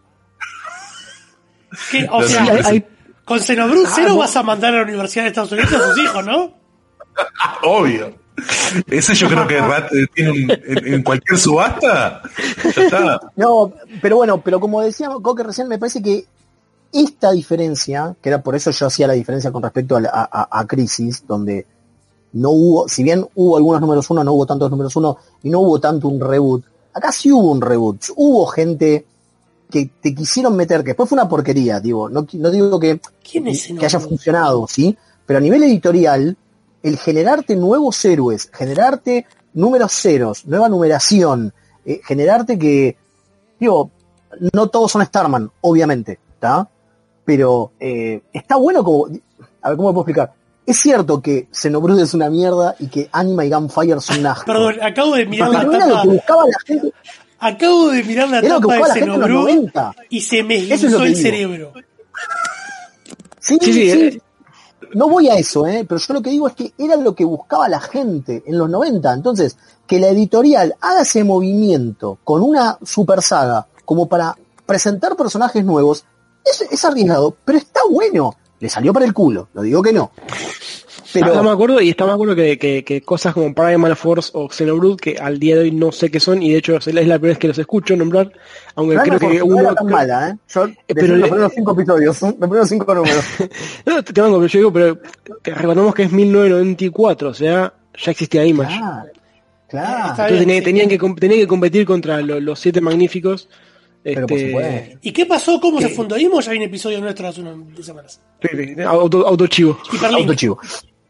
Que, o
Los
sea,
nombres-
hay- con Xenobrute
Ah,
cero
no.
vas a mandar a la Universidad de Estados Unidos a sus hijos, ¿no?
Obvio. Ese yo creo que Rat eh, tiene un, en, en cualquier subasta. Ya está.
No, pero bueno, pero como decía Coque recién, me parece que esta diferencia, que era por eso yo hacía la diferencia con respecto a, la- a, a- a Crisis, donde no hubo, si bien hubo algunos números uno, no hubo tantos números uno, y no hubo tanto un reboot, acá sí hubo un reboot, hubo gente que te quisieron meter, que después fue una porquería, digo, no, no digo que,
¿Quién es ese
que haya
nombre?
funcionado, ¿sí? Pero a nivel editorial, el generarte nuevos héroes, generarte números ceros, nueva numeración, eh, generarte que, digo, no todos son Starman, obviamente, ¿está? Pero eh, está bueno como, a ver, ¿cómo lo puedo explicar? Es cierto que Xenobrute es una mierda y que Anima y Gunfire son un asco.
Perdón, acabo de mirar
Pero
la
era lo
tapa.
que buscaba la gente.
Acabo de mirar la
Era lo que
tapa
buscaba
de
la gente en los
Xenobrute
noventa.
y se me
Eso es
esguinzó
lo que
el
digo.
cerebro.
Sí,
Sí,
sí,
sí, eh.
No voy a eso, ¿eh? Pero yo lo que digo es que era lo que buscaba la gente en los noventa. Entonces, que la editorial haga ese movimiento con una super saga como para presentar personajes nuevos, es, es arriesgado, pero está bueno. Le salió para el culo, no digo que no. Pero
Ah, no me acuerdo, y está me acuerdo que, que, que cosas como Primal Force o Xenobrute, que al día de hoy no sé qué son, y de hecho es la primera vez que los escucho nombrar, aunque
Primal
creo que
Force no
uno...
era tan mala, ¿eh? Yo
pero
pero los
le-
primeros cinco episodios, los primeros cinco números.
No, te, te banco, pero yo digo, pero te recordamos que es mil novecientos noventa y cuatro, o sea, ya existía Image.
Claro, claro.
Está
Entonces
bien,
tenía-
sí.
tenían, que, com- tenían que competir contra lo- los siete magníficos.
Pero por
este,
supuesto.
¿Y qué pasó? ¿Cómo se fundó? Vimos ya hay un episodio nuestro hace unas semanas.
sí, sí, auto, autochivo.
Hiperlink.
Autochivo.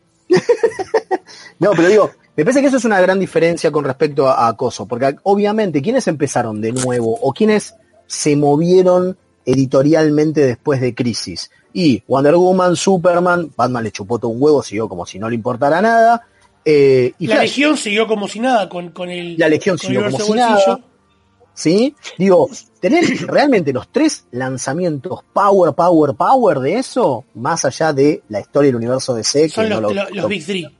No, pero digo, me parece que eso es una gran diferencia con respecto a, a Acoso, porque obviamente, ¿quiénes empezaron de nuevo? ¿O quiénes se movieron editorialmente después de Crisis? Y Wonder Woman, Superman, Batman le chupó todo un huevo, siguió como si no le importara nada. Eh, y
La
Flash,
Legión siguió como si nada con, con el.
La Legión
con
siguió
el
como
verso
si
bolsillo.
nada. ¿Sí? Digo, tener realmente los tres lanzamientos power, power, power de eso, más allá de la historia del universo D C, que
Son
no
los,
lo-
lo- los
lo-
Big Three.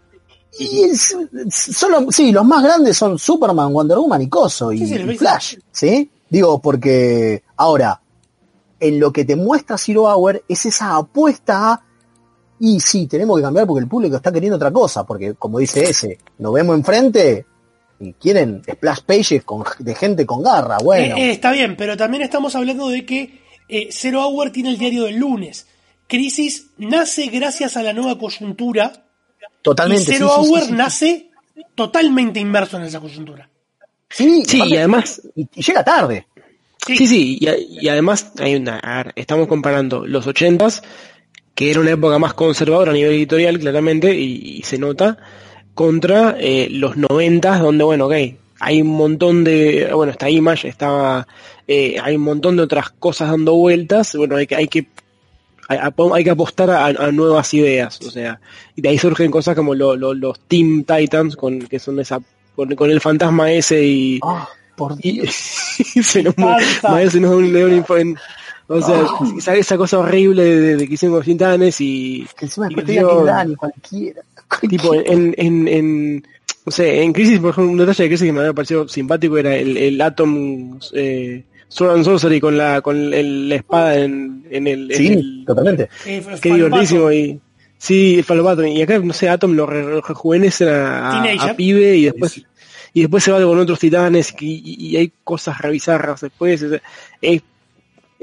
y es- solo, sí, los más grandes son Superman, Wonder Woman y Coso y,
Sí, sí, los
y
Big
Flash, ¿sí? Digo, porque ahora, en lo que te muestra Zero Hour es esa apuesta a, y sí, tenemos que cambiar porque el público está queriendo otra cosa, porque como dice ese, nos vemos enfrente y quieren splash pages con, de gente con garra, bueno.
Eh, eh, está bien, pero también estamos hablando de que eh, Zero Hour tiene el diario del lunes. Crisis nace gracias a la nueva coyuntura.
Totalmente.
Y Zero
sí, sí,
Hour
sí, sí.
nace totalmente inmerso en esa coyuntura.
Sí,
Sí,
aparte-
y además,
y, y llega tarde.
sí, sí, y, a- y además hay una, a ver, estamos comparando los ochentas, que era una época más conservadora a nivel editorial, claramente, y, y se nota, contra eh, los noventas, donde, bueno, ok, hay un montón de, bueno, está Image, estaba, eh, hay un montón de otras cosas dando vueltas, bueno, hay que, hay que, hay, hay que apostar a, a nuevas ideas, o sea, y de ahí surgen cosas como lo- lo- los Teen Titans, con, que son esa, con, con el fantasma ese y,
Ah, por
y,
Dios.
y se nos mu-
Falta.
Mael se nos da un león info en- o sea, esa, esa cosa horrible de, de que hicimos con Titanes y,
Que encima
y
después
que
te digan que
yo-
es Dani, cualquiera.
tipo en, en, en no sé, en Crisis, por ejemplo, un detalle de Crisis que me había parecido simpático era el, el Atom eh, Sword and Sorcery con la con el- la espada en, en el, en
Sí,
el-
totalmente.
Eh, fue-
qué
fue
divertísimo
Pato.
y sí, el Falopato, y acá no sé, Atom lo re- re- rejuvenecen a, a,
Teenager.
a pibe y después y después se va con otros titanes y, y- y hay cosas revisarras después, es, es,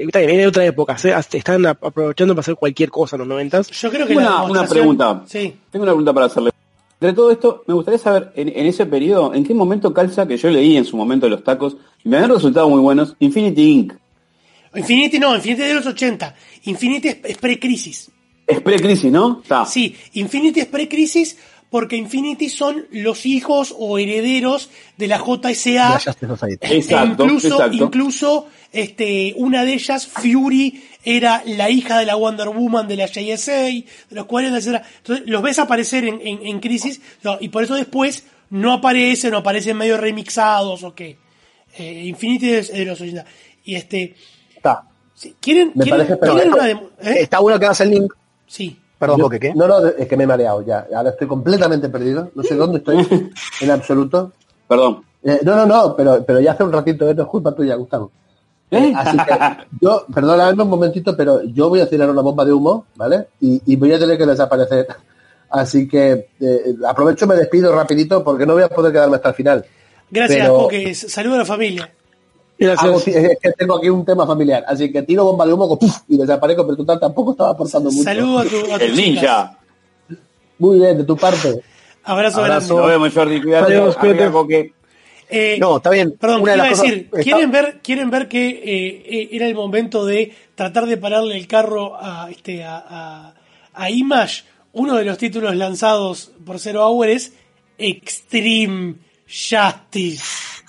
está bien, en otra época, ¿sí? Están aprovechando para hacer cualquier cosa en los noventas.
Yo creo que
una,
la
una
demostración-
pregunta.
Sí.
Tengo una pregunta para hacerle. Entre todo esto, me gustaría saber, en, en ese periodo, ¿en qué momento calza, que yo leí en su momento los tacos, y me han resultado muy buenos, Infinity Incorporated?
Infinity no, Infinity es de los ochenta. Infinity es, es pre-crisis.
Es pre-crisis, ¿no? Está.
Sí, Infinity es pre-crisis porque Infinity son los hijos o herederos de la J S A.
La Justice Society.
E
Exacto,
incluso,
exacto.
incluso este, una de ellas, Fury, era la hija de la Wonder Woman de la J S A, de los cuarenta, etcétera. Entonces los ves aparecer en, en, en Crisis, no, y por eso después no aparecen, o aparecen medio remixados, o qué. Eh, Infinity es de los ochenta. Y este...
Está.
Sí, ¿Quieren,
Me
quieren,
parece
¿quieren
perfecto.
una demo- eh?
Está bueno que hagas el link.
Sí.
Perdón,
Yo-
Boque, ¿qué?
No, no, es que me he mareado ya. Ahora estoy completamente perdido. No sé dónde estoy en absoluto.
Perdón.
Eh, no, no, no, pero, pero ya hace un ratito, esto es culpa tuya, Gustavo.
¿Eh?
Así que yo, perdóname un momentito, pero yo voy a tirar una bomba de humo, ¿vale? Y, y voy a tener que desaparecer. Así que eh, aprovecho, me despido rapidito porque no voy a poder quedarme hasta el final.
Gracias,
Pero-
Coque. Saludos a la familia.
Hago- es que tengo aquí un tema familiar, así que tiro bomba de humo ¡puf! Y desaparezco, pero total tampoco estaba aportando mucho.
Saludos a tu, a tus
El ninja.
Muy bien, de tu parte.
Abrazo,
Abrazo.
Nos
grande.
vemos, Jordi. Cuídate.
Adiós,
Arriba,
cuídate.
Coque.
Eh,
No, está bien.
Perdón,
Una
¿qué
de
iba a
las cosas-
decir?
está-
¿Quieren ver, quieren ver que eh, eh, era el momento de tratar de pararle el carro a este a, a, a Image? Uno de los títulos lanzados por Zero Hour es Extreme Justice.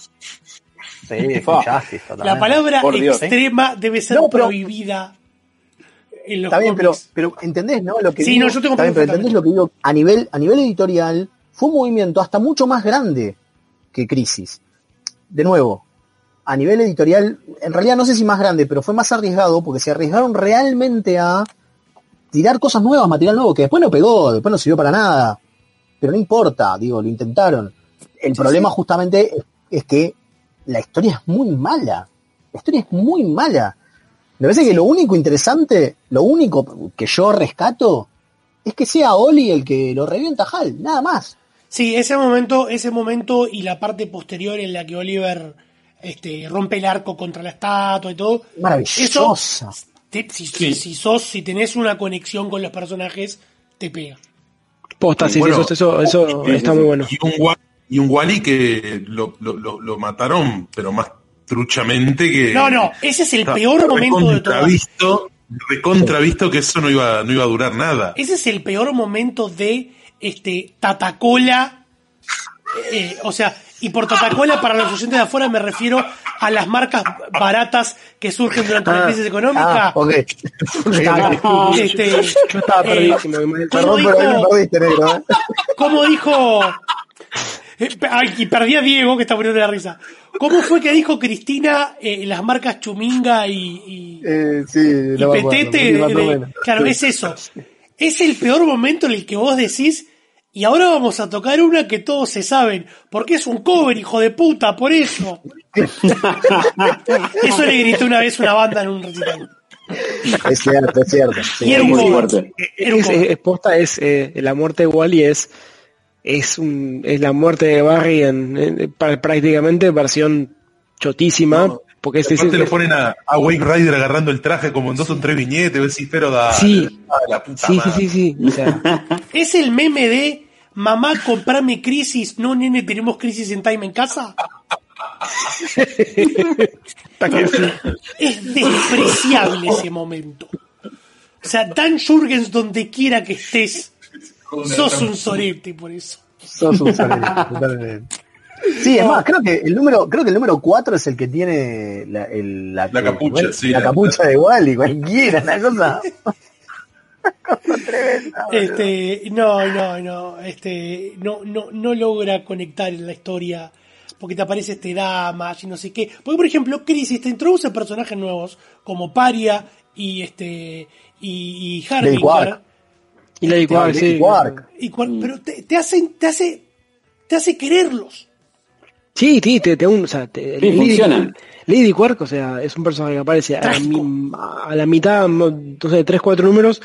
Sí,
Fa.
Justice, totalmente.
La palabra
Por Dios, ¿eh?
extrema debe ser
No, pero-
prohibida en los
Está bien, pero,
cómics.
pero ¿entendés, no? Lo que
Sí,
digo,
no, yo tengo
está bien, pero
perfectamente.
¿entendés lo que digo? A nivel, a nivel editorial, fue un movimiento hasta mucho más grande que Crisis. De nuevo, a nivel editorial, en realidad no sé si más grande, pero fue más arriesgado porque se arriesgaron realmente a tirar cosas nuevas, material nuevo, que después no pegó, después no sirvió para nada. Pero no importa, digo, lo intentaron. El problema justamente es, es que la historia es muy mala. La historia es muy mala. Me parece que lo único interesante, lo único que yo rescato, es que sea Oli el que lo revienta a Hal, nada más.
Sí, ese momento, ese momento y la parte posterior en la que Oliver este, rompe el arco contra la estatua y todo.
Maravillosa.
Eso, te- si, si, si sos, si tenés una conexión con los personajes, te pega.
Posta, sí,
Bueno,
sí, eso, eso, eso
y-
está muy bueno.
Y un, Wa- y un Wally que lo, lo, lo, lo mataron, pero más truchamente que...
No, no, ese es el
Está
peor momento de todo.
recontravisto, recontravisto que eso no iba, no iba a durar nada.
Ese es el peor momento de este Tatacola. Eh, o sea, y por Tatacola, para los oyentes de afuera, me refiero a las marcas baratas que surgen durante la
Ah,
crisis económica.
ah, ok.
Este,
Yo estaba
eh,
perdidísimo. me-
¿cómo
Perdón, pero ahí me
dijo,
perdiste, negro. ¿eh?
cómo dijo eh, ay, y perdí a Diego, que está poniendo la risa. ¿Cómo fue que dijo Cristina eh, las marcas Chuminga y, y,
Eh, sí,
y
no me acuerdo,
Petete?
sí, más o
de-
menos.
claro,
Sí.
es eso. Es el peor momento en el que vos decís, y ahora vamos a tocar una que todos se saben, porque es un cover, hijo de puta, por eso. Eso le gritó una vez una banda en un recital.
Es cierto, es cierto. sí.
Y era un
muy
cover.
fuerte.
Era un
Es,
cover.
es- posta es eh, la muerte de Wally es es un es la muerte de Barry en, en- pra- prácticamente versión chotísima, porque es, es-
Aparte
es-
lo ponen a, a Wake Rider agarrando el traje como en dos o tres viñetes, ves si pero da
Sí.
da la puta
sí, sí,
madre.
sí, sí, o sea,
¿Es el meme de mamá, comprame Crisis? No, nene, tenemos Crisis en Time en casa.
está que sí.
Es despreciable ese momento. O sea, Dan Jurgens, donde quiera que estés, sos un sorete por eso.
Sos un sorete, totalmente. Sí, es más, creo que el número, creo que el número cuatro es el que tiene la, el- la,
La capucha,
¿cómo es?
sí,
la
la-
capucha de Wally, cualquiera, una cosa. Una cosa tremenda. boludo.
Este, no, no, no, este, no, no, no logra conectar en la historia, porque te aparece este Damage y no sé qué. Porque, por ejemplo, Crisis te introduce personajes nuevos, como Paria y este, y, y
Lady
Harbinger.
Quark.
Y Lady Quark,
Lady
sí.
Quark.
Y Quark, pero te, te hacen, te hace, te hace quererlos.
Sí, sí, te, te un, o sea, te-
Sí,
Lady,
funcionan.
Lady Quark, o sea, es un personaje que aparece a la,
Trágico.
mi- a la mitad, no sé, tres, cuatro números,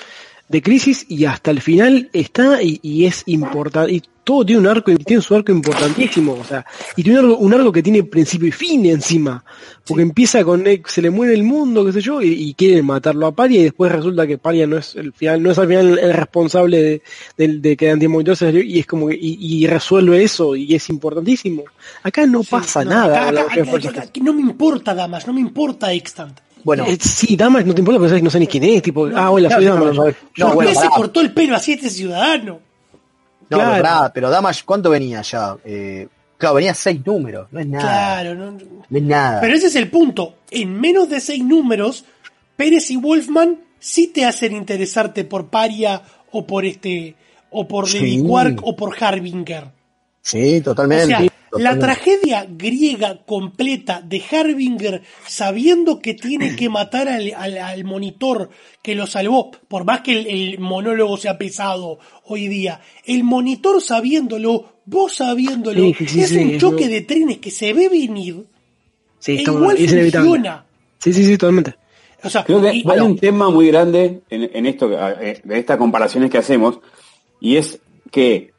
de Crisis y hasta el final está y, y es importante, y todo tiene un arco, tiene su arco importantísimo, o sea, y tiene un arco, un arco que tiene principio y fin encima, porque sí. Empieza con eh, se le muere el mundo, qué sé yo, y, y quieren matarlo a Paria, y después resulta que Paria no es el final, no es al final el responsable de, de, de que el Antimonitor se salió, y es como que, y, y resuelve eso, y es importantísimo. Acá no sí, pasa no, nada.
Acá, acá, acá, acá, acá, no me importa Damage, no me importa Extant.
Bueno, eh, sí, Damage no te importa, pero no sé ni quién es, tipo, no, ah, hola, soy Damage.
No, no, no, bueno, se cortó el pelo así este ciudadano.
No, claro. pero, nada, pero Damage, ¿cuánto venía ya? Eh, claro, venía seis números, no es nada.
Claro, no,
no es nada.
Pero ese es el punto. En menos de seis números, Pérez y Wolfman sí te hacen interesarte por Paria o por este, o por
sí.
Lady Quark o por Harbinger.
Sí, totalmente.
O sea,
totalmente.
La tragedia griega completa de Harbinger sabiendo que tiene que matar al, al, al monitor que lo salvó, por más que el, el monólogo sea pesado hoy día, el monitor sabiéndolo, vos sabiéndolo,
sí, sí, sí,
es
sí,
un
sí,
choque
sí.
de trenes que se ve venir,
sí,
e igual
es
funciona.
Sí, sí, sí, totalmente.
O sea, creo que y, hay bueno, un tema muy grande en, en esto, de estas comparaciones que hacemos, y es que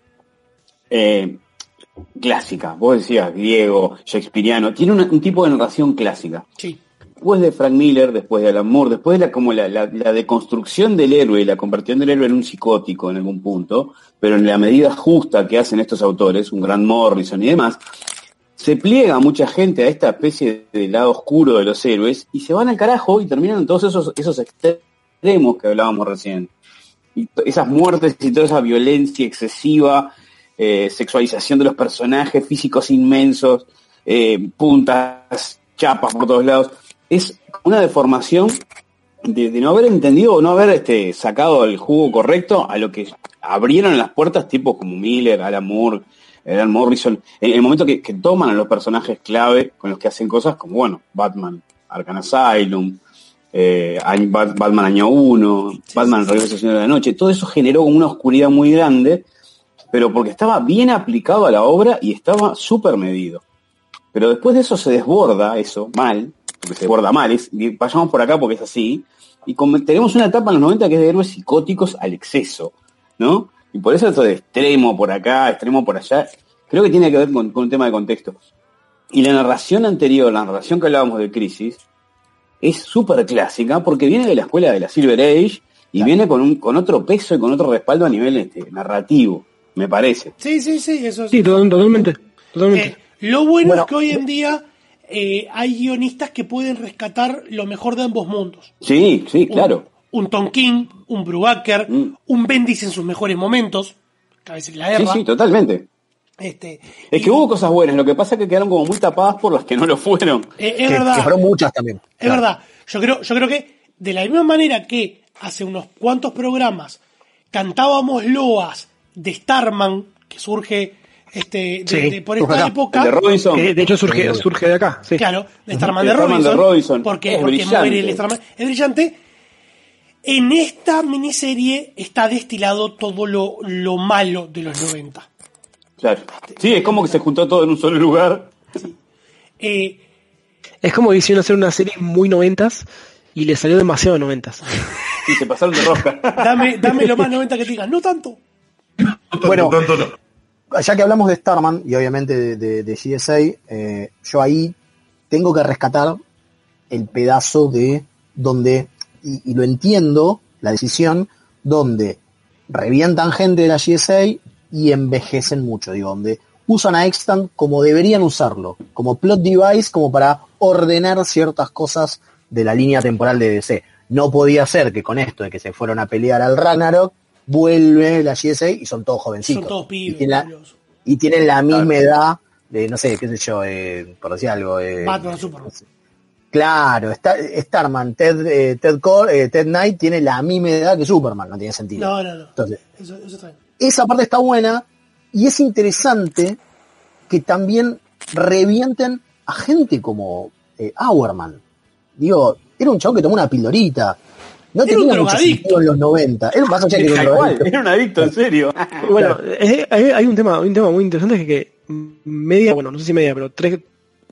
eh, clásica, vos decías griego, shakespeariano, tiene una, un tipo de narración clásica.
Sí.
Después de Frank Miller, después de Alan Moore, después de la, como la, la, la deconstrucción del héroe y la conversión del héroe en un psicótico en algún punto, pero en la medida justa que hacen estos autores, un Grant Morrison y demás, se pliega mucha gente a esta especie de lado oscuro de los héroes y se van al carajo y terminan todos esos, esos extremos que hablábamos recién. Y esas muertes y toda esa violencia excesiva, eh, sexualización de los personajes, físicos inmensos, eh, puntas, chapas por todos lados. Es una deformación de, de no haber entendido o no haber este, sacado el jugo correcto a lo que abrieron las puertas tipos como Miller, Alan Moore, Alan Morrison, en el momento que, que toman a los personajes clave con los que hacen cosas como, bueno, Batman, Arkham Asylum, eh, Batman Año uno, sí, Batman, sí, sí. Regreso al Señor de la Noche, todo eso generó como una oscuridad muy grande, pero porque estaba bien aplicado a la obra y estaba súper medido. Pero después de eso se desborda eso, mal, porque se desborda mal, es, y vayamos por acá porque es así, y con, tenemos una etapa en los noventa que es de héroes psicóticos al exceso, ¿no? Y por eso esto de extremo por acá, extremo por allá, creo que tiene que ver con, con un tema de contexto. Y la narración anterior, la narración que hablábamos de Crisis, es súper clásica porque viene de la escuela de la Silver Age y claro. viene con un con otro peso y con otro respaldo a nivel este, narrativo, me parece.
Sí, sí, sí, eso es.
Sí, totalmente. totalmente.
Eh, lo bueno, bueno es que hoy en día eh, hay guionistas que pueden rescatar lo mejor de ambos mundos.
Sí, sí, claro.
Un, un Tom King, un Brubaker, mm. un Bendis en sus mejores momentos, a veces la guerra.
Sí, sí, totalmente.
Este,
es y, que hubo cosas buenas, lo que pasa es que quedaron como muy tapadas por las que no lo fueron.
Eh, es
que,
verdad.
Que fueron muchas también.
Es claro. verdad. Yo creo, yo creo que de la misma manera que hace unos cuantos programas cantábamos loas de Starman, que surge este de,
sí,
de, por esta época.
De Robinson.
Que de hecho surge, surge de acá. Sí.
Claro, de Starman,
de,
de, Robinson,
de Robinson.
Porque, porque muere el Starman. Es brillante. En esta miniserie está destilado todo lo, lo malo de los noventa.
Claro. Sí, es como que se juntó todo en un solo lugar.
Sí. Eh,
es como que hicieron hacer una serie muy noventas y le salió demasiado noventas.
Sí, se pasaron de rosca.
dame, dame lo más noventa que te digan. No tanto.
No tanto,
bueno,
tanto no.
Ya que hablamos de Starman y obviamente de, de, de G S A, eh, yo ahí tengo que rescatar el pedazo de donde, y, y lo entiendo, la decisión, donde revientan gente de la G S A y envejecen mucho, digo, donde usan a Extant como deberían usarlo, como plot device, como para ordenar ciertas cosas de la línea temporal de D C. No podía ser que con esto de que se fueron a pelear al Ragnarok, vuelve la G S A y son todos jovencitos.
Son todos pibes.
Y tienen la, y tienen la misma edad de, no sé, qué sé yo, eh, por decir algo. Eh,
Batman, Superman.
Claro, Star, Starman, Ted, eh, Ted, Cole, eh, Ted Knight tiene la misma edad que Superman, no tiene sentido.
No, no, no.
Entonces,
eso, eso está bien.
Esa parte está buena y es interesante que también revienten a gente como eh, Hourman. Digo, era un chabón que tomó una pildorita. No
era
tenía mucho sentido en los noventa. Era más allá que era un drogadicto.
Era un adicto, en serio.
Bueno, es, hay, hay un tema un tema muy interesante que, que media, bueno, no sé si media, pero tres,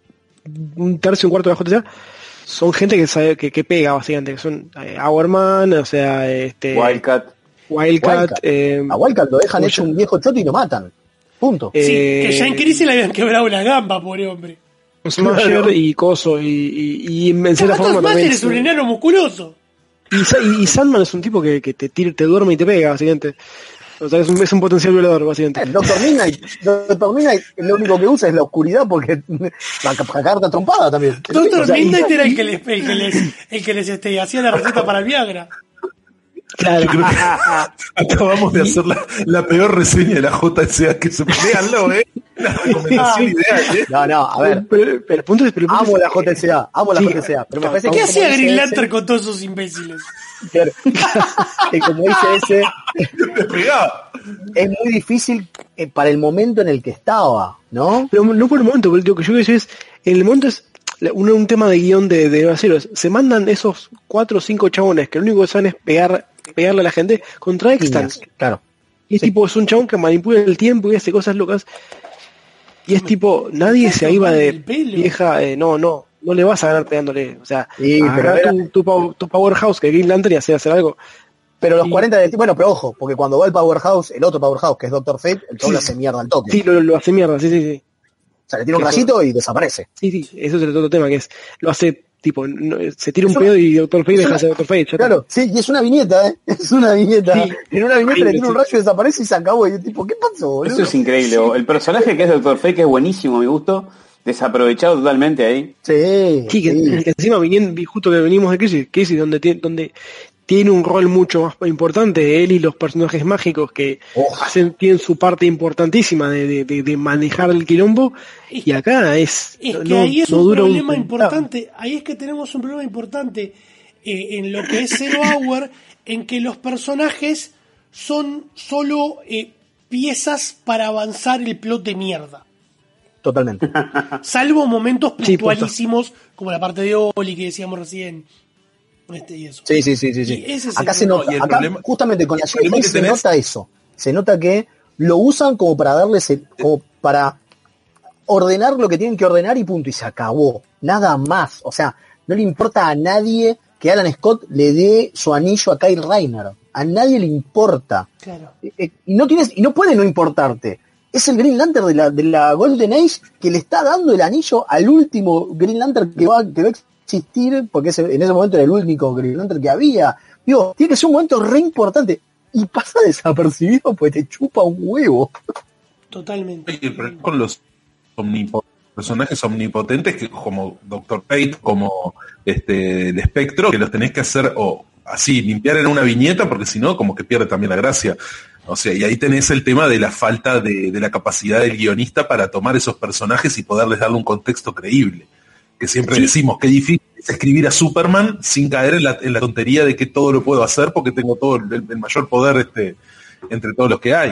un tercio, un cuarto de la J T A son gente que sabe que, que pega básicamente, que son eh, Hourman, o sea, este
Wildcat.
Wildcat.
Wildcat.
Eh,
a Wildcat lo dejan
¿cómo
hecho
se-
un viejo choto y lo matan. Punto.
Sí,
Eh,
que ya en crisis le habían quebrado la gamba, pobre hombre.
Smasher y Coso y, y, y en cierta
Gato
forma
Smasher
también.
es un enano musculoso.
Y, Sa- y- y Sandman es un tipo que, que te, tira- te duerme y te pega, básicamente. O sea, es un, es un potencial violador, básicamente.
Doctor Midnight, Doctor Midnight lo único que usa es la oscuridad porque la ca- carta trompada también.
Doctor
O sea,
Midnight
y-
era el que les, el que les, el que les este, hacía la receta para el Viagra.
Claro.
Yo creo que acabamos de hacer la, la peor reseña de la J S A que se véanlo, eh. Una recomendación ideal, eh.
No, no, a ver.
Pero, pero el punto es, pero el punto
Amo
es-
la J S A, amo la
Sí.
J S A, pero me parece
¿Qué
que
hacía
como
Green
dice
Lantern
ese-
con todos esos imbéciles?
Claro, que como dice ese,
Te pegaba.
es muy difícil eh, para el momento en el que estaba, ¿no?
Pero no por el momento, porque lo que yo quiero decir es, en el momento es la- un, un tema de guión de, de Baseros. Se mandan esos cuatro o cinco chabones que lo único que saben es pegar, pegarle a la gente contra Extant.
Líneas, claro.
Y es tipo, es un chabón que manipula el tiempo y hace cosas locas. Y es tipo, nadie se iba de
el pelo.
vieja, eh, no, no, no le vas a ganar pegándole. O sea,
Sí, pero
agarrá
era-
tu, tu, pow- tu powerhouse que Green Lantern y hacer hacer algo.
Pero los
Y-
cuarenta de bueno, pero ojo, porque cuando va el Powerhouse, el otro Powerhouse, que es Doctor Fate, el todo
Sí.
lo hace mierda al toque.
Sí, lo, lo hace mierda, sí, sí, sí.
O sea, le tira un
Eso-
rayito y desaparece.
Sí, sí, eso es el otro tema, que es, lo hace, tipo, no- se tira un
Es una-
pedo y Doctor Fate
es
deja
una-
de ser Doctor Fate. ya está.
Claro, sí, y es una viñeta, ¿eh? Es una viñeta.
Sí.
En una viñeta le tira un
Sí.
rayo y desaparece y se acabó. Y yo tipo, ¿qué pasó, boludo?
Eso es increíble. El personaje que es Doctor Fate, que es buenísimo a mi gusto, desaprovechado totalmente ahí.
Sí,
Sí, que,
sí.
que encima viniendo, vi justo que venimos de Crisis, Crisis donde tiene, donde tiene un rol mucho más importante, él y los personajes mágicos que
Oh.
hacen, tienen su parte importantísima de, de, de- de manejar el quilombo, y acá es,
Es que
no,
ahí es
no
un
dura
problema
un-
importante. Ahí es que tenemos un problema importante eh, en lo que es Zero Hour, en que los personajes son solo eh, piezas para avanzar el plot de mierda.
Totalmente.
Salvo momentos
Sí,
puntualísimos, como la parte de Oli que decíamos recién. Este, y eso.
Sí, sí, sí, sí, sí.
Y ese es
Acá
el
se
problema.
nota,
Y el
acá
problema-
justamente con la
el problema
Showtime
que
se
tenés-
nota eso. Se nota que lo usan como para darles, el- como para ordenar lo que tienen que ordenar y punto, y se acabó. Nada más. O sea, no le importa a nadie que Alan Scott le dé su anillo a Kyle Rayner. A nadie le importa.
Claro.
Eh, eh, Y no tienes, y no puede no importarte. Es el Green Lantern de la, de la Golden Age que le está dando el anillo al último Green Lantern que va, que va a existir, porque ese- en ese momento era el único Green Lantern que había. Digo, tiene que ser un momento re importante. Y pasa desapercibido pues te chupa un huevo.
Totalmente.
Y el problema con los omnipo- personajes omnipotentes que como Doctor Fate, como este el Espectro, que los tenés que hacer o así, limpiar en una viñeta, porque si no, como que pierde también la gracia. O sea, y ahí tenés el tema de la falta de, de la capacidad del guionista para tomar esos personajes y poderles darle un contexto creíble. Que siempre
Sí.
decimos que difícil es escribir a Superman sin caer en la, en la tontería de que todo lo puedo hacer porque tengo todo el, el mayor poder este entre todos los que hay.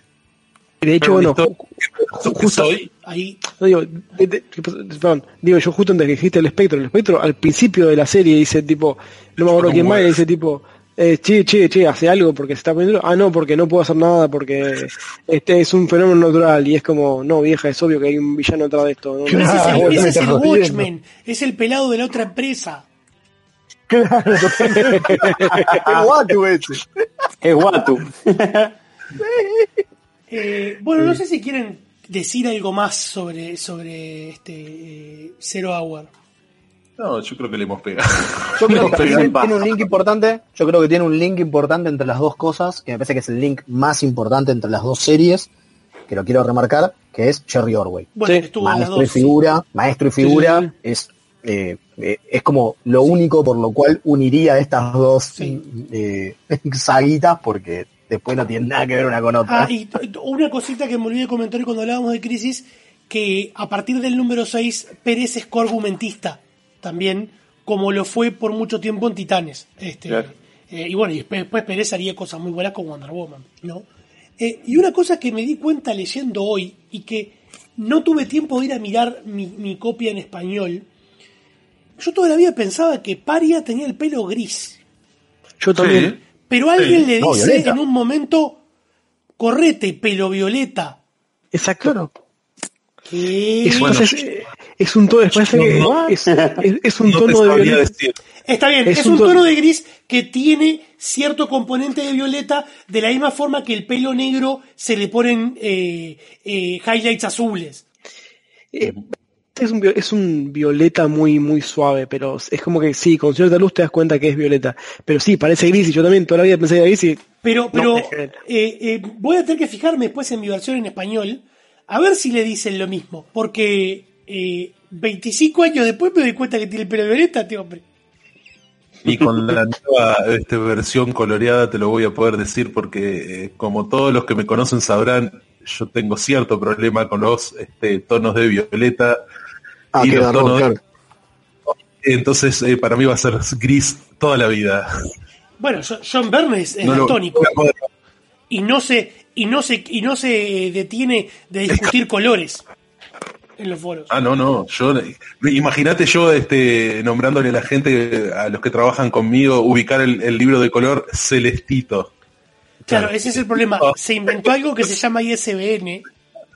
De hecho,
Pero
bueno,
listo,
ju-
que
justo,
soy,
Ahí.
no, digo, de- de- perdón, digo, yo justo antes que dijiste el espectro, el espectro al principio de la serie dice tipo, no me acuerdo quién más, y dice tipo, eh, che, che, che, hace algo porque se está poniendo, ah no, porque no puedo hacer nada porque este es un fenómeno natural, y es como, no vieja, es obvio que hay un villano atrás de esto, ¿no?
Pero ese es
Ah,
el,
bueno,
ese
me
es
estás
el
jodiendo.
Watchmen. Es el pelado de la otra empresa.
Claro, totalmente. Qué guato ese.
Es Watu.
Eh, bueno, no sé si quieren decir algo más sobre, sobre este eh, Zero Hour.
no, yo creo que le hemos pegado.
Yo creo que
Pero
tiene,
en paz.
tiene un link importante. Yo creo que tiene un link importante entre las dos cosas, que me parece que es el link más importante entre las dos series, que lo quiero remarcar, que es Jerry Orway.
Bueno,
Sí.
estuvo en las
Maestro y
dos.
figura, maestro y figura,
Sí, sí,
es eh, eh, es como lo único por lo cual uniría estas dos
Sí.
eh, saguitas, porque después no tienen nada que ver una con otra.
Ah, y t- t- una cosita que me olvidé de comentar cuando hablábamos de Crisis, que a partir del número seis, Pérez es coargumentista también, como lo fue por mucho tiempo en Titanes. Este,
Claro.
eh, y bueno, y después, después Pérez haría cosas muy buenas con Wonder Woman, ¿no? Eh, y una cosa que me di cuenta leyendo hoy, y que no tuve tiempo de ir a mirar mi, mi copia en español, yo todavía pensaba que Paria tenía el pelo gris.
Yo también.
Pero alguien
Sí.
le
No,
dice
violeta.
en un momento, correte, pelo violeta.
Exacto.
¿Qué?
Es,
Bueno.
o sea, es, Es un tono, después
No,
que
no.
es, es, es un
No
tono
te
de
sabría
violeta.
decir.
Está bien, es,
Es
un
un
tono
tono-
de gris que tiene cierto componente de violeta, de la misma forma que el pelo negro se le ponen eh, eh, highlights azules.
Eh, Es un, vi- es un violeta muy muy suave, pero es como que sí, con cierta luz te das cuenta que es violeta. Pero sí, parece gris y yo también toda la vida pensé que era gris y...
Pero,
No,
pero
es que-
eh, eh, voy a tener que fijarme después en mi versión en español, a ver si le dicen lo mismo, porque eh, veinticinco años después me doy cuenta que tiene el pelo violeta, este hombre.
Y con la nueva este, versión coloreada te lo voy a poder decir porque, eh, como todos los que me conocen sabrán, yo tengo cierto problema con los este, tonos de violeta.
Ah,
y
qué
los
garrón,
tonos
claro.
Entonces, eh, para mí va a ser gris toda la vida.
Bueno, Jo- John Byrne es, es
No lo-
daltónico.
no lo puedo-
y no se y no se y no se detiene de discutir colores en los foros.
Ah, no, no. Yo, imagínate yo este, nombrándole a la gente, a los que trabajan conmigo, ubicar el, el libro de color celestito.
Claro, ese es el problema. Se inventó algo que se llama I S B N.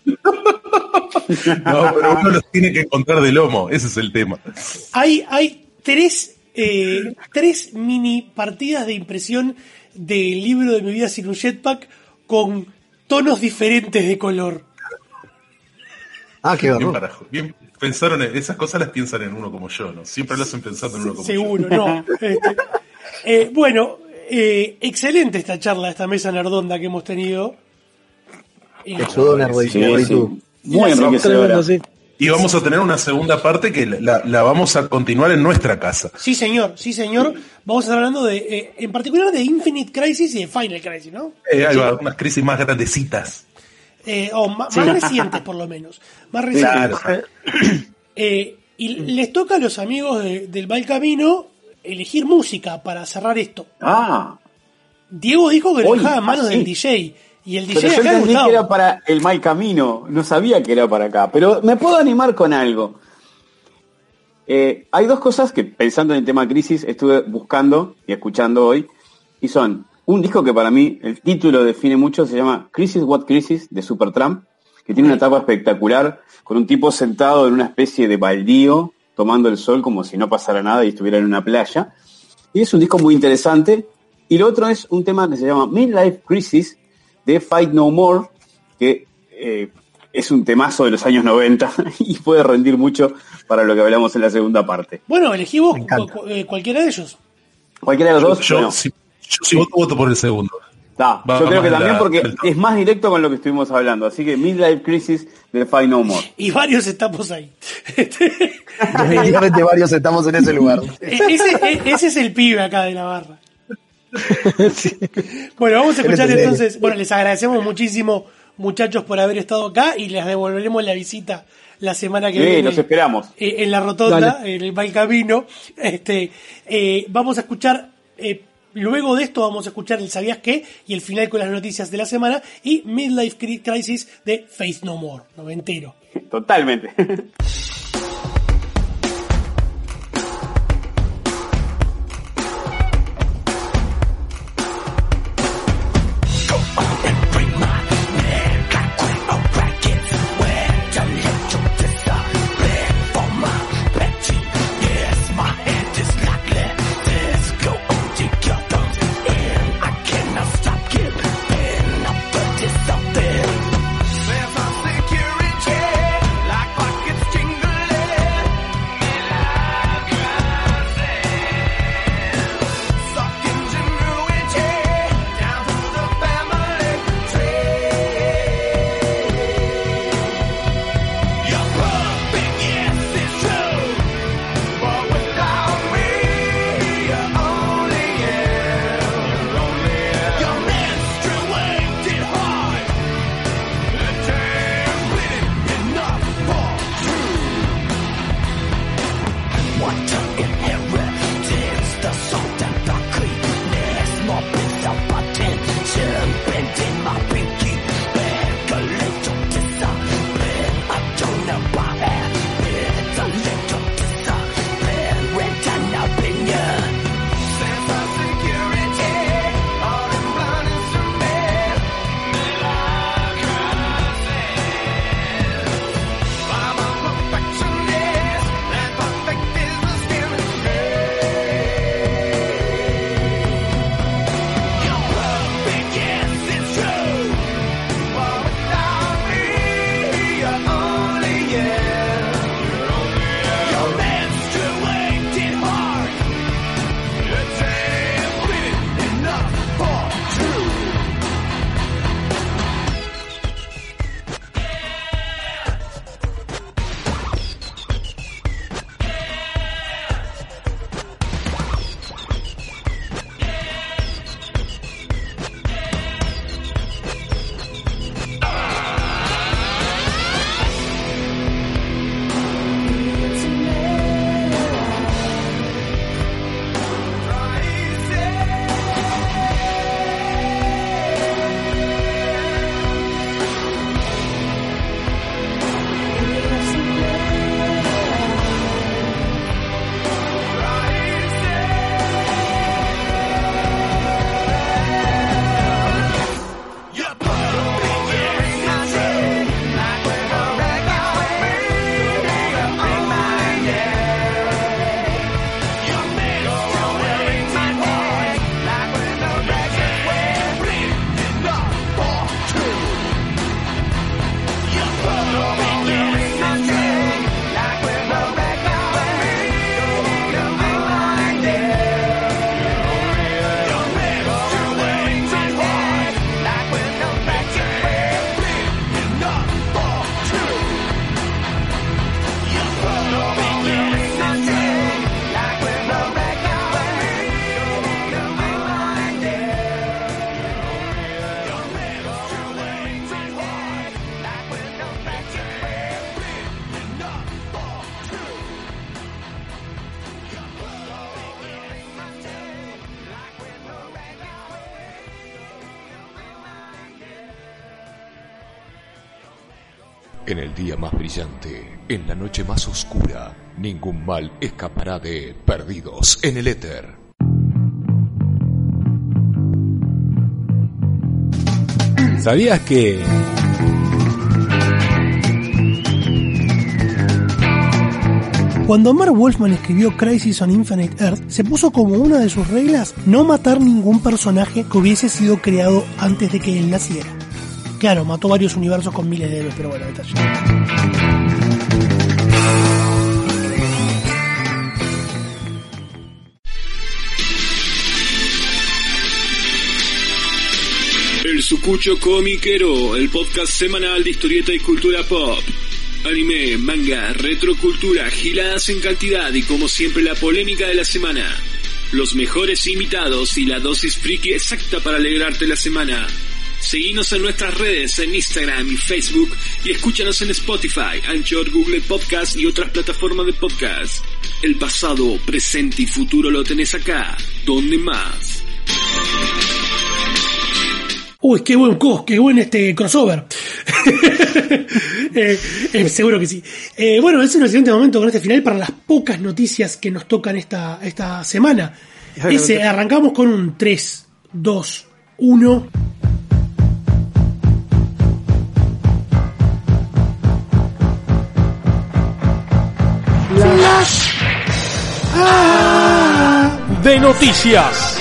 No, pero uno los tiene que encontrar de lomo, ese es el tema.
Hay, hay tres, eh, tres mini partidas de impresión del libro de Mi vida sin un jetpack con tonos diferentes de color.
Ah, qué
Bien,
garrón.
carajo. Bien, pensaron en, esas cosas las piensan en uno como yo, ¿no? Siempre lo hacen pensando en uno como
Seguro,
yo.
no. Este, eh, bueno, eh, excelente esta charla, esta mesa nerdonda que hemos tenido. Eh,
Exodo nerdísimo,
Sí,
¿y tú?
sí. Muy
La
enriquecedora.
Y vamos a tener una segunda parte que la, la vamos a continuar en nuestra casa.
Sí, señor, sí, señor. Vamos a estar hablando de, eh, en particular de Infinite Crisis y de Final Crisis, ¿no?
Eh, hay unas crisis más grandecitas.
Eh, o ma-
Sí.
más recientes, por lo menos. Más recientes.
Claro.
Eh, y les toca a los amigos de- del Mal Camino elegir música para cerrar esto.
Ah,
Diego dijo que lo
Oye,
dejaba a manos
ah,
del
sí.
D J. Y el D J
pero yo
acá es
entendí
Gustavo.
que era para el mal camino. No sabía que era para acá. Pero me puedo animar con algo. Eh, hay dos cosas que, pensando en el tema crisis, estuve buscando y escuchando hoy. Y son un disco que para mí, el título define mucho, se llama Crisis What Crisis, de Supertramp, que tiene una tapa espectacular, con un tipo sentado en una especie de baldío, tomando el sol como si no pasara nada y estuviera en una playa. Y es un disco muy interesante. Y lo otro es un tema que se llama Midlife Crisis, de Fight No More, que eh, es un temazo de los años noventa y puede rendir mucho para lo que hablamos en la segunda parte.
Bueno, elegí vos cu- cu- eh, cualquiera de ellos.
Cualquiera de los dos,
Yo,
bueno,
si, yo si voto, voto por el segundo.
da,
Va
yo creo
más
que
de
también
la-
porque
del-
es más directo con lo que estuvimos hablando. Así que Midlife Crisis de Fight No More.
Y varios estamos ahí.
Definitivamente varios estamos en ese lugar.
E- ese, e- ese es el pibe acá de la barra. Bueno, vamos a escuchar
Él es el
entonces. Bueno, les agradecemos muchísimo, muchachos, por haber estado acá y les devolveremos la visita la semana que
Sí,
viene.
los esperamos.
eh, en la rotonda,
Dale.
en el mal camino. Este, eh, vamos a escuchar. eh, Luego de esto vamos a escuchar el ¿Sabías qué? Y el final con las noticias de la semana y Midlife Cri- Crisis de Faith No More, noventero.
Totalmente.
Like pockets jingling. perfectionist.
En el día más brillante, en la noche más oscura, ningún mal escapará de Perdidos en el Éter.
¿Sabías que...?
Cuando Marv Wolfman escribió Crisis on Infinite Earth, se puso como una de sus reglas no matar ningún personaje que hubiese sido creado antes de que él naciera. Claro, mató varios universos con miles de héroes, pero bueno, detalle.
El Sucucho Comiquero, el podcast semanal de historieta y cultura pop. Anime, manga, retrocultura, giladas en cantidad y como siempre la polémica de la semana. Los mejores invitados y la dosis friki exacta para alegrarte la semana. Seguinos en nuestras redes, en Instagram y Facebook, y escúchanos en Spotify, Anchor, Google Podcast y otras plataformas de podcast. El pasado, presente y futuro lo tenés acá. ¿Dónde más?
Uy, qué buen cos, qué buen este crossover. eh, eh, seguro que sí. Eh, bueno, es un excelente momento con este final para las pocas noticias que nos tocan esta, esta semana. Ese, arrancamos con un tres, dos, uno...
Flash ah, de noticias.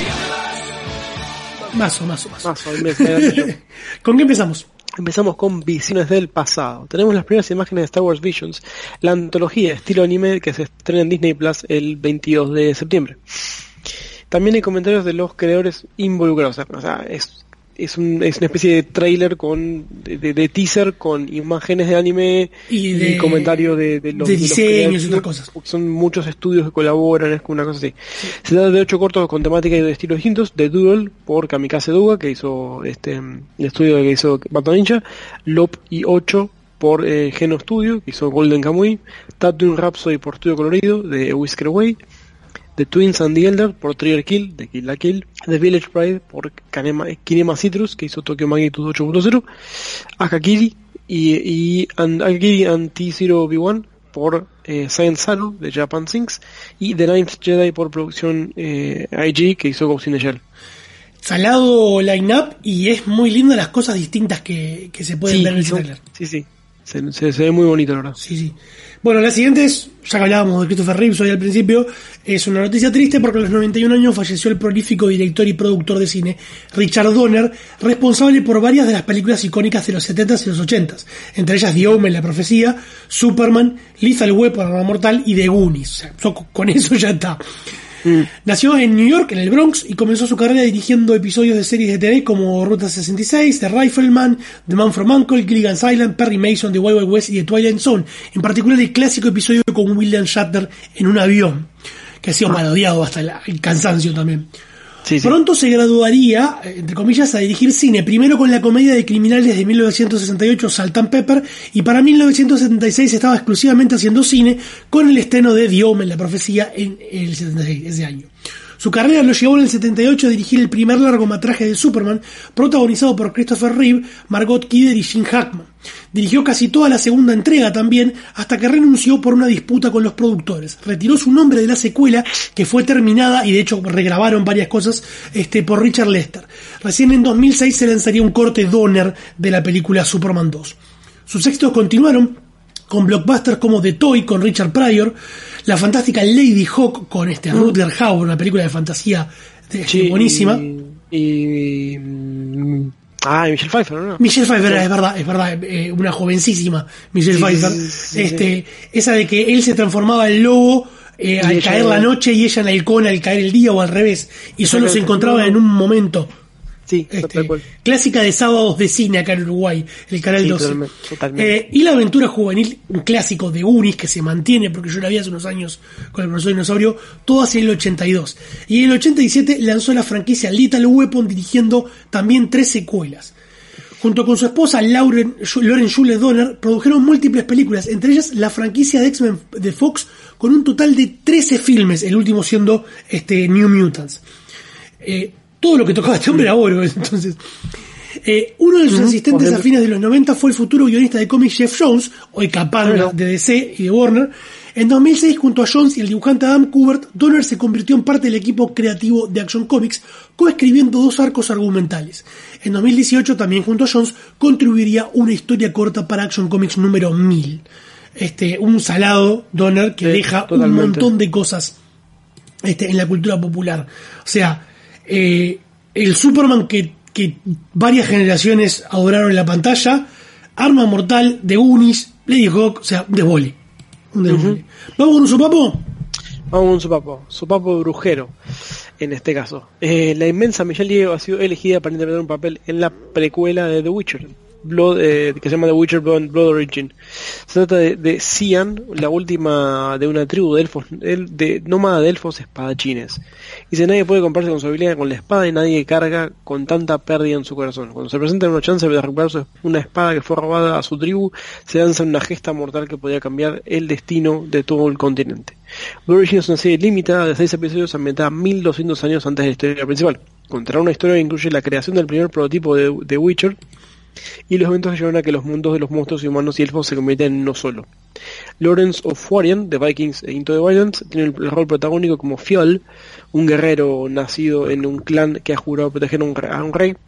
Mazo, mazo, mazo.
mazo me, me
¿Con qué empezamos?
Empezamos con Visiones del Pasado. Tenemos las primeras imágenes de Star Wars Visions, la antología estilo anime que se estrena en Disney Plus el veintidós de septiembre. También hay comentarios de los creadores involucrados. O sea, es, es, un, es una especie de trailer con de, de, de teaser con imágenes de anime
y, de,
y comentario de, de los
de diseños
de
y otras cosas.
Son muchos estudios que colaboran, es una cosa así. Sí. Se trata de ocho cortos con temática y de estilos distintos: The Doodle por Kamikaze Douga, que hizo este el estudio que hizo Batman Ninja, Lop y ocho por eh, Geno Studio, que hizo Golden Kamuy, Tattoo Rhapsody por Estudio Colorido de Whisker Way, The Twins and the Elder por Trigger Kill de Kill la Kill, The Village Pride por Kinema, Kinema Citrus, que hizo Tokyo Magnitude ocho punto cero, Akakiri y, y and, Akakiri and T cero B uno por eh, Science Salu de Japan Sinks, y The Ninth Jedi por producción eh, I G, que hizo Ghost in the Shell.
Salado line-up, y es muy lindo las cosas distintas que, que se pueden
sí,
ver en el
no,
trailer.
Sí, sí. Se, se, se ve muy bonito, la verdad.
Sí, sí. Bueno, la siguiente es, ya que hablábamos de Christopher Reeves hoy al principio, es una noticia triste porque a los noventa y un años falleció el prolífico director y productor de cine Richard Donner, responsable por varias de las películas icónicas de los setentas y los ochentas, entre ellas The Omen, La Profecía, Superman, Lethal Weapon, Arma Mortal y The Goonies. O sea, so, con eso ya está. Mm. Nació en New York, en el Bronx, y comenzó su carrera dirigiendo episodios de series de T V como Ruta sesenta y seis, The Rifleman, The Man from U N C L E, Gilligan's Island, Perry Mason, The Wild Wild West y The Twilight Zone. En particular el clásico episodio con William Shatner en un avión, que ha sido parodiado hasta el, el cansancio también. Sí, sí. Pronto se graduaría, entre comillas, a dirigir cine, primero con la comedia de criminales de mil novecientos sesenta y ocho, Salt and Pepper, y para mil novecientos setenta y seis estaba exclusivamente haciendo cine con el estreno de The Omen, La Profecía, en el setenta y seis, ese año. Su carrera lo llevó en el setenta y ocho a dirigir el primer largometraje de Superman, protagonizado por Christopher Reeve, Margot Kidder y Gene Hackman. Dirigió casi toda la segunda entrega también, hasta que renunció por una disputa con los productores. Retiró su nombre de la secuela, que fue terminada, y de hecho regrabaron varias cosas, este, por Richard Lester. Recién en dos mil seis se lanzaría un corte Donner de la película Superman dos. Sus éxitos continuaron con blockbusters como The Toy con Richard Pryor, la fantástica Lady Hawk con este mm. Rutger Hauer, una película de fantasía de, sí, buenísima.
Y, y ah, Michelle Pfeiffer, ¿no?
Michelle Pfeiffer, sí. es verdad, es verdad, eh, una jovencísima Michelle sí, Pfeiffer. Sí, sí, este, sí. Esa de que él se transformaba en lobo eh, al caer ella, la noche y ella en halcón al caer el día, o al revés, y solo se encontraba en un momento.
Sí,
este, clásica de sábados de cine acá en Uruguay, el canal
sí,
doce.
Totalmente, totalmente.
Eh, y La Aventura Juvenil, un clásico de Unis que se mantiene, porque yo la vi hace unos años con el profesor Dinosaurio, todo hacia el ochenta y dos. Y en el ochenta y siete lanzó la franquicia Lethal Weapon, dirigiendo también tres secuelas. Junto con su esposa Lauren, Lauren Jules Donner, produjeron múltiples películas, entre ellas la franquicia de X-Men de Fox, con un total de trece filmes, el último siendo este New Mutants. Eh, todo lo que tocaba este hombre era oro, entonces. Eh, uno de sus
Ujú,
asistentes a
correcto.
fines de los noventa fue el futuro guionista de cómics Jeff Jones, hoy capanga
Claro.
de D C y de Warner. En dos mil seis, junto a Jones y el dibujante Adam Kubert, Donner se convirtió en parte del equipo creativo de Action Comics, coescribiendo dos arcos argumentales. En dos mil dieciocho, también junto a Jones, contribuiría una historia corta para Action Comics número mil. Este, un salado Donner que
Sí,
deja un
totalmente.
montón de cosas este, en la cultura popular. O sea, eh, el Superman que, que varias generaciones adoraron en la pantalla, Arma Mortal, The Goonies, Lady Hawk, o sea, un desbole. Un desbole.
Ujú.
¿Vamos con un sopapo?
Vamos a un sopapo, sopapo brujero, en este caso. Eh, la inmensa Michelle Yeoh ha sido elegida para interpretar un papel en la precuela de The Witcher, Blood, eh, que se llama The Witcher Blood, Blood Origin. Se trata de, de Cian, la última de una tribu de elfos, el- de nómada de elfos espadachines. Dice, nadie puede compararse con su habilidad con la espada y nadie carga con tanta pérdida en su corazón. Cuando se presenta una chance de recuperar su- una espada que fue robada a su tribu, se lanza una gesta mortal que podría cambiar el destino de todo el continente. Blood Origin es una serie limitada de seis episodios ambientada mil doscientos años antes de la historia principal. Contará una historia que incluye la creación del primer prototipo de, de Witcher y los eventos que llevan a que los mundos de los monstruos y humanos y elfos se conviertan en uno solo. Lawrence O'Fwarian, de Vikings e Into the Wildlands, tiene el, el rol protagónico como Fioll, un guerrero nacido en un clan que ha jurado proteger a un, re- a un rey.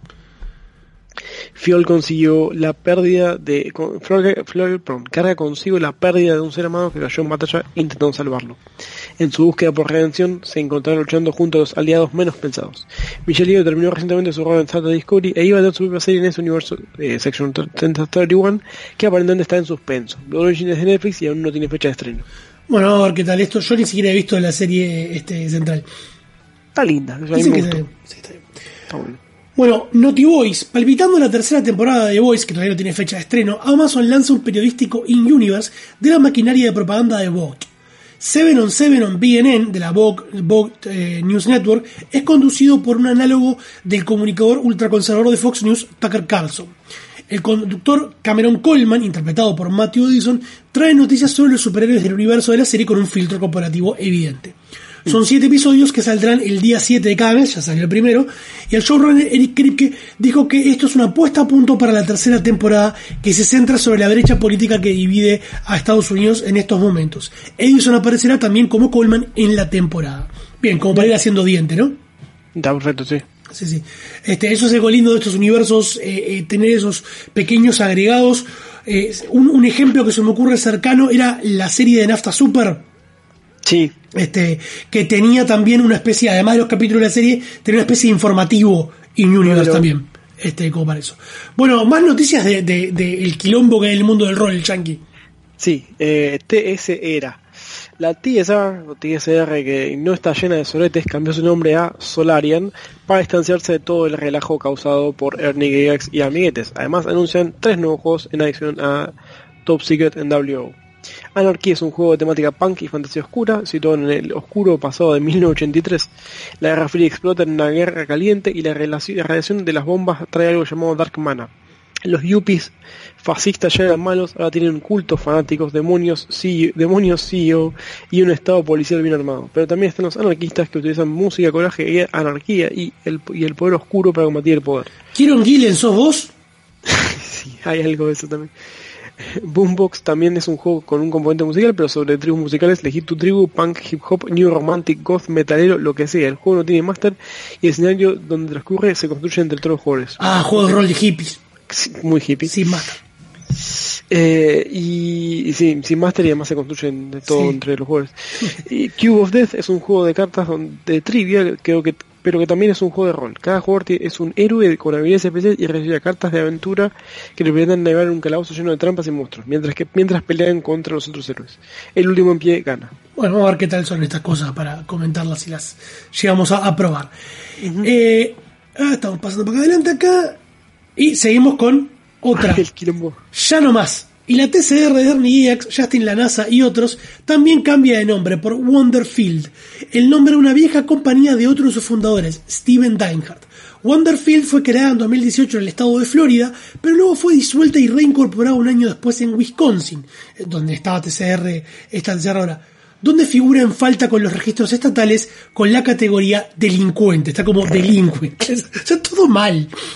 Fioll consiguió la pérdida de... con- Fioll, Fioll, perdón, carga consigo la pérdida de un ser amado que cayó en batalla intentando salvarlo. En su búsqueda por redención, se encontraron luchando junto a los aliados menos pensados. Michelle Yeoh terminó recientemente su rol en Star Trek Discovery e iba a dar su propia serie en ese universo, eh, Section treinta treinta y uno, que aparentemente está en suspenso. Blood Origin es de Netflix y aún no tiene fecha de estreno.
Bueno, vamos a ver qué tal esto. Yo ni siquiera he visto la serie este, central.
Está linda, a mí
Dicen
me
que
gustó.
está bien. Sí, está bien.
Está bueno.
Bueno, Naughty Boys, palpitando la tercera temporada de The Boys, que todavía no tiene fecha de estreno, Amazon lanza un periodístico in-universe de la maquinaria de propaganda de Vogue. siete on siete on B N N, de la Vogue, Vogue eh, News Network, es conducido por un análogo del comunicador ultraconservador de Fox News, Tucker Carlson. El conductor Cameron Coleman, interpretado por Matthew Addison, trae noticias sobre los superhéroes del universo de la serie con un filtro corporativo evidente. Son siete episodios que saldrán el día siete de cada mes, ya salió el primero, y el showrunner Eric Kripke dijo que esto es una puesta a punto para la tercera temporada que se centra sobre la brecha política que divide a Estados Unidos en estos momentos. Edison aparecerá también como Coleman en la temporada. Bien, como para ir haciendo diente, ¿no?
Está perfecto, sí.
Sí, sí. Este, eso es algo lindo de estos universos, eh, eh, tener esos pequeños agregados. Eh, un, un ejemplo que se me ocurre cercano era la serie de Nafta Super.
Sí.
Este, que tenía también una especie, además de los capítulos de la serie, tenía una especie de informativo in universe
Pero-
también. Este, como para eso. Bueno, más noticias de, de, de el quilombo que hay en el mundo del rol, el Yankee.
Sí, eh, T S era. La T S R, o T S R, que no está llena de soletes, cambió su nombre a Solarian para distanciarse de todo el relajo causado por Ernie Gygax y amiguetes. Además, anuncian tres nuevos juegos en adición a Top Secret en W O. Anarchy es un juego de temática punk y fantasía oscura, situado en el oscuro pasado de mil novecientos ochenta y tres. La Guerra Fría explota en una guerra caliente y la relaci- la radiación de las bombas trae algo llamado Dark Mana. Los yuppies fascistas ya eran malos, ahora tienen cultos fanáticos, demonios, C E O, demonios C E O y un estado policial bien armado. Pero también están los anarquistas que utilizan música, coraje y anarquía y el, y el poder oscuro para combatir el poder.
Kieron Gillen, ¿sos vos?
Sí, hay algo de eso también. Boombox también es un juego con un componente musical, pero sobre tribus musicales, elegir tu tribu, punk, hip hop, new romantic, goth, metalero, lo que sea. El juego no tiene máster y el escenario donde transcurre se construye entre todos los jugadores.
Ah, juego de rol de hippies.
Sí, muy hippie.
Sin máster.
Eh, y, y sí, sin máster y además se construyen de todo
Sí.
entre los jugadores. Y Cube of Death es un juego de cartas donde- de trivia, creo que, pero que también es un juego de rol. Cada jugador tie- es un héroe con habilidades especiales y recibe cartas de aventura que le permiten navegar en un calabozo lleno de trampas y monstruos, mientras que mientras pelean contra los otros héroes. El último en pie gana.
Bueno, vamos a ver qué tal son estas cosas para comentarlas y las llegamos a, a probar. eh, ah, estamos pasando para acá adelante acá. Y seguimos con otra.
El quilombo.
Ya no más. Y la T C R de Ernie Gygax, Justin La NASA y otros también cambia de nombre por Wonderfield, el nombre de una vieja compañía de otro de sus fundadores, Steven Dinehart. Wonderfield fue creada en dos mil dieciocho en el estado de Florida, pero luego fue disuelta y reincorporada un año después en Wisconsin, donde estaba T C R, esta T C R ahora, donde figura en falta con los registros estatales con la categoría delincuente, está como delincuente, o sea, todo mal.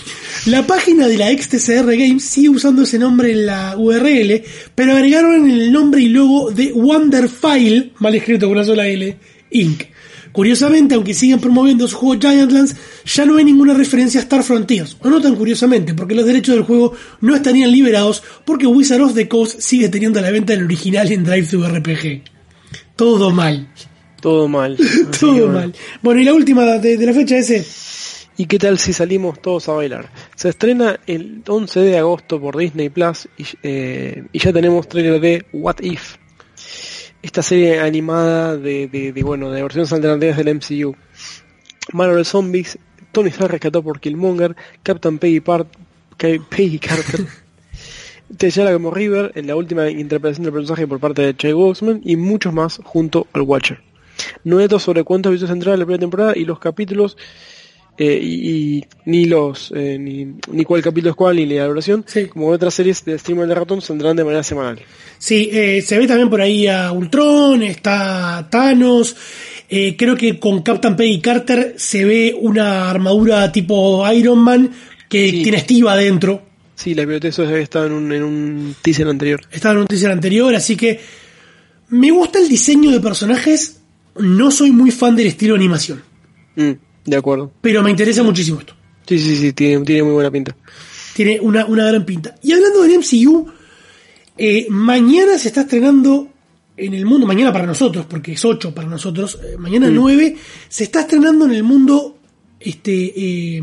La página de la ex T C R Games sigue usando ese nombre en la U R L, pero agregaron el nombre y logo de Wonderfile, mal escrito con una sola L, incorporated. Curiosamente, aunque siguen promoviendo su juego Giantlands, ya no hay ninguna referencia a Star Frontiers, o no tan curiosamente, porque los derechos del juego no estarían liberados porque Wizard of the Coast sigue teniendo a la venta el original en DriveThruRPG. Todo mal.
Todo mal.
Todo bueno. mal. Bueno, y la última de, de la fecha ese.
¿Y qué tal si salimos todos a bailar? Se estrena el once de agosto por Disney Plus y, eh, y ya tenemos trailer de What If. Esta serie animada de, de, de, bueno, de versiones alternativas del M C U. Marvel Zombies, Tony Stark rescatado por Killmonger, Captain Peggy, Part, Peggy Carter, T'Challa como River, en la última interpretación del personaje por parte de Chadwick Boseman, y muchos más junto al Watcher. No hay datos sobre cuántos episodios entraron en la primera temporada y los capítulos, eh, y, y ni los eh, ni, ni cuál capítulo es cuál, ni la duración, sí. Como otras series de streamer de ratón saldrán de manera semanal.
Sí, eh, se ve también por ahí a Ultron, está Thanos, eh, creo que con Captain Peggy Carter se ve una armadura tipo Iron Man que sí. Tiene Steve adentro.
Sí, la biblioteca eso estaba en un, en un teaser anterior.
Estaba en un teaser anterior, así que me gusta el diseño de personajes, no soy muy fan del estilo de animación.
Mm, de acuerdo.
Pero me interesa muchísimo esto.
Sí, sí, sí, tiene, tiene muy buena pinta.
Tiene una, una gran pinta. Y hablando del M C U... Eh, mañana se está estrenando en el mundo, mañana para nosotros, porque es ocho para nosotros, eh, mañana mm. nueve, se está estrenando en el mundo, este, eh,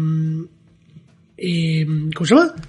eh, ¿cómo se llama?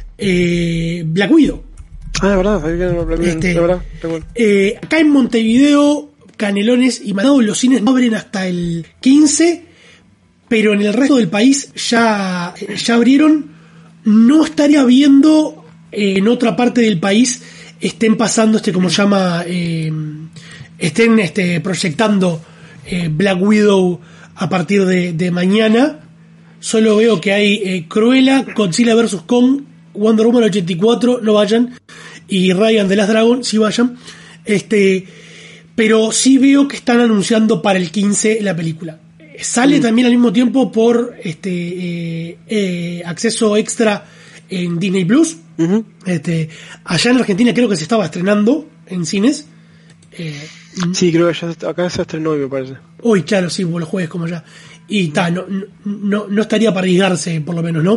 Eh, Black Widow.
Ah, de verdad, Black Widow,
este,
de verdad.
Eh, acá en Montevideo, Canelones y Maldonado, los cines no abren hasta el quince, pero en el resto del país ya, ya abrieron. No estaría viendo eh, en otra parte del país estén pasando este como se llama eh, estén este proyectando eh, Black Widow a partir de, de mañana. Solo veo que hay eh, Cruella, Godzilla versus Kong, Wonder Woman ochenta y cuatro, no vayan, y Ryan the Last Dragon, sí vayan, este, pero sí veo que están anunciando para el quince la película. Sale mm. también al mismo tiempo por este eh, eh, acceso extra en Disney Plus. Uh-huh. Este, allá en Argentina creo que se estaba estrenando en cines. Eh,
sí, creo que ya acá se estrenó, me parece.
Hoy, claro, sí, los jueves como ya. Y ta, no, no, no estaría para arriesgarse, por lo menos, ¿no?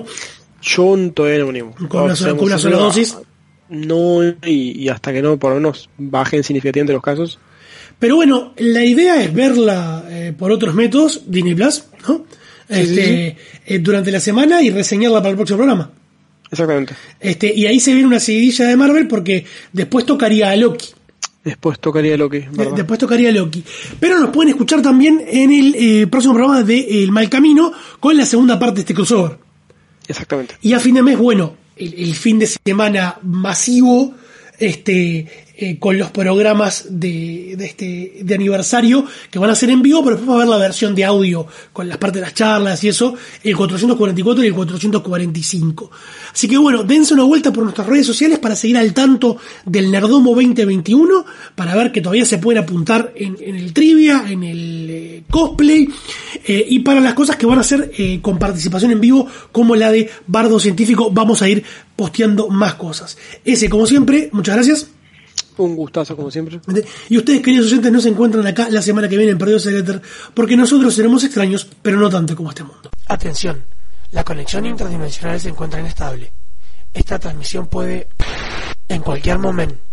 Yo todavía no venimos.
Con una sola, con una sola dosis.
No, y, y hasta que no, por lo menos, bajen significativamente los casos.
Pero bueno, la idea es verla eh, por otros métodos, Disney Plus, ¿no?
Sí,
este,
sí, sí.
Eh, durante la semana y reseñarla para el próximo programa.
Exactamente.
Este, y ahí se viene una seguidilla de Marvel porque después tocaría a Loki.
Después tocaría a Loki, ¿verdad?
De, después tocaría a Loki. Pero nos pueden escuchar también en el eh, próximo programa de El Mal Camino con la segunda parte de este crossover.
Exactamente.
Y a fin de mes, bueno, el, el fin de semana masivo, este, eh, con los programas de, de este de aniversario que van a ser en vivo, pero después va a haber la versión de audio con las partes de las charlas y eso, el cuatrocientos cuarenta y cuatro y el cuatrocientos cuarenta y cinco. Así que bueno, dense una vuelta por nuestras redes sociales para seguir al tanto del Nerdomo veinte veintiuno, para ver que todavía se pueden apuntar en, en el trivia, en el eh, cosplay, eh, y para las cosas que van a ser eh, con participación en vivo, como la de Bardo Científico, vamos a ir posteando más cosas. Ese, como siempre, muchas gracias.
Un gustazo, como siempre.
Y ustedes, queridos oyentes, no se encuentran acá la semana que viene en Perdidos el Éter, porque nosotros seremos extraños, pero no tanto como este mundo. Atención, la conexión interdimensional se encuentra inestable. Esta transmisión puede, en cualquier momento,